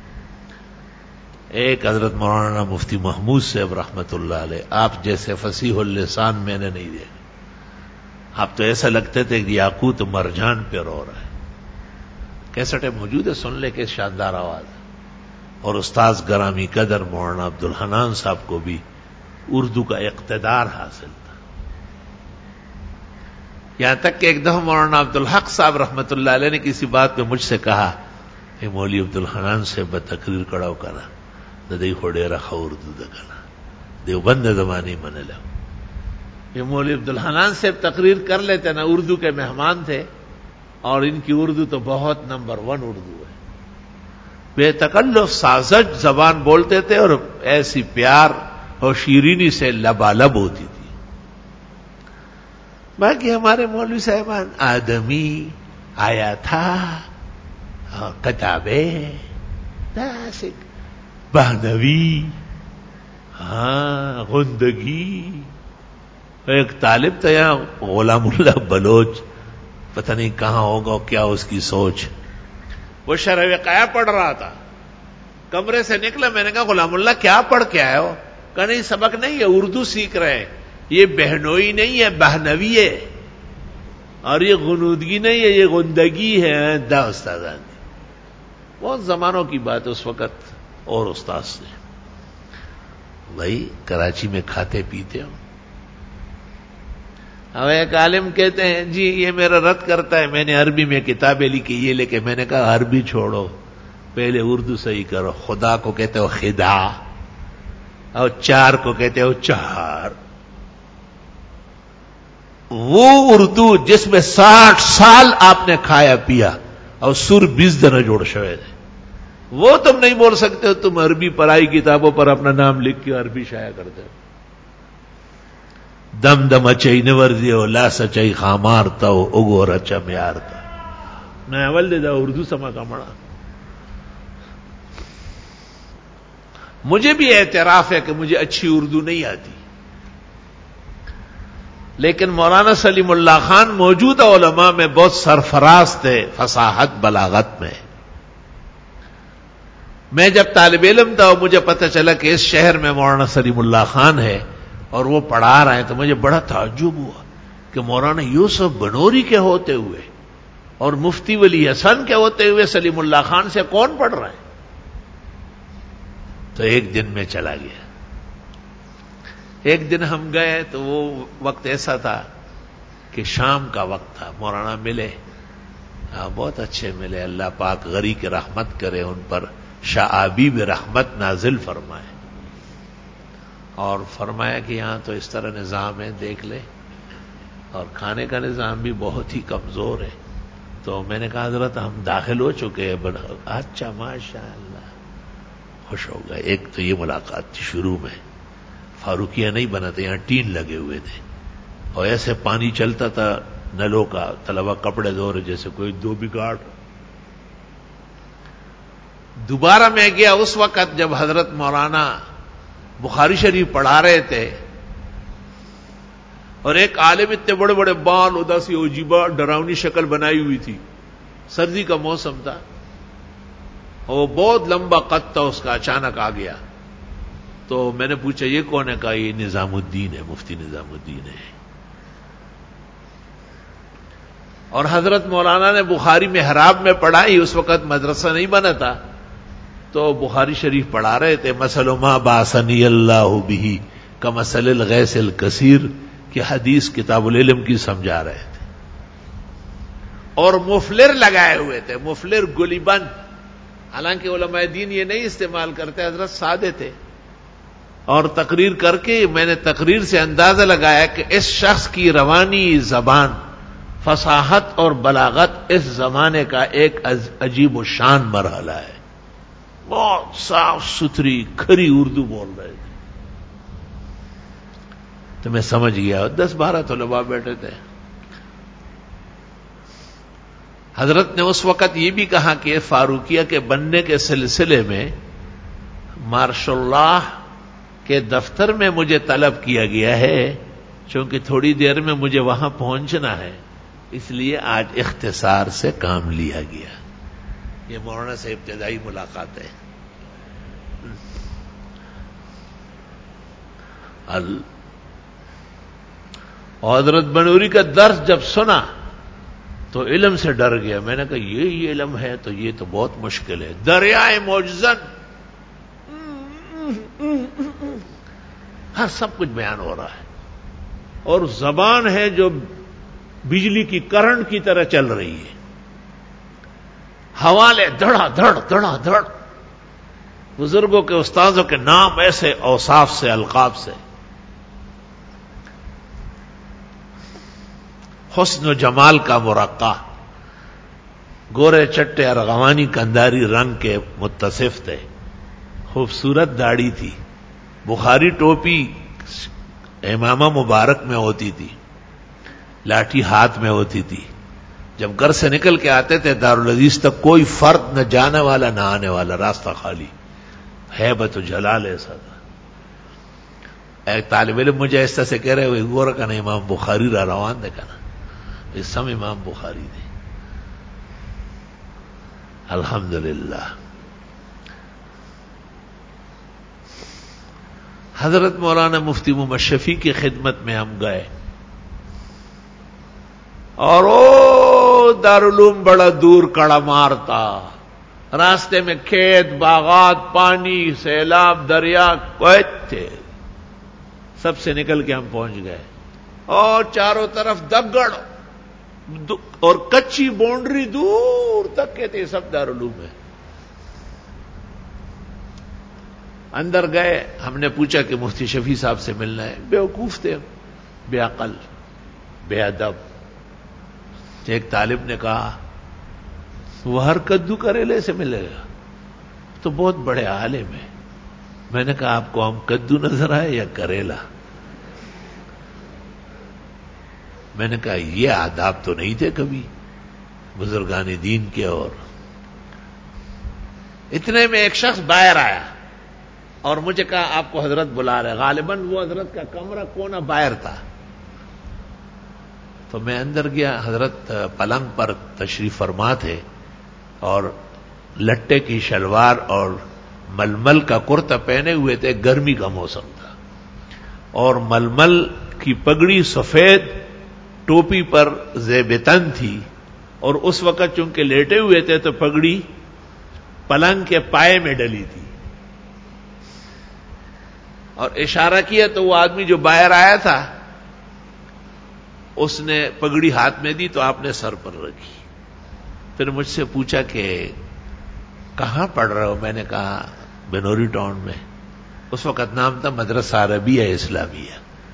[SPEAKER 1] ایک حضرت مولانا مفتی محمود صاحب رحمت اللہ علیہ، آپ جیسے فصیح اللسان میں نے نہیں دیکھا. آپ تو ایسا لگتے تھے کہ یاقوت مرجان پہ رو رہا ہے. کیسٹیں موجود ہے، سن لے کے شاندار آواز. اور استاذ گرامی قدر مولانا عبدالحنان صاحب کو بھی اردو کا اقتدار حاصل تھا. یہاں تک کہ ایک دفعہ مولانا عبدالحق صاحب رحمت اللہ علیہ نے کسی بات پہ مجھ سے کہا کہ مولوی عبدالحنان سے بتقریر کڑاو کرا ددئی خوڑے رکھا اردو دکھنا دیوبند زمانی من لو. یہ مولوی عبدالحنان سے تقریر کر لیتے نا، اردو کے مہمان تھے اور ان کی اردو تو بہت نمبر ون اردو ہے. بے تکلف سازج زبان بولتے تھے اور ایسی پیار اور شیرینی سے لبالب ہوتی تھی. باقی ہمارے مولوی صاحبان آدمی آیا تھا، کتابیں، بہنوی، ہاں غندگی. ایک طالب تھا یہاں غلام اللہ بلوچ، پتہ نہیں کہاں ہوگا کیا اس کی سوچ. وہ شرح وقایہ پڑھ رہا تھا، کمرے سے نکلا، میں نے کہا غلام اللہ کیا پڑھ کے آئے ہو؟ کہ نہیں سبق نہیں ہے، اردو سیکھ رہے ہیں. یہ بہنوئی نہیں ہے، بہنوی ہے. اور یہ غنودگی نہیں ہے، یہ غندگی ہے دا استادان دی. بہت زمانوں کی بات اس وقت اور استاد سے بھائی کراچی میں کھاتے پیتے ہو. اب ایک عالم کہتے ہیں جی یہ میرا رد کرتا ہے، میں نے عربی میں کتابیں لکھی یہ لے کے. میں نے کہا عربی چھوڑو، پہلے اردو صحیح کرو. خدا کو کہتے ہو خدا، اور چار کو کہتے ہو چار. وہ اردو جس میں ساٹھ سال آپ نے کھایا پیا اور سر بیس دن جوڑ شوے تھے، وہ تم نہیں بول سکتے ہو. تم عربی پڑھائی کتابوں پر اپنا نام لکھ کے عربی شائع کرتے ہو. دم دم اچئی نوردی ہو لا سچئی خامارتا ہو اگو رچا میارتا. میں اول دے دا اردو سما کا مڑا. مجھے بھی اعتراف ہے کہ مجھے اچھی اردو نہیں آتی، لیکن مولانا سلیم اللہ خان موجودہ علماء میں بہت سرفراز تھے فصاحت بلاغت میں. میں جب طالب علم تھا مجھے پتہ چلا کہ اس شہر میں مولانا سلیم اللہ خان ہے اور وہ پڑھا رہے ہیں، تو مجھے بڑا تعجب ہوا کہ مولانا یوسف بنوری کے ہوتے ہوئے اور مفتی ولی حسن کے ہوتے ہوئے سلیم اللہ خان سے کون پڑھ رہا ہے. تو ایک دن میں چلا گیا. ایک دن ہم گئے تو وہ وقت ایسا تھا کہ شام کا وقت تھا. مولانا ملے، بہت اچھے ملے. اللہ پاک غری کی رحمت کرے ان پر، شاہ آبی بھی رحمت نازل فرمائے. اور فرمایا کہ یہاں تو اس طرح نظام ہے دیکھ لے، اور کھانے کا نظام بھی بہت ہی کمزور ہے. تو میں نے کہا حضرت ہم داخل ہو چکے ہیں. اچھا ماشاء اللہ، خوش ہو گئے. ایک تو یہ ملاقات تھی. شروع میں فاروقیہ نہیں بنا تھا، یہاں ٹین لگے ہوئے تھے اور ایسے پانی چلتا تھا نلوں کا. طلبہ کپڑے دھو رہے جیسے کوئی دو بگاڑ. دوبارہ میں گیا اس وقت جب حضرت مولانا بخاری شریف پڑھا رہے تھے، اور ایک عالم اتنے بڑے بڑے بال اداسی عجیبہ ڈراؤنی شکل بنائی ہوئی تھی. سردی کا موسم تھا اور وہ بہت لمبا قد تھا اس کا. اچانک آ گیا تو میں نے پوچھا یہ کون ہے؟ کہا یہ نظام الدین ہے، مفتی نظام الدین ہے. اور حضرت مولانا نے بخاری محراب میں پڑھائی. اس وقت مدرسہ نہیں بنا تھا تو بخاری شریف پڑھا رہے تھے. مثل ما باسنی اللہ بہ کمثل الغیث الکثیر کی حدیث کتاب العلم کی سمجھا رہے تھے. اور مفلر لگائے ہوئے تھے، مفلر گلی بند. حالانکہ علماء دین یہ نہیں استعمال کرتے، حضرت سادے تھے. اور تقریر کر کے میں نے تقریر سے اندازہ لگایا کہ اس شخص کی روانی زبان، فصاحت اور بلاغت اس زمانے کا ایک عجیب و شان مرحلہ ہے. بہت صاف ستھری کھری اردو بول رہے تھے. تو میں سمجھ گیا. دس بارہ طلباء بیٹھے تھے. حضرت نے اس وقت یہ بھی کہا کہ فاروقیہ کے بننے کے سلسلے میں مارشاء اللہ کے دفتر میں مجھے طلب کیا گیا ہے، چونکہ تھوڑی دیر میں مجھے وہاں پہنچنا ہے، اس لیے آج اختصار سے کام لیا گیا. یہ مولانا سے ابتدائی ملاقات ہے. حضرت بنوری کا درس جب سنا تو علم سے ڈر گیا. میں نے کہا یہ یہ علم ہے تو یہ تو بہت مشکل ہے. دریائے معجزن، ہر سب کچھ بیان ہو رہا ہے، اور زبان ہے جو بجلی کی کرنٹ کی طرح چل رہی ہے. حوالے دھڑا دھڑ دھڑا دھڑ. بزرگوں کے استاذوں کے نام ایسے اوصاف سے القاب سے. حسن و جمال کا مرقع، گورے چٹے ارغوانی کنداری رنگ کے متصف تھے. خوبصورت داڑھی تھی. بخاری ٹوپی امامہ مبارک میں ہوتی تھی، لاٹھی ہاتھ میں ہوتی تھی. جب گھر سے نکل کے آتے تھے دارالعزیز تک کوئی فرد نہ جانے والا نہ آنے والا، راستہ خالی. ہیبت و جلال ایسا تھا. ایک طالب علم مجھے ایسا سے کہہ رہے ہوئے گورا کا نا امام بخاری را روان دے کنا اس سم امام بخاری دے. الحمدللہ. حضرت مولانا مفتی محمد شفیع کی خدمت میں ہم گئے اور او دارالعلوم بڑا دور کڑا مارتا، راستے میں کھیت باغات، پانی، سیلاب، دریا کوئی تھے، سب سے نکل کے ہم پہنچ گئے، اور چاروں طرف دگڑ اور کچی باؤنڈری دور تک کے تھے، سب دارالعلوم ہے۔ اندر گئے، ہم نے پوچھا کہ مفتی شفیع صاحب سے ملنا ہے، بیوقوف تھے، بے عقل، بے ادب۔ ایک طالب نے کہا وہ ہر کدو کریلے سے ملے گا، تو بہت بڑے عالم ہیں۔ میں نے کہا آپ کو ہم کدو نظر آئے یا کریلا؟ میں نے کہا یہ آداب تو نہیں تھے کبھی بزرگان دین کے۔ اور اتنے میں ایک شخص باہر آیا اور مجھے کہا آپ کو حضرت بلا رہے، غالباً وہ حضرت کا کمرہ کونا باہر تھا۔ تو میں اندر گیا، حضرت پلنگ پر تشریف فرما تھے اور لٹے کی شلوار اور ململ کا کرتا پہنے ہوئے تھے، گرمی کا موسم تھا، اور ململ کی پگڑی سفید ٹوپی پر زیب تن تھی، اور اس وقت چونکہ لیٹے ہوئے تھے تو پگڑی پلنگ کے پائے میں ڈلی تھی، اور اشارہ کیا تو وہ آدمی جو باہر آیا تھا اس نے پگڑی ہاتھ میں دی تو آپ نے سر پر رکھی۔ پھر مجھ سے پوچھا کہ کہاں پڑھ رہے ہو؟ میں نے کہا بنوری ٹاؤن میں، اس وقت نام تھا مدرسہ عربیہ اسلامیہ۔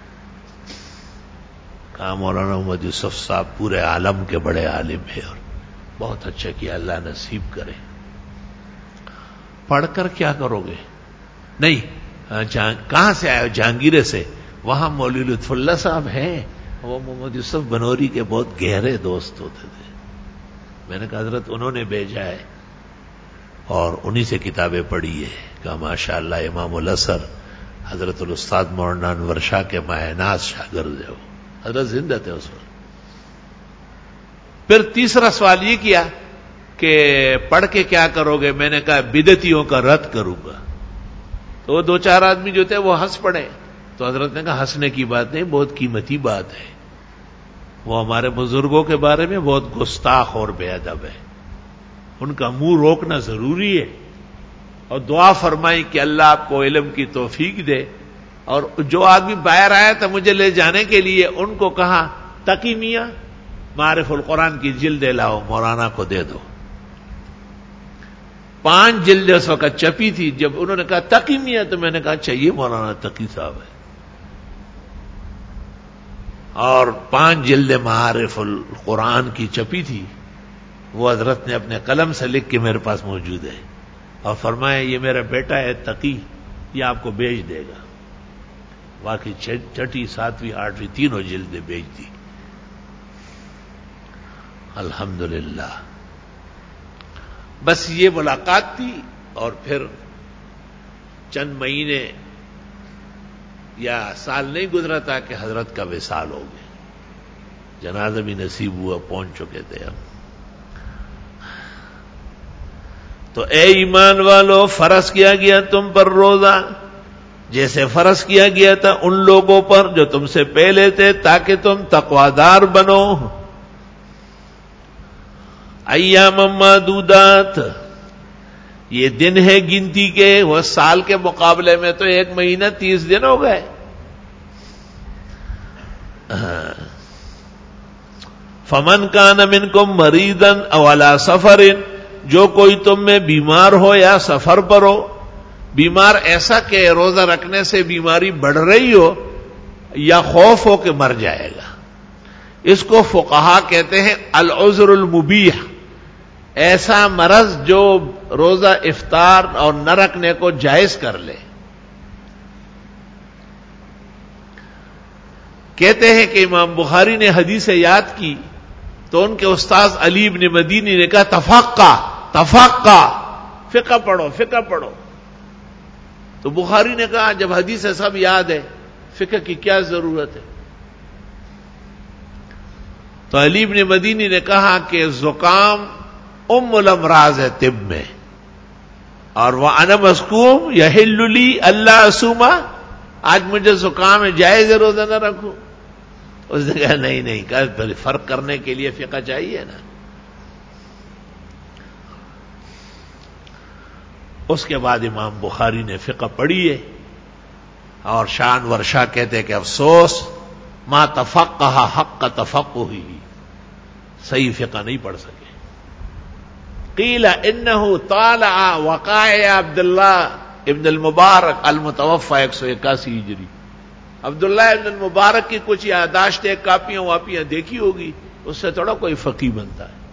[SPEAKER 1] کہا مولانا محمد یوسف صاحب پورے عالم کے بڑے عالم ہیں اور بہت اچھا کیا، اللہ نصیب کرے۔ پڑھ کر کیا کرو گے؟ نہیں، کہاں سے آئے؟ جہانگیرے سے۔ وہاں مولوی لطف اللہ صاحب ہیں، وہ محمد یوسف بنوری کے بہت گہرے دوست ہوتے تھے۔ میں نے کہا حضرت انہوں نے بھیجا ہے اور انہی سے کتابیں پڑھی ہے۔ کہا ماشاء اللہ امام الاسر حضرت الاستاذ مولانا انور شاہ کے ماہ ناز شاگرد ہے، وہ حضرت زندہ تھے اس وقت۔ پھر تیسرا سوال یہ کیا کہ پڑھ کے کیا کرو گے؟ میں نے کہا بدعتیوں کا رد کروں گا۔ تو وہ دو چار آدمی جو تھے وہ ہنس پڑے، تو حضرت نے کہا ہنسنے کی بات نہیں، بہت قیمتی بات ہے، وہ ہمارے بزرگوں کے بارے میں بہت گستاخ اور بے ادب ہے، ان کا منہ روکنا ضروری ہے، اور دعا فرمائی کہ اللہ آپ کو علم کی توفیق دے۔ اور جو آدمی باہر آیا تھا مجھے لے جانے کے لیے، ان کو کہا تقی میاں معارف القرآن کی جلد لاؤ، مولانا کو دے دو۔ پانچ جلد اس وقت چپی تھی، جب انہوں نے کہا تقی میاں تو میں نے کہا چاہیے مولانا تقی صاحب ہے، اور پانچ جلد معارف القرآن کی چپی تھی، وہ حضرت نے اپنے قلم سے لکھ کے میرے پاس موجود ہے، اور فرمایا یہ میرا بیٹا ہے تقی، یہ آپ کو بیچ دے گا۔ باقی چھٹی ساتویں آٹھویں تینوں جلدیں بیچ دی۔ الحمدللہ بس یہ ملاقات تھی، اور پھر چند مہینے یا سال نہیں گزرا تھا کہ حضرت کا وصال ہو گیا، جنازہ بھی نصیب ہوا، پہنچ چکے تھے ہم۔ تو اے ایمان والو، فرض کیا گیا تم پر روزہ جیسے فرض کیا گیا تھا ان لوگوں پر جو تم سے پہلے تھے، تاکہ تم تقوادار بنو۔ ایام معدودات، یہ دن ہے گنتی کے، وہ سال کے مقابلے میں تو ایک مہینہ تیس دن ہو گئے۔ فمن کان منکم مریضا او علی سفر، جو کوئی تم میں بیمار ہو یا سفر پر ہو، بیمار ایسا کہ روزہ رکھنے سے بیماری بڑھ رہی ہو یا خوف ہو کہ مر جائے گا، اس کو فقہا کہتے ہیں العذر المبیح، ایسا مرض جو روزہ افطار اور نہ رکھنے کو جائز کر لے۔ کہتے ہیں کہ امام بخاری نے حدیث یاد کی تو ان کے استاذ علی بن مدینی نے کہا تفقہ تفقہ، فقہ پڑھو فقہ پڑھو۔ تو بخاری نے کہا جب حدیث سب یاد ہے فقہ کی کیا ضرورت ہے؟ تو علی بن مدینی نے کہا کہ زکام ام الامراض ہے طب میں، اور وہ انا مسکوم یحل لی اللہ اسوما، آج مجھے زکام ہے جائز ہے روزہ نہ رکھوں۔ اس نے کہا نہیں نہیں، کہا فرق کرنے کے لیے فقہ چاہیے نا. اس کے بعد امام بخاری نے فقہ پڑھی ہے، اور شان ورشا کہتے کہ افسوس ما تفقہ حق تفقہ ہی، صحیح فقہ نہیں پڑھ سکے. قیل انہ طالع وقائع عبداللہ ابن المبارک المتوفى ایک سو اکاسی ہجری. عبداللہ ابن المبارک کی کچھ یاداشتیں، کاپیاں واپیاں دیکھی ہوگی، اس سے تھوڑا کوئی فقیہ بنتا ہے.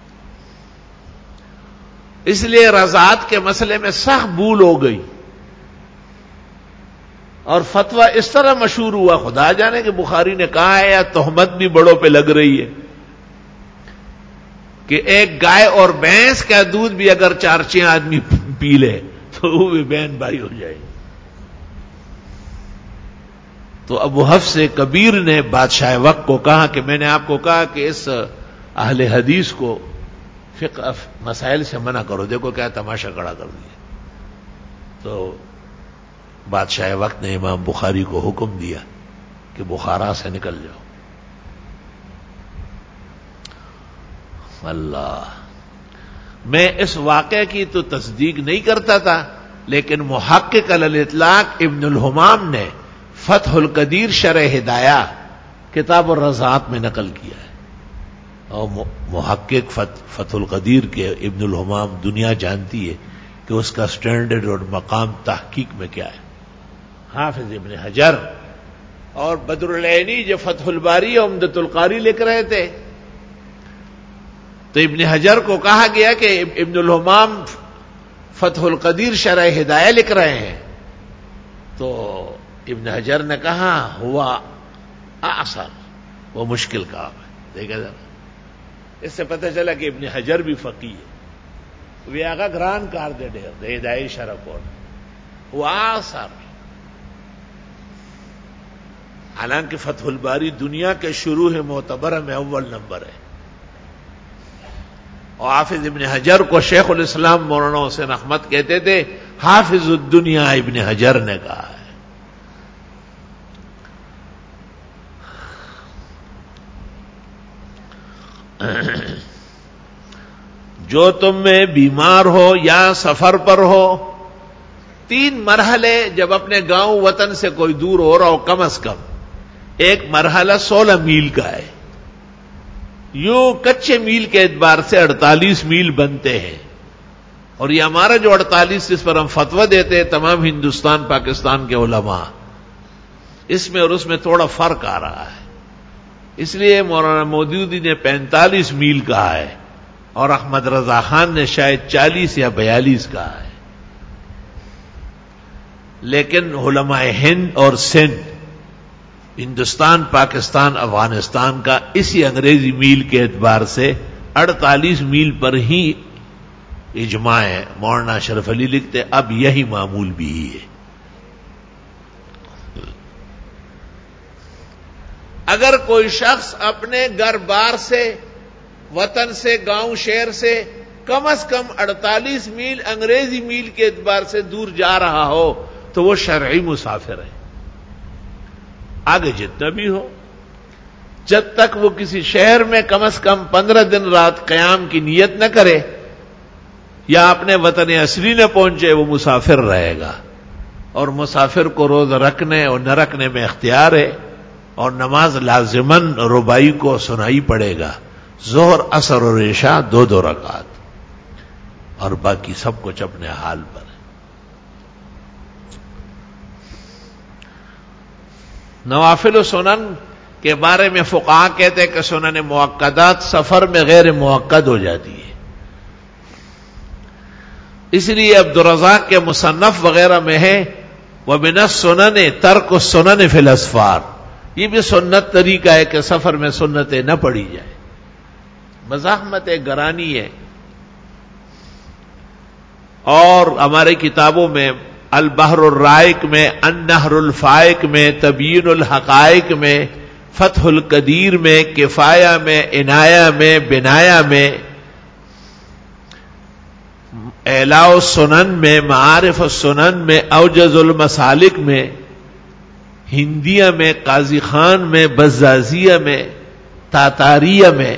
[SPEAKER 1] اس لیے رضاعت کے مسئلے میں سخت بھول ہو گئی، اور فتویٰ اس طرح مشہور ہوا، خدا جانے کہ بخاری نے کہا ہے یا تہمت بھی بڑوں پہ لگ رہی ہے کہ ایک گائے اور بھینس کا دودھ بھی اگر چار چھ آدمی پی لے تو وہ بھی بہن بھائی ہو جائے. تو ابو حفص کبیر نے بادشاہ وقت کو کہا کہ میں نے آپ کو کہا کہ اس اہل حدیث کو فقہ مسائل سے منع کرو، دیکھو کیا تماشا کھڑا کر دیا. تو بادشاہ وقت نے امام بخاری کو حکم دیا کہ بخارا سے نکل جاؤ. اللہ، میں اس واقعے کی تو تصدیق نہیں کرتا تھا، لیکن محقق علی الاطلاق ابن الحمام نے فتح القدیر شرح ہدایہ کتاب الرضاعت میں نقل کیا ہے. اور محقق فتح القدیر کے ابن الحمام دنیا جانتی ہے کہ اس کا سٹینڈرڈ اور مقام تحقیق میں کیا ہے. حافظ ابن حجر اور بدر العینی جو فتح الباری اور عمدۃ القاری لکھ رہے تھے، تو ابن حجر کو کہا گیا کہ ابن الحمام فتح القدیر شرح ہدایہ لکھ رہے ہیں. تو ابن حجر نے کہا ہوا اعصر، وہ مشکل کام ہے. دیکھا ذرا، اس سے پتہ چلا کہ ابن حجر بھی فقیہ ہے. وہ آگا گران کار دے دے ہدایہ شرح کو ہوا اعصر. حالانکہ فتح الباری دنیا کے شروع معتبرہ میں اول نمبر ہے. اور حافظ ابن حجر کو شیخ الاسلام مولانا حسین احمد کہتے تھے، حافظ الدنیا ابن حجر نے کہا ہے. جو تم میں بیمار ہو یا سفر پر ہو، تین مرحلے جب اپنے گاؤں وطن سے کوئی دور ہو رہا ہو، کم از کم ایک مرحلہ سولہ میل کا ہے. یوں کچے میل کے اعتبار سے اڑتالیس میل بنتے ہیں، اور یہ ہمارا جو اڑتالیس جس پر ہم فتویٰ دیتے ہیں تمام ہندوستان پاکستان کے علماء، اس میں اور اس میں تھوڑا فرق آ رہا ہے. اس لیے مولانا مودودی نے پینتالیس میل کہا ہے، اور احمد رضا خان نے شاید چالیس یا بیالیس کہا ہے. لیکن علماء ہند اور سندھ، ہندوستان پاکستان افغانستان کا اسی انگریزی میل کے اعتبار سے اڑتالیس میل پر ہی اجماع ہے. مولانا اشرف علی لکھتے اب یہی معمول بھی ہے. اگر کوئی شخص اپنے گھر بار سے، وطن سے، گاؤں شہر سے کم از کم اڑتالیس میل انگریزی میل کے اعتبار سے دور جا رہا ہو تو وہ شرعی مسافر ہے. آگے جتنا بھی ہو، جب تک وہ کسی شہر میں کم از کم پندرہ دن رات قیام کی نیت نہ کرے یا اپنے وطن اصلی نہ پہنچے، وہ مسافر رہے گا. اور مسافر کو روز رکھنے اور نہ رکھنے میں اختیار ہے، اور نماز لازماً رباعی کو سنائی پڑے گا، ظہر عصر اور عشاء دو دو رکعات، اور باقی سب کچھ اپنے حال پر ہے. نوافل و سنن کے بارے میں فقہا کہتے ہیں کہ سنن مؤکدات سفر میں غیر مؤکد ہو جاتی ہے. اس لیے عبدالرزاق کے مصنف وغیرہ میں ہے وَمِنَ السُّنَنِ تَرْكُ السُّنَنِ فِي الْأَسْفَارِ، یہ بھی سنت طریقہ ہے کہ سفر میں سنتیں نہ پڑھی جائے. مزاحمت گرانی ہے. اور ہماری کتابوں میں البحر الرائق میں، النہر الفائق میں، تبیین الحقائق میں، فتح القدیر میں، کفایہ میں، عنایہ میں، بنایہ میں، اعلاء السنن میں، معارف السنن میں، اوجز المسالک میں ہندیہ میں، قاضی خان میں، بزازیہ میں، تاتاریہ میں،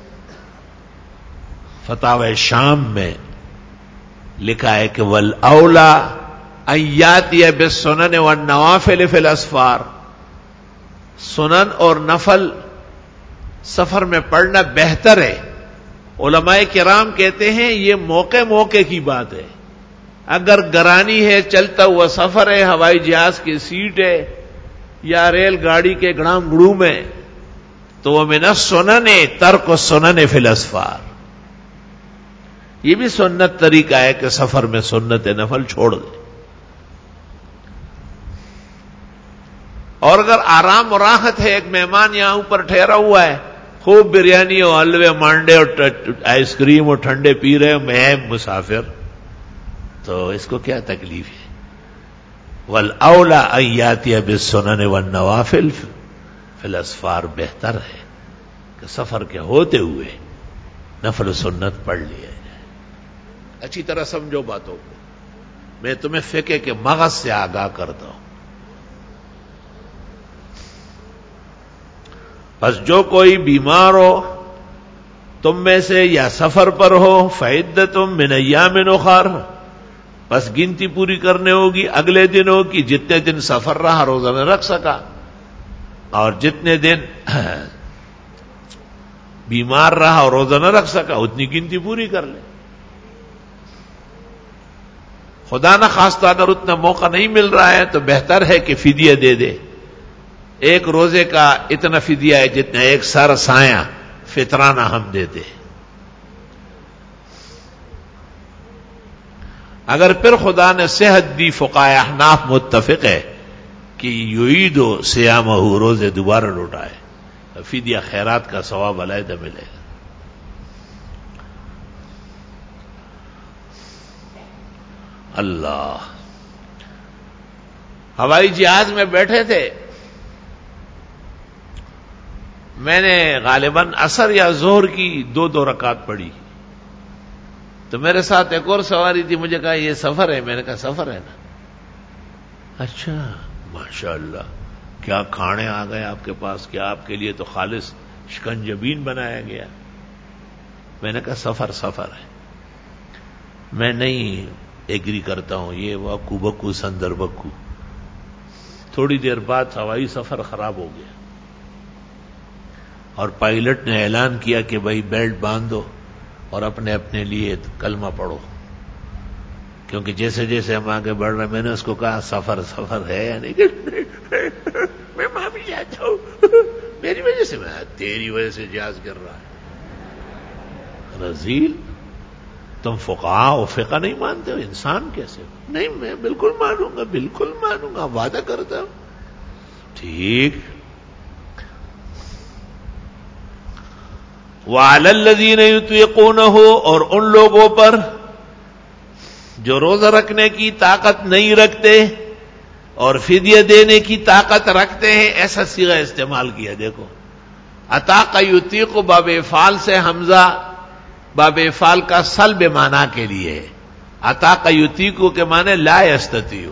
[SPEAKER 1] فتاوی شام میں لکھا ہے کہ والاولا ان یاتی بالسنن والنوافل فی الاسفار، سنن اور نفل سفر میں پڑھنا بہتر ہے. علماء کرام کہتے ہیں یہ موقع موقع کی بات ہے. اگر گرانی ہے، چلتا ہوا سفر ہے، ہوائی جہاز کی سیٹ ہے یا ریل گاڑی کے گڑام گڑو میں، تو وہ من السنن ترک السنن فی الاسفار. یہ بھی سنت طریقہ ہے کہ سفر میں سنت نفل چھوڑ دے. اور اگر آرام و راحت ہے، ایک مہمان یہاں اوپر ٹھہرا ہوا ہے، خوب بریانی اور حلوے مانڈے اور آئس کریم اور ٹھنڈے پی رہے، میں مسافر، تو اس کو کیا تکلیف ہے؟ والاولا ان یاتی بالسنن والنوافل فی الاسفار، بہتر ہے کہ سفر کے ہوتے ہوئے نفل و سنت پڑھ لیا جائے. اچھی طرح سمجھو باتوں کو، میں تمہیں فقہ کے مغز سے آگاہ کرتا ہوں. بس جو کوئی بیمار ہو تم میں سے یا سفر پر ہو، فعدتم من ایام اخر، بس گنتی پوری کرنے ہوگی اگلے دنوں کی، جتنے دن سفر رہا روزہ نہ رکھ سکا، اور جتنے دن بیمار رہا اور روزہ نہ رکھ سکا اتنی گنتی پوری کر لے. خدا نہ خواستہ اگر اتنا موقع نہیں مل رہا ہے تو بہتر ہے کہ فدیہ دے دے. ایک روزے کا اتنا فدیہ ہے جتنا ایک سر سایہ فطرانہ ہم دیتے. اگر پھر خدا نے صحت دی، فقہائے احناف متفق ہے کہ یعید صیامہ، روزے دوبارہ لوٹائے، فدیہ خیرات کا ثواب علیحدہ ملے گا. اللہ، ہوائی جہاز میں بیٹھے تھے، میں نے غالباً عصر یا ظہر کی دو دو رکعت پڑھی، تو میرے ساتھ ایک اور سواری تھی، مجھے کہا یہ سفر ہے، میں نے کہا سفر ہے نا. اچھا ماشاء اللہ، کیا کھانے آ گئے آپ کے پاس، کیا آپ کے لیے تو خالص شکنجبین بنایا گیا. میں نے کہا سفر سفر ہے، میں نہیں ایگری کرتا ہوں، یہ وکو بکو سندر بکو. تھوڑی دیر بعد ہوائی سفر خراب ہو گیا اور پائلٹ نے اعلان کیا کہ بھائی بیلٹ باندھو اور اپنے اپنے لیے کلمہ پڑھو، کیونکہ جیسے جیسے ہم آگے بڑھ رہے ہیں. میں نے اس کو کہا سفر سفر ہے یا نہیں، میں معافی چاہتا ہوں، میری وجہ سے، میں تیری وجہ سے جہاز گر رہا ہے. رذیل، تم فقہاء و فقہ نہیں مانتے ہو، انسان کیسے ہو؟ نہیں میں بالکل مانوں گا، بالکل مانوں گا، وعدہ کرتا ہوں. ٹھیک. وَعَلَى الَّذِينَ يُطِيقُونَهُ، اور ان لوگوں پر جو روزہ رکھنے کی طاقت نہیں رکھتے اور فدیہ دینے کی طاقت رکھتے ہیں. ایسا صیغہ استعمال کیا، دیکھو، اطاق یطیق باب افعال سے حمزہ باب افعال کا سلب معنی کے لیے ہے. اطاق یطیق کے معنی لا یستطیع،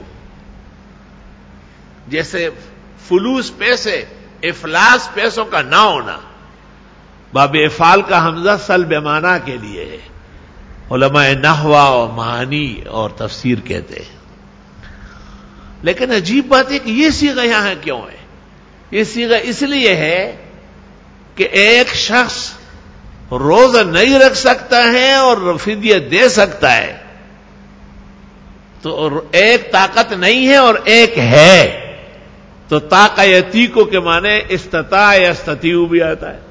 [SPEAKER 1] جیسے فلوس پیسے، افلاس پیسوں کا نہ ہونا. باب افعال کا حمزہ سلب معنی کے لیے ہے. علماء نحو اور معانی اور تفسیر کہتے ہیں. لیکن عجیب بات ہے کہ یہ صیغہ یہاں کیوں ہے؟ یہ صیغہ اس لیے ہے کہ ایک شخص روزہ نہیں رکھ سکتا ہے اور فدیہ دے سکتا ہے، تو ایک طاقت نہیں ہے اور ایک ہے، تو طاقہ یتیقو کے معنی استطاع یستطیع بھی آتا ہے.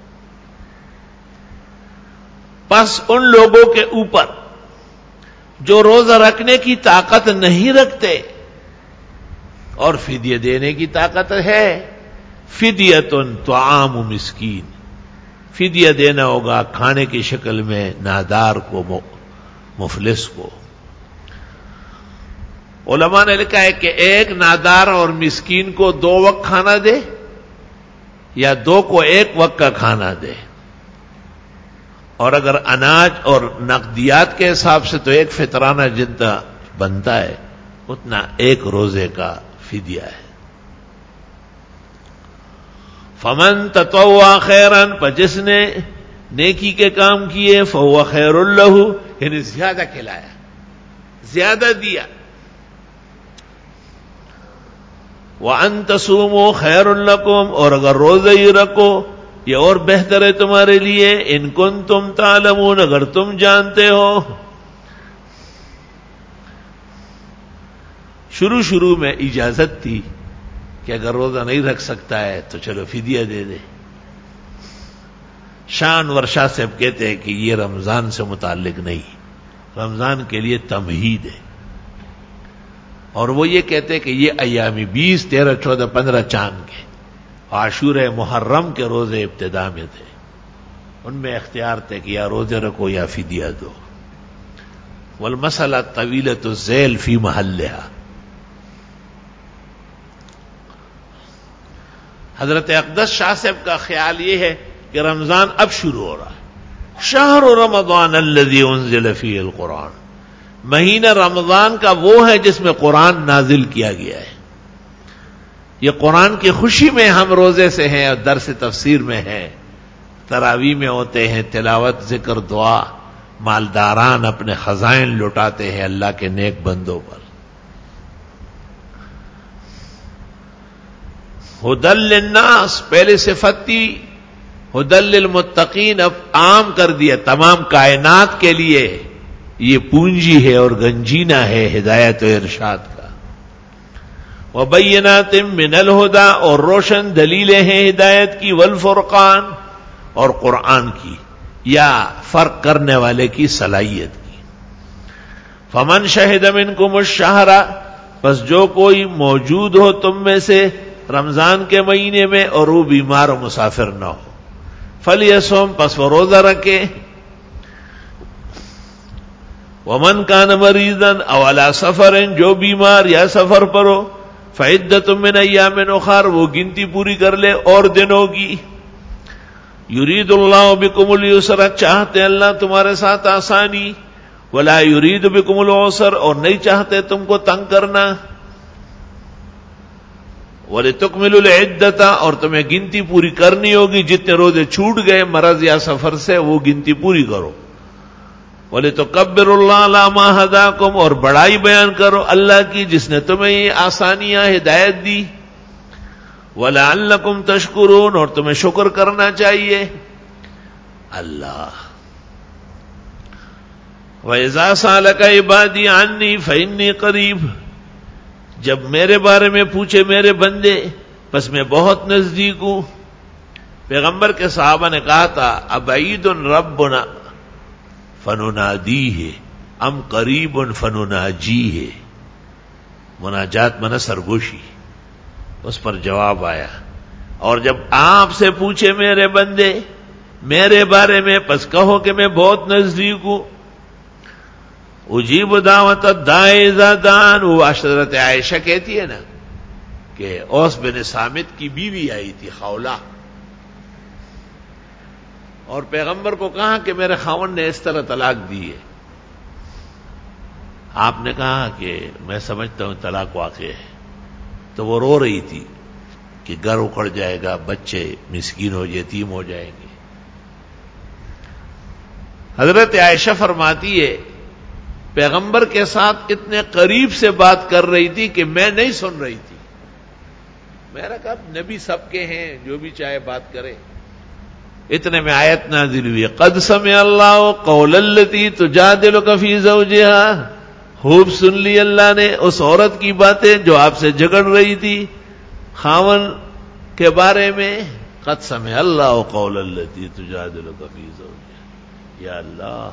[SPEAKER 1] پس ان لوگوں کے اوپر جو روزہ رکھنے کی طاقت نہیں رکھتے اور فدیہ دینے کی طاقت ہے، فدیۃ طعام مسکین، فدیہ دینا ہوگا کھانے کی شکل میں نادار کو، مفلس کو. علماء نے لکھا ہے کہ ایک نادار اور مسکین کو دو وقت کھانا دے یا دو کو ایک وقت کا کھانا دے، اور اگر اناج اور نقدیات کے حساب سے تو ایک فطرانہ جتنا بنتا ہے اتنا ایک روزے کا فدیہ ہے. فمن تطوع خیرا، پر جس نے نیکی کے کام کیے، فهو خیر له، یعنی زیادہ کھلایا، زیادہ دیا. وَأَن تَصُومُوا خَيْرٌ لَكُمْ، اور اگر روزہ ہی رکھو یہ اور بہتر ہے تمہارے لیے. ان کنتم تعلمون، اگر تم جانتے ہو. شروع شروع میں اجازت تھی کہ اگر روزہ نہیں رکھ سکتا ہے تو چلو فدیہ دے دے. شاہ انور شاہ صاحب کہتے ہیں کہ یہ رمضان سے متعلق نہیں، رمضان کے لیے تمہید ہے. اور وہ یہ کہتے ہیں کہ یہ ایامی بیس تیرہ چودہ پندرہ چاند کے عاشورہ محرم کے روزے ابتدا میں تھے، ان میں اختیار تھے کہ یا روزے رکھو یا فدیہ دو. والمسئلہ طویلۃ الذیل فی محلها. حضرت اقدس شاہ صاحب کا خیال یہ ہے کہ رمضان اب شروع ہو رہا ہے. شہر رمضان الذی انزل فیہ القرآن، مہینہ رمضان کا وہ ہے جس میں قرآن نازل کیا گیا ہے. یہ قرآن کی خوشی میں ہم روزے سے ہیں اور درس تفسیر میں ہیں، تراویح میں ہوتے ہیں، تلاوت ذکر دعا، مالداران اپنے خزائن لٹاتے ہیں اللہ کے نیک بندوں پر. ہدی للناس پہلے صفت تھی، ہدی للمتقین اب عام کر دیا تمام کائنات کے لیے. یہ پونجی ہے اور گنجینہ ہے ہدایت و ارشاد کا. وبینات من الہدی، اور روشن دلیلیں ہیں ہدایت کی، والفرقان، اور قرآن کی یا فرق کرنے والے کی صلاحیت کی. فمن شہد منکم الشہر، بس جو کوئی موجود ہو تم میں سے رمضان کے مہینے میں اور وہ بیمار و مسافر نہ ہو، فلیصم، پس وہ روزہ رکھے. ومن کان مریضا او علی سفر، جو بیمار یا سفر پر ہو، فعدۃ من ایام اخر، وہ گنتی پوری کر لے اور دنوں کی. یرید اللہ بکم اليسر، چاہتے اللہ تمہارے ساتھ آسانی، ولا یرید بکم العسر، اور نہیں چاہتے تم کو تنگ کرنا. وَلِتُكْمِلُوا الْعِدَّةَ، اور تمہیں گنتی پوری کرنی ہوگی، جتنے روزے چھوٹ گئے مرض یا سفر سے وہ گنتی پوری کرو. وَلِتُكَبِّرُوا اللَّهَ عَلَىٰ مَا هَدَاكُمْ، اور بڑائی بیان کرو اللہ کی جس نے تمہیں یہ آسانیاں ہدایت دی. وَلَعَلَّكُمْ تَشْكُرُونَ، اور تمہیں شکر کرنا چاہیے. اللہ وَإِذَا سَأَلَكَ عِبَادِي عَنِّي فَإِنِّي قَرِيبٌ، جب میرے بارے میں پوچھے میرے بندے پس میں بہت نزدیک ہوں. پیغمبر کے صحابہ نے کہا تھا ابعید ربنا فننادیہ ام قریب فنناجیہ، مناجات منا سرگوشی. اس پر جواب آیا، اور جب آپ سے پوچھے میرے بندے میرے بارے میں پس کہو کہ میں بہت نزدیک ہوں. اجیب دعوت الداعی اذا دعان، وہ حضرت عائشہ کہتی ہے نا کہ اوس بن صامت کی بیوی آئی تھی خولہ، اور پیغمبر کو کہا کہ میرے خاوند نے اس طرح طلاق دی ہے. آپ نے کہا کہ میں سمجھتا ہوں طلاق واقع ہے. تو وہ رو رہی تھی کہ گھر اکھڑ جائے گا، بچے مسکین ہو یتیم ہو جائیں گے. حضرت عائشہ فرماتی ہے پیغمبر کے ساتھ اتنے قریب سے بات کر رہی تھی کہ میں نہیں سن رہی تھی. میں نے کہا نبی سب کے ہیں، جو بھی چاہے بات کرے. اتنے میں آیت نازل ہوئی قد سمع اللہ قول التی تجادلک فی زوجہا، خوب سن لی اللہ نے اس عورت کی باتیں جو آپ سے جھگڑ رہی تھی خاون کے بارے میں. قد سمع اللہ قول التی تجادلک فی زوجہا، یا اللہ.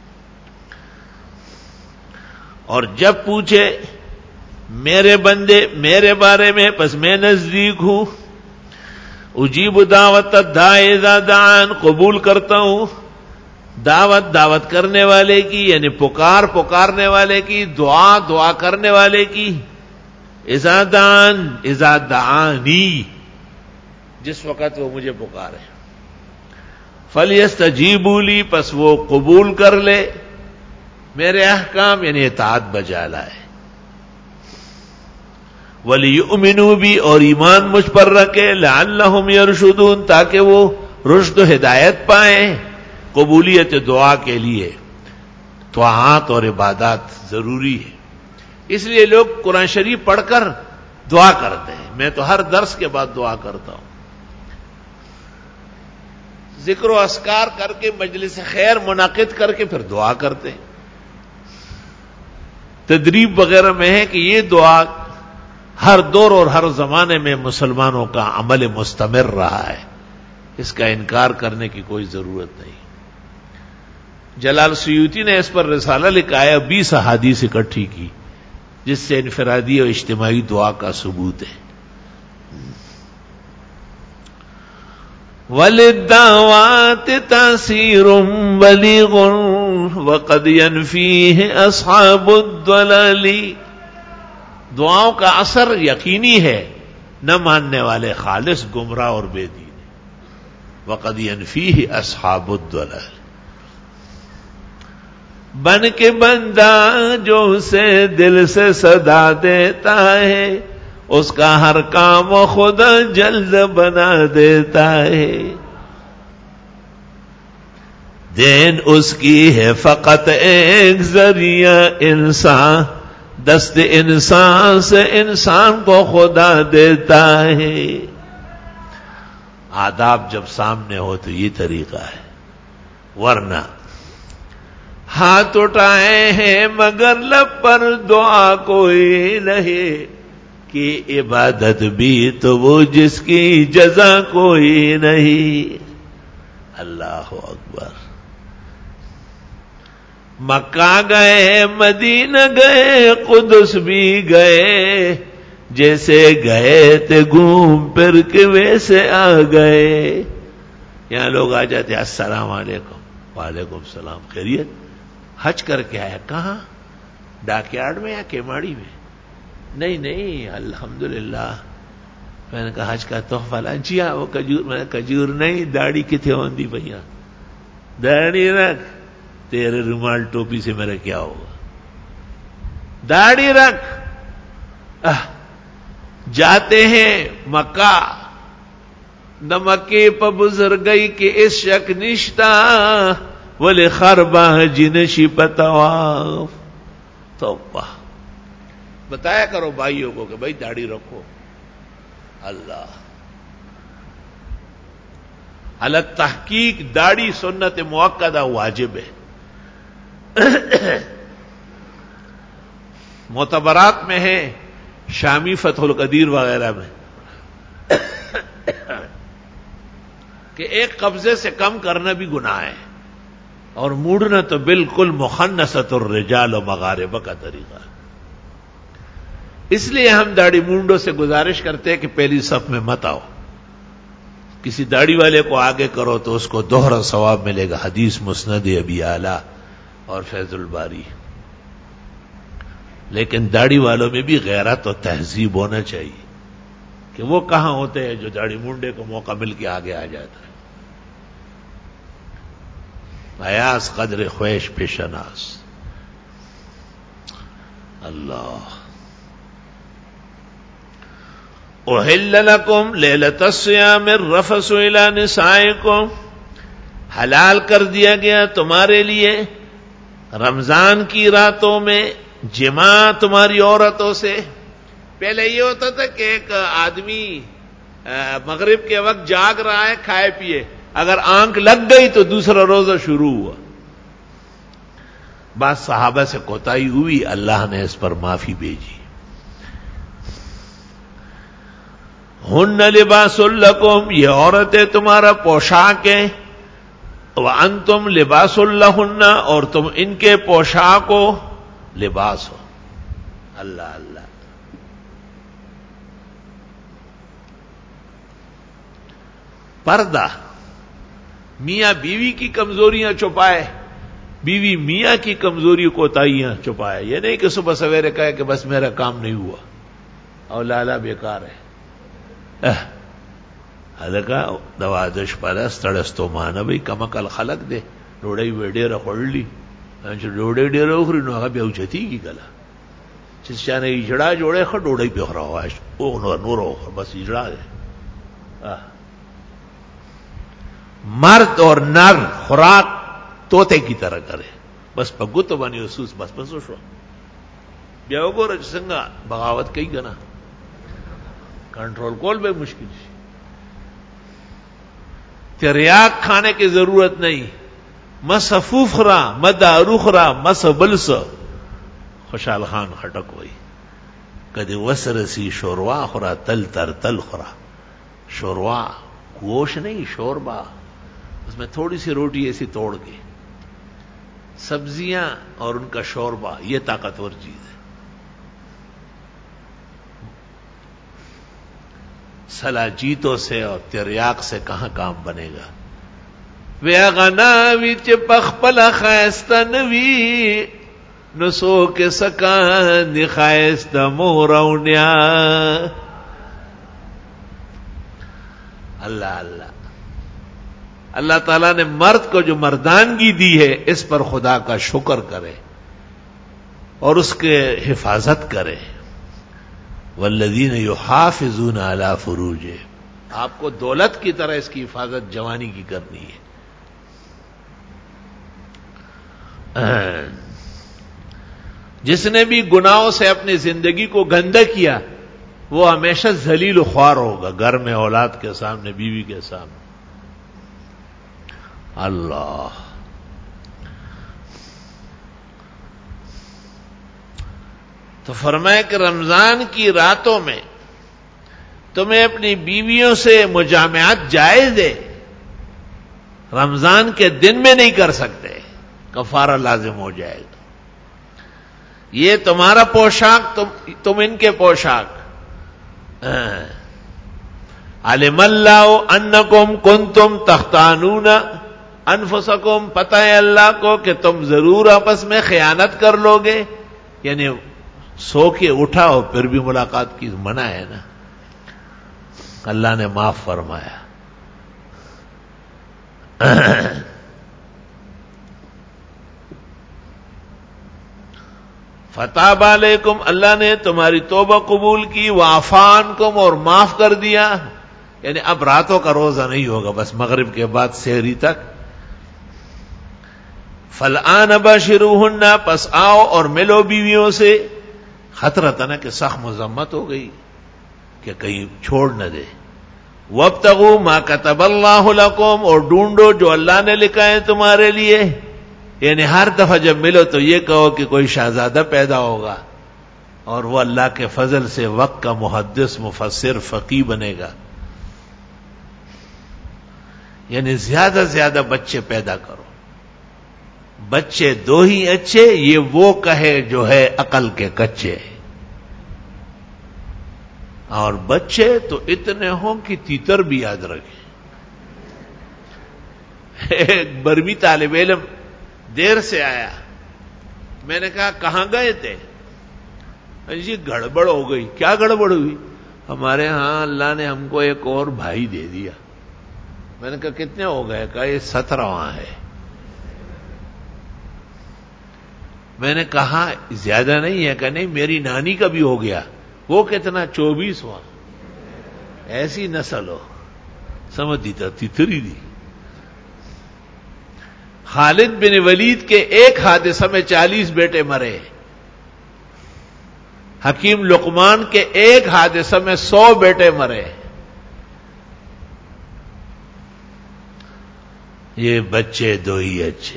[SPEAKER 1] اور جب پوچھے میرے بندے میرے بارے میں پس میں نزدیک ہوں. اجیب دعوت الداعی اذا دعان، قبول کرتا ہوں دعوت دعوت کرنے والے کی، یعنی پکار پکارنے والے کی، دعا دعا کرنے والے کی. اذا دعان اذا دعانی، جس وقت وہ مجھے پکارے. فلیستجیبوا لی، پس وہ قبول کر لے میرے احکام، یعنی اطاعت بجا لائے. وَلِيُؤْمِنُوا بِي، اور ایمان مجھ پر رکھے، لَعَلَّهُمْ يَرْشُدُونَ، تاکہ وہ رشد و ہدایت پائیں قبولیت دعا کے لیے۔ طاعات اور عبادات ضروری ہے، اس لیے لوگ قرآن شریف پڑھ کر دعا کرتے ہیں۔ میں تو ہر درس کے بعد دعا کرتا ہوں، ذکر و اذکار کر کے مجلس خیر منعقد کر کے پھر دعا کرتے ہیں۔ تدریب وغیرہ میں ہے کہ یہ دعا ہر دور اور ہر زمانے میں مسلمانوں کا عمل مستمر رہا ہے، اس کا انکار کرنے کی کوئی ضرورت نہیں۔ جلال سیوطی نے اس پر رسالہ لکھا ہے، بیس احادیث اکٹھی کی، جس سے انفرادی اور اجتماعی دعا کا ثبوت ہے۔ وَلِلدَّعْوَاتِ تَأْثِيرٌ بَلِيغٌ وَقَدْ يَنْفِيهِ أَصْحَابُ الضَّلَالِ، دعاؤں کا اثر یقینی ہے، نہ ماننے والے خالص گمراہ اور بے دین ہیں۔ وَقَدْ يَنْفِيهِ أَصْحَابُ الضَّلَالِ، بن کے بندہ جو اسے دل سے صدا دیتا ہے، اس کا ہر کام خدا جلد بنا دیتا ہے۔ دین اس کی ہے فقط ایک ذریعہ، انسان دست انسان سے انسان کو خدا دیتا ہے۔ آداب جب سامنے ہو تو یہ طریقہ ہے، ورنہ ہاتھ اٹھائے ہیں مگر لب پر دعا کوئی نہیں، کہ عبادت بھی تو وہ جس کی جزا کوئی نہیں۔ اللہ اکبر۔ مکہ گئے، مدینہ گئے، قدس بھی گئے، جیسے گئے تھے گھوم پھر کے ویسے آ گئے۔ یہاں لوگ آ جاتے، السلام علیکم، وعلیکم السلام، خیریت؟ حج کر کے آیا؟ کہاں؟ ڈاک یارڈ میں یا کیماڑی میں؟ نہیں نہیں، الحمدللہ۔ میں نے کہا حج کا تحفہ لا؟ جی ہاں، وہ کجور۔ میں نے کجور نہیں، داڑھی کتنے ہوندی بھیا، داڑھی رکھ، تیرے رومال ٹوپی سے میرا کیا ہوگا، داڑھی رکھ۔ جاتے ہیں مکہ، نہ مکے پہ بزرگئی کے اس شک نشتا، ولی خربہ جنشی پتواف۔ توبہ۔ بتایا کرو بھائیوں کو کہ بھائی داڑھی رکھو۔ اللہ علی تحقیق داڑھی سنت مؤکدہ واجب ہے۔ معتبرات میں ہے، شامی فتح القدیر وغیرہ میں، کہ ایک قبضے سے کم کرنا بھی گناہ ہے، اور موڑنا تو بالکل مخنثۃ الرجال و مغاربہ کا طریقہ ہے۔ اس لیے ہم داڑھی مونڈوں سے گزارش کرتے ہیں کہ پہلی صف میں مت آؤ، کسی داڑھی والے کو آگے کرو تو اس کو دوہرا ثواب ملے گا۔ حدیث مسند ابی اعلی اور فیض الباری۔ لیکن داڑھی والوں میں بھی غیرت و تہذیب ہونا چاہیے، کہ وہ کہاں ہوتے ہیں جو داڑھی مونڈے کو موقع مل کے آگے آ جاتا ہے۔ ایاس قدر خویش پیشناس۔ اللہ۔ احل لکم لیلۃ الصیام الرفث الی نسائکم، حلال کر دیا گیا تمہارے لیے رمضان کی راتوں میں جماع تمہاری عورتوں سے۔ پہلے یہ ہوتا تھا کہ ایک آدمی مغرب کے وقت جاگ رہا ہے، کھائے پیے، اگر آنکھ لگ گئی تو دوسرا روزہ شروع ہوا۔ بعض صحابہ سے کوتاہی ہوئی، اللہ نے اس پر معافی بھیجی۔ ہن لباس لکم، یہ عورتیں تمہارا پوشاک ہیں، وانتم لباس لہن، اور تم ان کے پوشاک ہو، لباس ہو۔ اللہ اللہ۔ پردہ میاں بیوی کی کمزوریاں چھپائے، بیوی میاں کی کمزوری کوتاہیاں چھپائے۔ یہ نہیں کہ صبح سویرے کہے کہ بس میرا کام نہیں ہوا اور لالا بیکار ہے۔ ہلکا دوادش پرس تڑستو مانا بھئی کمکل خلق دے ڈوڑی وی ډیره خوړلی چې ډوډۍ ډیره وخوري نو هغه بیا اوچتیږي کله جس چاہنے اجڑا جوڑے خ ڈوڑی پہ ہو رہا ہوا او نور نور ہو بس اجڑا ہے. مرد اور نر خوراک طوطے کی طرح کرے بس پگو تو بنی اسوس بس بس شو بیا وګوره څنګه بغاوت کوي کنه کنٹرول کول بے مشکل شي. تریاک کھانے کی ضرورت نہیں، مصفوف خرا مدارو خرا مصبلس خوشحال خان خٹک ہوئی کدی وسرسی شوروا خورا تل تر تل خورا. شوروا گوشت نہیں شوربا، اس میں تھوڑی سی روٹی ایسی توڑ کے سبزیاں اور ان کا شوربا، یہ طاقتور چیز ہے. سلاجیتوں سے اور تریاک سے کہاں کام بنے گا؟ ویغنا وچ پخپل خیستنوی نسو کے سکان خیست مورونیا. اللہ اللہ اللہ تعالیٰ نے مرد کو جو مردانگی دی ہے اس پر خدا کا شکر کرے اور اس کے حفاظت کرے. والذین یحافظون علی فروجہم، آپ کو دولت کی طرح اس کی حفاظت جوانی کی کرنی ہے. جس نے بھی گناہوں سے اپنی زندگی کو گندا کیا وہ ہمیشہ ذلیل و خوار ہوگا، گھر میں اولاد کے سامنے بیوی کے سامنے. اللہ تو فرمائے کہ رمضان کی راتوں میں تمہیں اپنی بیویوں سے مجامعات جائز ہے، رمضان کے دن میں نہیں کر سکتے، کفارہ لازم ہو جائے گا. یہ تمہارا پوشاک، تم تم ان کے پوشاک. علم اللہ انکم کنتم تختانون انفسکم، پتہ ہے اللہ کو کہ تم ضرور آپس میں خیانت کر لو گے. یعنی سو کے اٹھا ہو پھر بھی ملاقات کی منع ہے نا. اللہ نے معاف فرمایا. فتاب علیکم، اللہ نے تمہاری توبہ قبول کی. وعفا عنکم، اور معاف کر دیا. یعنی اب راتوں کا روزہ نہیں ہوگا، بس مغرب کے بعد سحری تک. فالآن باشروہن، پس آؤ اور ملو بیویوں سے. خطرہ تھا نا کہ سخت مذمت ہو گئی کہ کہیں چھوڑ نہ دے. وابتغوا ما كتب اللہ لکم، اور ڈھونڈو جو اللہ نے لکھا ہے تمہارے لیے. یعنی ہر دفعہ جب ملو تو یہ کہو کہ کوئی شہزادہ پیدا ہوگا اور وہ اللہ کے فضل سے وقت کا محدث مفسر فقیہ بنے گا. یعنی زیادہ زیادہ بچے پیدا کرو. بچے دو ہی اچھے، یہ وہ کہے جو ہے عقل کے کچے. اور بچے تو اتنے ہوں کہ تیتر بھی یاد رکھیں. ایک برمی طالب علم دیر سے آیا، میں نے کہا کہاں گئے تھے؟ جی گڑبڑ ہو گئی. کیا گڑبڑ ہوئی؟ ہمارے ہاں اللہ نے ہم کو ایک اور بھائی دے دیا. میں نے کہا کتنے ہو گئے؟ کہا یہ سترواں ہے. میں نے کہا زیادہ نہیں ہے؟ کہ نہیں میری نانی کا بھی ہو گیا. وہ کتنا؟ چوبیس ہوا. ایسی نسل ہو سمجھ دیتا تیتری دی. خالد بن ولید کے ایک حادثہ میں چالیس بیٹے مرے. حکیم لقمان کے ایک حادثہ میں سو بیٹے مرے. یہ بچے دو ہی اچھے.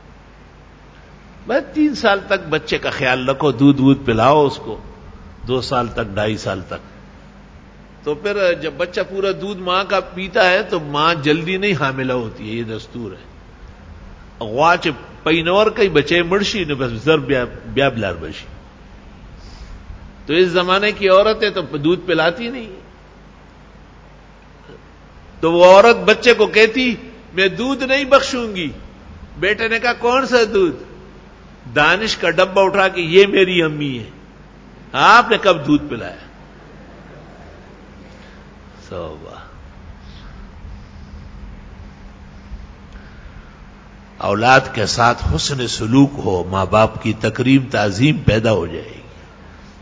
[SPEAKER 1] بس تین سال تک بچے کا خیال رکھو، دودھ وودھ پلاؤ اس کو، دو سال تک ڈھائی سال تک. تو پھر جب بچہ پورا دودھ ماں کا پیتا ہے تو ماں جلدی نہیں حاملہ ہوتی ہے، یہ دستور ہے. غواچ پینور کئی بچے مرشی نے بس زر بیا بلار بشی. تو اس زمانے کی عورتیں تو دودھ پلاتی نہیں. تو وہ عورت بچے کو کہتی میں دودھ نہیں بخشوں گی. بیٹے نے کہا کون سا دودھ؟ دانش کا ڈبہ اٹھا کہ یہ میری امی ہے. آپ نے کب دودھ پلایا؟ توبہ. اولاد کے ساتھ حسن سلوک ہو، ماں باپ کی تکریم تعظیم پیدا ہو جائے گی.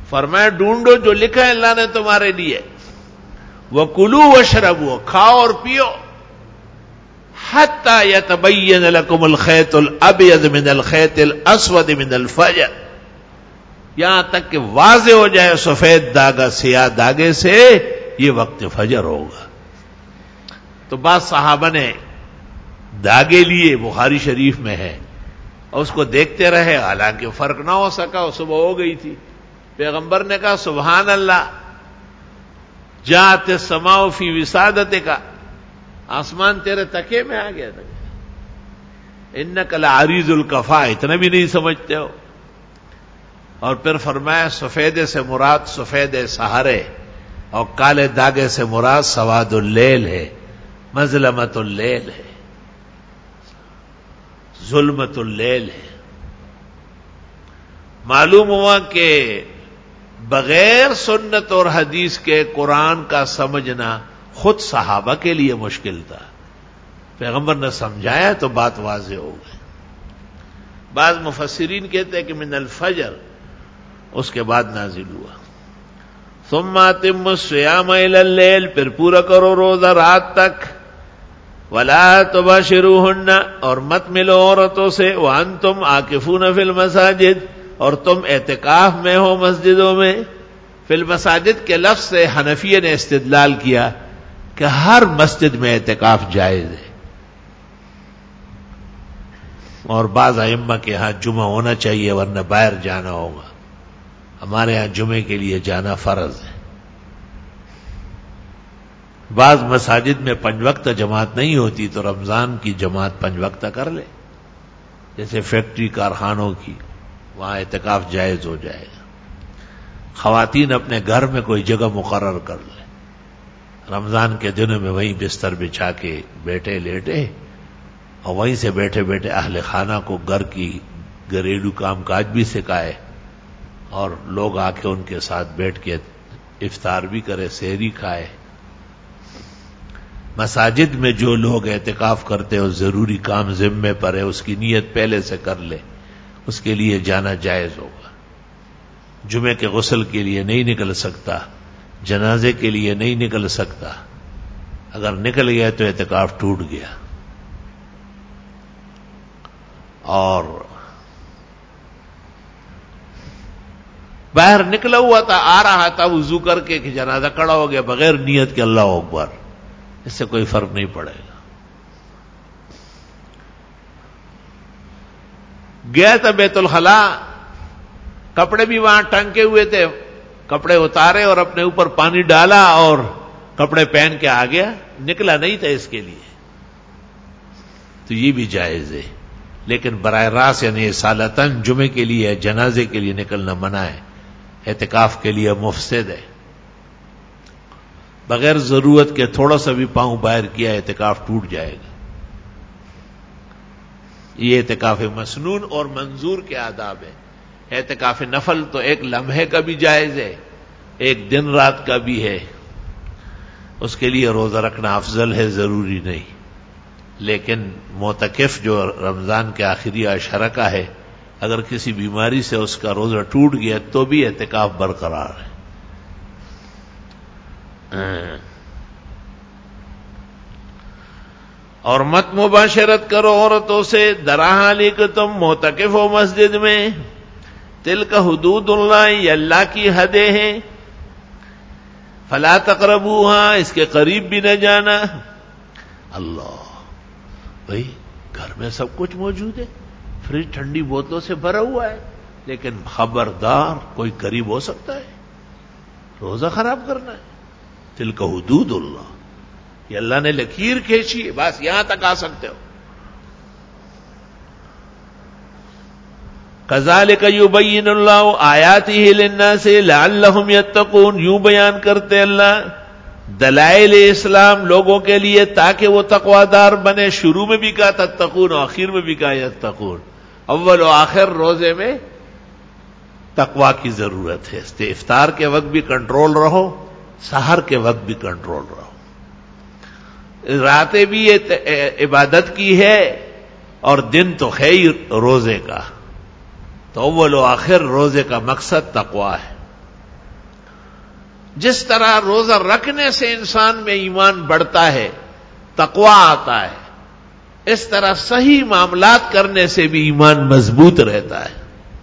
[SPEAKER 1] فرمایا ڈھونڈو جو لکھا ہے اللہ نے تمہارے لیے، وَكُلُوا وَاشْرَبُوا، کھاؤ اور پیو، حَتَّى يَتَبَيَّنَ لَكُمُ الْخَيْطُ الْأَبْيَضُ مِنَ الْخَيْطِ الْأَسْوَدِ مِنَ الْفَجْرِ، یہاں تک کہ واضح ہو جائے سفید داغا سیاہ داغے سے، یہ وقت فجر ہوگا۔ تو بعض صحابہ نے داغے لیے، بخاری شریف میں ہے، اور اس کو دیکھتے رہے، حالانکہ فرق نہ ہو سکا، صبح ہو گئی تھی۔ پیغمبر نے کہا سبحان اللہ، جاءت السماء فی وسادتک، آسمان تیرے تکے میں آ گیا تھا، انک لعریض الکفا، اتنا بھی نہیں سمجھتے ہو۔ اور پھر فرمایا سفید سے مراد سفید سحر ہے، اور کالے داغے سے مراد سواد اللیل ہے، مظلمت اللیل ہے، ظلمت اللیل ہے۔ معلوم ہوا کہ بغیر سنت اور حدیث کے قرآن کا سمجھنا خود صحابہ کے لیے مشکل تھا، پیغمبر نے سمجھایا تو بات واضح ہو گئی۔ بعض مفسرین کہتے ہیں کہ من الفجر، اس کے بعد نازل ہوا ثم اتموا الصیام الی اللیل، پھر پورا کرو روزہ رات تک، ولا تباشروہن، اور مت ملو عورتوں سے، وانتم عاکفون فی المساجد، اور تم اعتکاف میں ہو مسجدوں میں۔ فی المساجد کے لفظ سے حنفیہ نے استدلال کیا کہ ہر مسجد میں اعتکاف جائز ہے، اور بعض ائمہ کے ہاں جمعہ ہونا چاہیے ورنہ باہر جانا ہوگا، ہمارے ہاں جمعے کے لیے جانا فرض ہے۔ بعض مساجد میں پنج وقت جماعت نہیں ہوتی تو رمضان کی جماعت پنج وقت کر لے، جیسے فیکٹری کارخانوں کی، وہاں اعتکاف جائز ہو جائے گا۔ خواتین اپنے گھر میں کوئی جگہ مقرر کر لیں، رمضان کے دنوں میں وہیں بستر بچھا کے بیٹھے لیٹے، اور وہیں سے بیٹھے بیٹھے اہل خانہ کو گھر کی گھریلو کام کاج بھی سکھائے، اور لوگ آ کے ان کے ساتھ بیٹھ کے افطار بھی کرے، سحری کھائے۔ مساجد میں جو لوگ اعتکاف کرتے ہو ضروری کام ذمے پر ہے، اس کی نیت پہلے سے کر لے، اس کے لیے جانا جائز ہوگا۔ جمعے کے غسل کے لیے نہیں نکل سکتا، جنازے کے لیے نہیں نکل سکتا، اگر نکل گیا تو اعتکاف ٹوٹ گیا۔ اور باہر نکلا ہوا تھا، آ رہا تھا وضو کر کے کہ جنازہ کھڑا ہو گیا بغیر نیت کے اللہ اکبر، اس سے کوئی فرق نہیں پڑے گا۔ گیا تھا بیت الخلاء، کپڑے بھی وہاں ٹنگے ہوئے تھے، کپڑے اتارے اور اپنے اوپر پانی ڈالا اور کپڑے پہن کے آ گیا، نکلا نہیں تھا اس کے لیے، تو یہ بھی جائز ہے۔ لیکن براہ راست یعنی سالتاً جمعے کے لیے جنازے کے لیے نکلنا منع ہے، اعتکاف کے لیے مفسد ہے۔ بغیر ضرورت کے تھوڑا سا بھی پاؤں باہر کیا اعتکاف ٹوٹ جائے گا۔ یہ اعتکاف مسنون اور منظور کے آداب ہے۔ اعتکاف نفل تو ایک لمحے کا بھی جائز ہے، ایک دن رات کا بھی ہے، اس کے لیے روزہ رکھنا افضل ہے، ضروری نہیں۔ لیکن معتکف جو رمضان کے آخری عشرہ کا ہے، اگر کسی بیماری سے اس کا روزہ ٹوٹ گیا تو بھی اعتکاف برقرار ہے۔ اور مت مباشرت کرو عورتوں سے، دراحالی کہ تم معتکف ہو مسجد میں، تلک حدود اللہ، یہ اللہ کی حدیں ہیں، فلا تقربوها، اس کے قریب بھی نہ جانا۔ اللہ بھئی گھر میں سب کچھ موجود ہے، فریج ٹھنڈی بوتلوں سے بھرا ہوا ہے، لیکن خبردار کوئی قریب ہو سکتا ہے، روزہ خراب کرنا ہے۔ تلک حدود اللہ، یہ اللہ نے لکیر کھینچی ہے، بس یہاں تک آ سکتے ہو۔ کذالک یبین اللہ آیاتہ للناس لعلہم یتقون، یوں بیان کرتے اللہ دلائل اسلام لوگوں کے لیے تاکہ وہ تقوی دار بنے۔ شروع میں بھی کہا تتقون، آخر میں بھی کہا یتقون، اول و آخر روزے میں تقوی کی ضرورت ہے۔ افطار کے وقت بھی کنٹرول رہو، سحر کے وقت بھی کنٹرول رہو۔ راتیں بھی عبادت کی ہے اور دن تو خیر روزے کا، تو اول و آخر روزے کا مقصد تقوی ہے۔ جس طرح روزہ رکھنے سے انسان میں ایمان بڑھتا ہے، تقوی آتا ہے، اس طرح صحیح معاملات کرنے سے بھی ایمان مضبوط رہتا ہے۔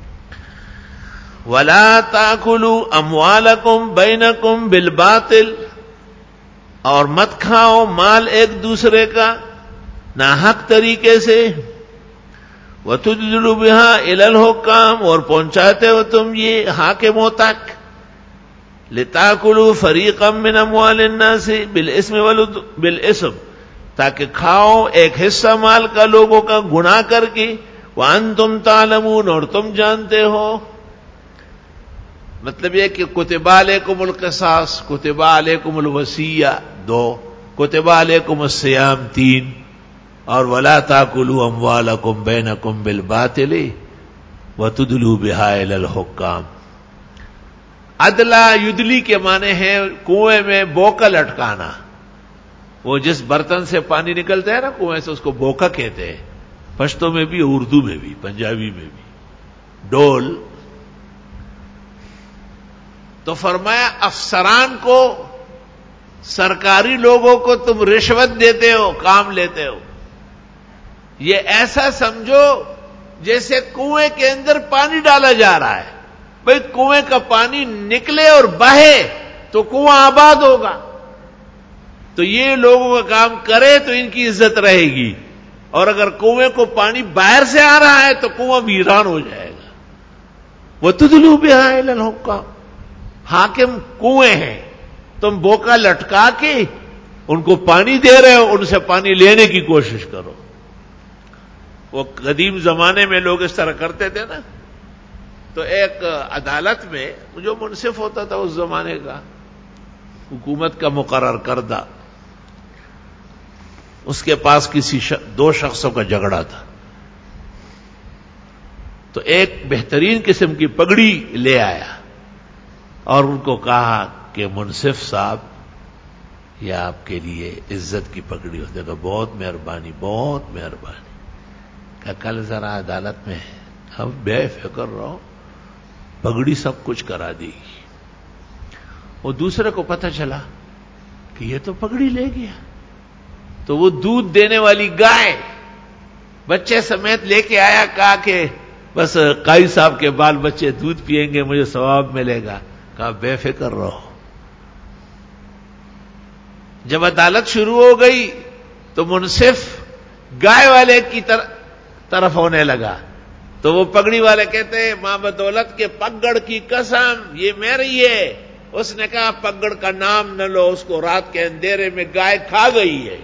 [SPEAKER 1] وَلَا تَأْكُلُوا أَمْوَالَكُمْ بَيْنَكُمْ بِالْبَاطِلِ، اور مت کھاؤ مال ایک دوسرے کا ناحق طریقے سے، وَتُدْلُوا بِهَا إِلَى الْحُكَّامِ، اور پہنچاتے ہو تم یہ حاکموں تک، لِتَأْكُلُوا فَرِيقًا مِّنْ أَمْوَالِ النَّاسِ بِالْإِثْمِ بِالْإِثْمِ، تاکہ کھاؤ ایک حصہ مال کا لوگوں کا گناہ کر کے، وَأَنْتُمْ تَعْلَمُونَ، اور تم جانتے ہو۔ مطلب یہ کہ کتب علیکم القصاص، کتب علیکم الوصیہ دو، کتب علیکم الصیام تین، اور ولا تاکلوا اموالکم بینکم بالباطل وتدلوا بها الی الحکام۔ عدلا یدلی کے معنی ہیں کنویں میں بوکا لٹکانا، وہ جس برتن سے پانی نکلتا ہے نا کنویں سے، اس کو بوکا کہتے ہیں، پشتو میں بھی، اردو میں بھی، پنجابی میں بھی، ڈول۔ تو فرمایا افسران کو، سرکاری لوگوں کو تم رشوت دیتے ہو، کام لیتے ہو، یہ ایسا سمجھو جیسے کنویں کے اندر پانی ڈالا جا رہا ہے۔ بھئی کنویں کا پانی نکلے اور بہے تو کنواں آباد ہوگا، تو یہ لوگوں کا کام کرے تو ان کی عزت رہے گی، اور اگر کنویں کو پانی باہر سے آ رہا ہے تو کنواں ویران ہو جائے گا۔ وَتُدْلُوا بِهَا إِلَى الْحُكَّامِ، حاکم کنویں ہیں، تم بوکا لٹکا کے ان کو پانی دے رہے ہو، ان سے پانی لینے کی کوشش کرو۔ وہ قدیم زمانے میں لوگ اس طرح کرتے تھے نا، تو ایک عدالت میں جو منصف ہوتا تھا اس زمانے کا، حکومت کا مقرر کردہ، اس کے پاس کسی ش... دو شخصوں کا جھگڑا تھا، تو ایک بہترین قسم کی پگڑی لے آیا اور ان کو کہا کہ منصف صاحب یہ آپ کے لیے عزت کی پگڑی ہوتی ہے۔ بہت مہربانی، بہت مہربانی۔ کہ کل ذرا عدالت میں ہم بے فکر رہو، پگڑی سب کچھ کرا دے گی۔ وہ دوسرے کو پتہ چلا کہ یہ تو پگڑی لے گیا، تو وہ دودھ دینے والی گائے بچے سمیت لے کے آیا، کہا کہ بس قاضی صاحب کے بال بچے دودھ پیئیں گے، مجھے ثواب ملے گا۔ کہا بے فکر رہو۔ جب عدالت شروع ہو گئی تو منصف گائے والے کی طرف ہونے لگا، تو وہ پگڑی والے کہتے ہیں ماں بدولت کے پگڑ کی قسم یہ میری ہے۔ اس نے کہا پگڑ کا نام نہ لو، اس کو رات کے اندھیرے میں گائے کھا گئی ہے۔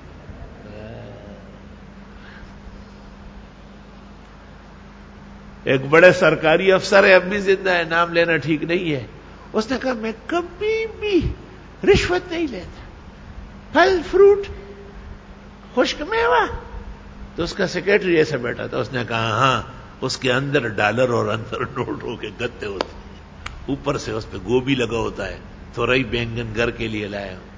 [SPEAKER 1] ایک بڑے سرکاری افسر ہے، اب بھی زندہ ہے، نام لینا ٹھیک نہیں ہے، اس نے کہا میں کبھی بھی رشوت نہیں لیتا، پھل فروٹ خشک میوہ۔ تو اس کا سیکرٹری ایسے بیٹھا تھا، اس نے کہا ہاں، اس کے اندر ڈالر اور اندر نوٹ ہو کے گتے ہوتے ہیں، اوپر سے اس پہ گوبھی لگا ہوتا ہے، تھوڑا ہی بینگن گھر کے لیے لایا ہوں۔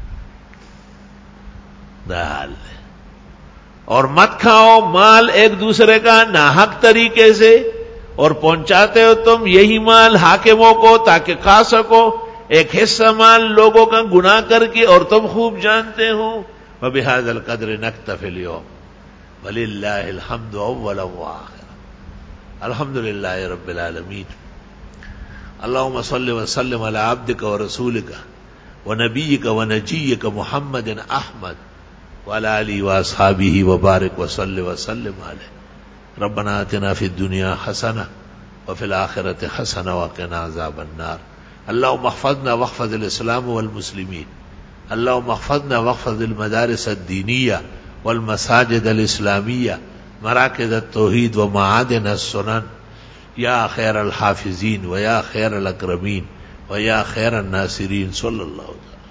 [SPEAKER 1] دال اور مت کھاؤ مال ایک دوسرے کا ناحق طریقے سے، اور پہنچاتے ہو تم یہی مال حاکموں کو تاکہ کھا سکو ایک حصہ مال لوگوں کا گناہ کر کے، اور تم خوب جانتے ہو۔ وَبِهَذَا الْقَدْرِ نَكْتَفِي الْيَوْمَ وَلِلَّهِ الْحَمْدُ أَوَّلًا وَآخِرًا۔ الحمد للہ رب العالمین۔ اللهم صل وسلم على عبدك ورسولك ونبيك ونجيك محمد احمد وعلى آله واصحابه وبارك وسلم وسلم عليه۔ ربنا آتنا في الدنيا حسنة وفي الآخرة حسنة وقنا عذاب النار۔ اللهم احفظنا واحفظ الإسلام والمسلمين، اللهم احفظنا واحفظ المدارس الدينية والمساجد الإسلامية، مراكز التوحيد ومعادن السنن، یا خیر الحافظین ویا خیر الاکرمین ویا خیر الناصرین صلی اللہ علیہ وسلم۔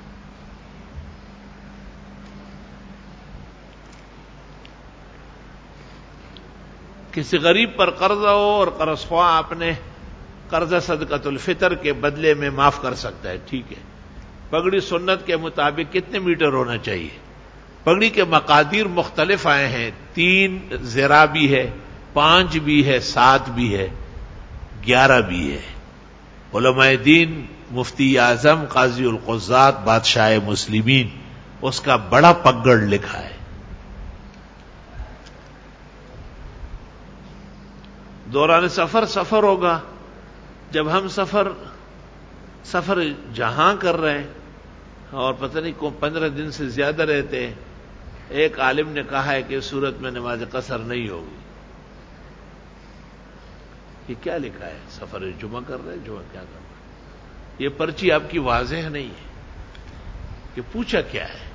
[SPEAKER 1] کسی غریب پر قرضہ ہو اور قرض خواہ اپنے قرضہ صدقۃ الفطر کے بدلے میں معاف کر سکتا ہے، ٹھیک ہے۔ پگڑی سنت کے مطابق کتنے میٹر ہونا چاہیے؟ پگڑی کے مقادیر مختلف آئے ہیں، تین ذرا بھی ہے، پانچ بھی ہے، سات بھی ہے، گیارہ بھی ہے۔ علماء دین مفتی اعظم قاضی القضات بادشاہ مسلمین، اس کا بڑا پگڑ لکھا ہے. دوران سفر سفر ہوگا. جب ہم سفر سفر جہاں کر رہے ہیں اور پتہ نہیں کو پندرہ دن سے زیادہ رہتے ہیں، ایک عالم نے کہا ہے کہ اس صورت میں نماز قصر نہیں ہوگی. یہ کیا لکھا ہے؟ سفر جمعہ کر رہے ہیں، جمعہ کیا کر رہے ہیں؟ یہ پرچی آپ کی واضح نہیں ہے کہ پوچھا کیا ہے.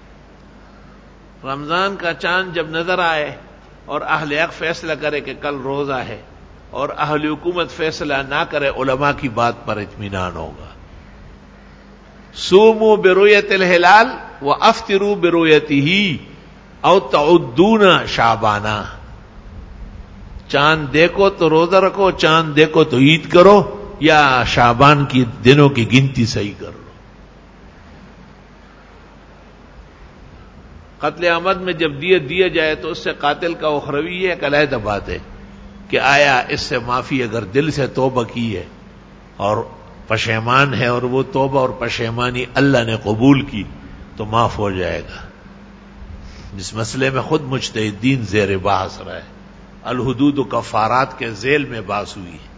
[SPEAKER 1] رمضان کا چاند جب نظر آئے اور اہل حق فیصلہ کرے کہ کل روزہ ہے اور اہل حکومت فیصلہ نہ کرے، علماء کی بات پر اطمینان ہوگا. صوموا برؤیت الہلال وافطروا برؤیتہ او تعدون شعبانہ. چاند دیکھو تو روزہ رکھو، چاند دیکھو تو عید کرو، یا شعبان کی دنوں کی گنتی صحیح کر لو. قتل عمد میں جب دیت دیا جائے تو اس سے قاتل کا اخروی ہے، ایک علیحدہ بات ہے کہ آیا اس سے معافی اگر دل سے توبہ کی ہے اور پشیمان ہے اور وہ توبہ اور پشیمانی اللہ نے قبول کی تو معاف ہو جائے گا. جس مسئلے میں خود مجتہدین زیر بحث رہے، الحدود و کفارات کے ذیل میں بحث ہوئی ہے.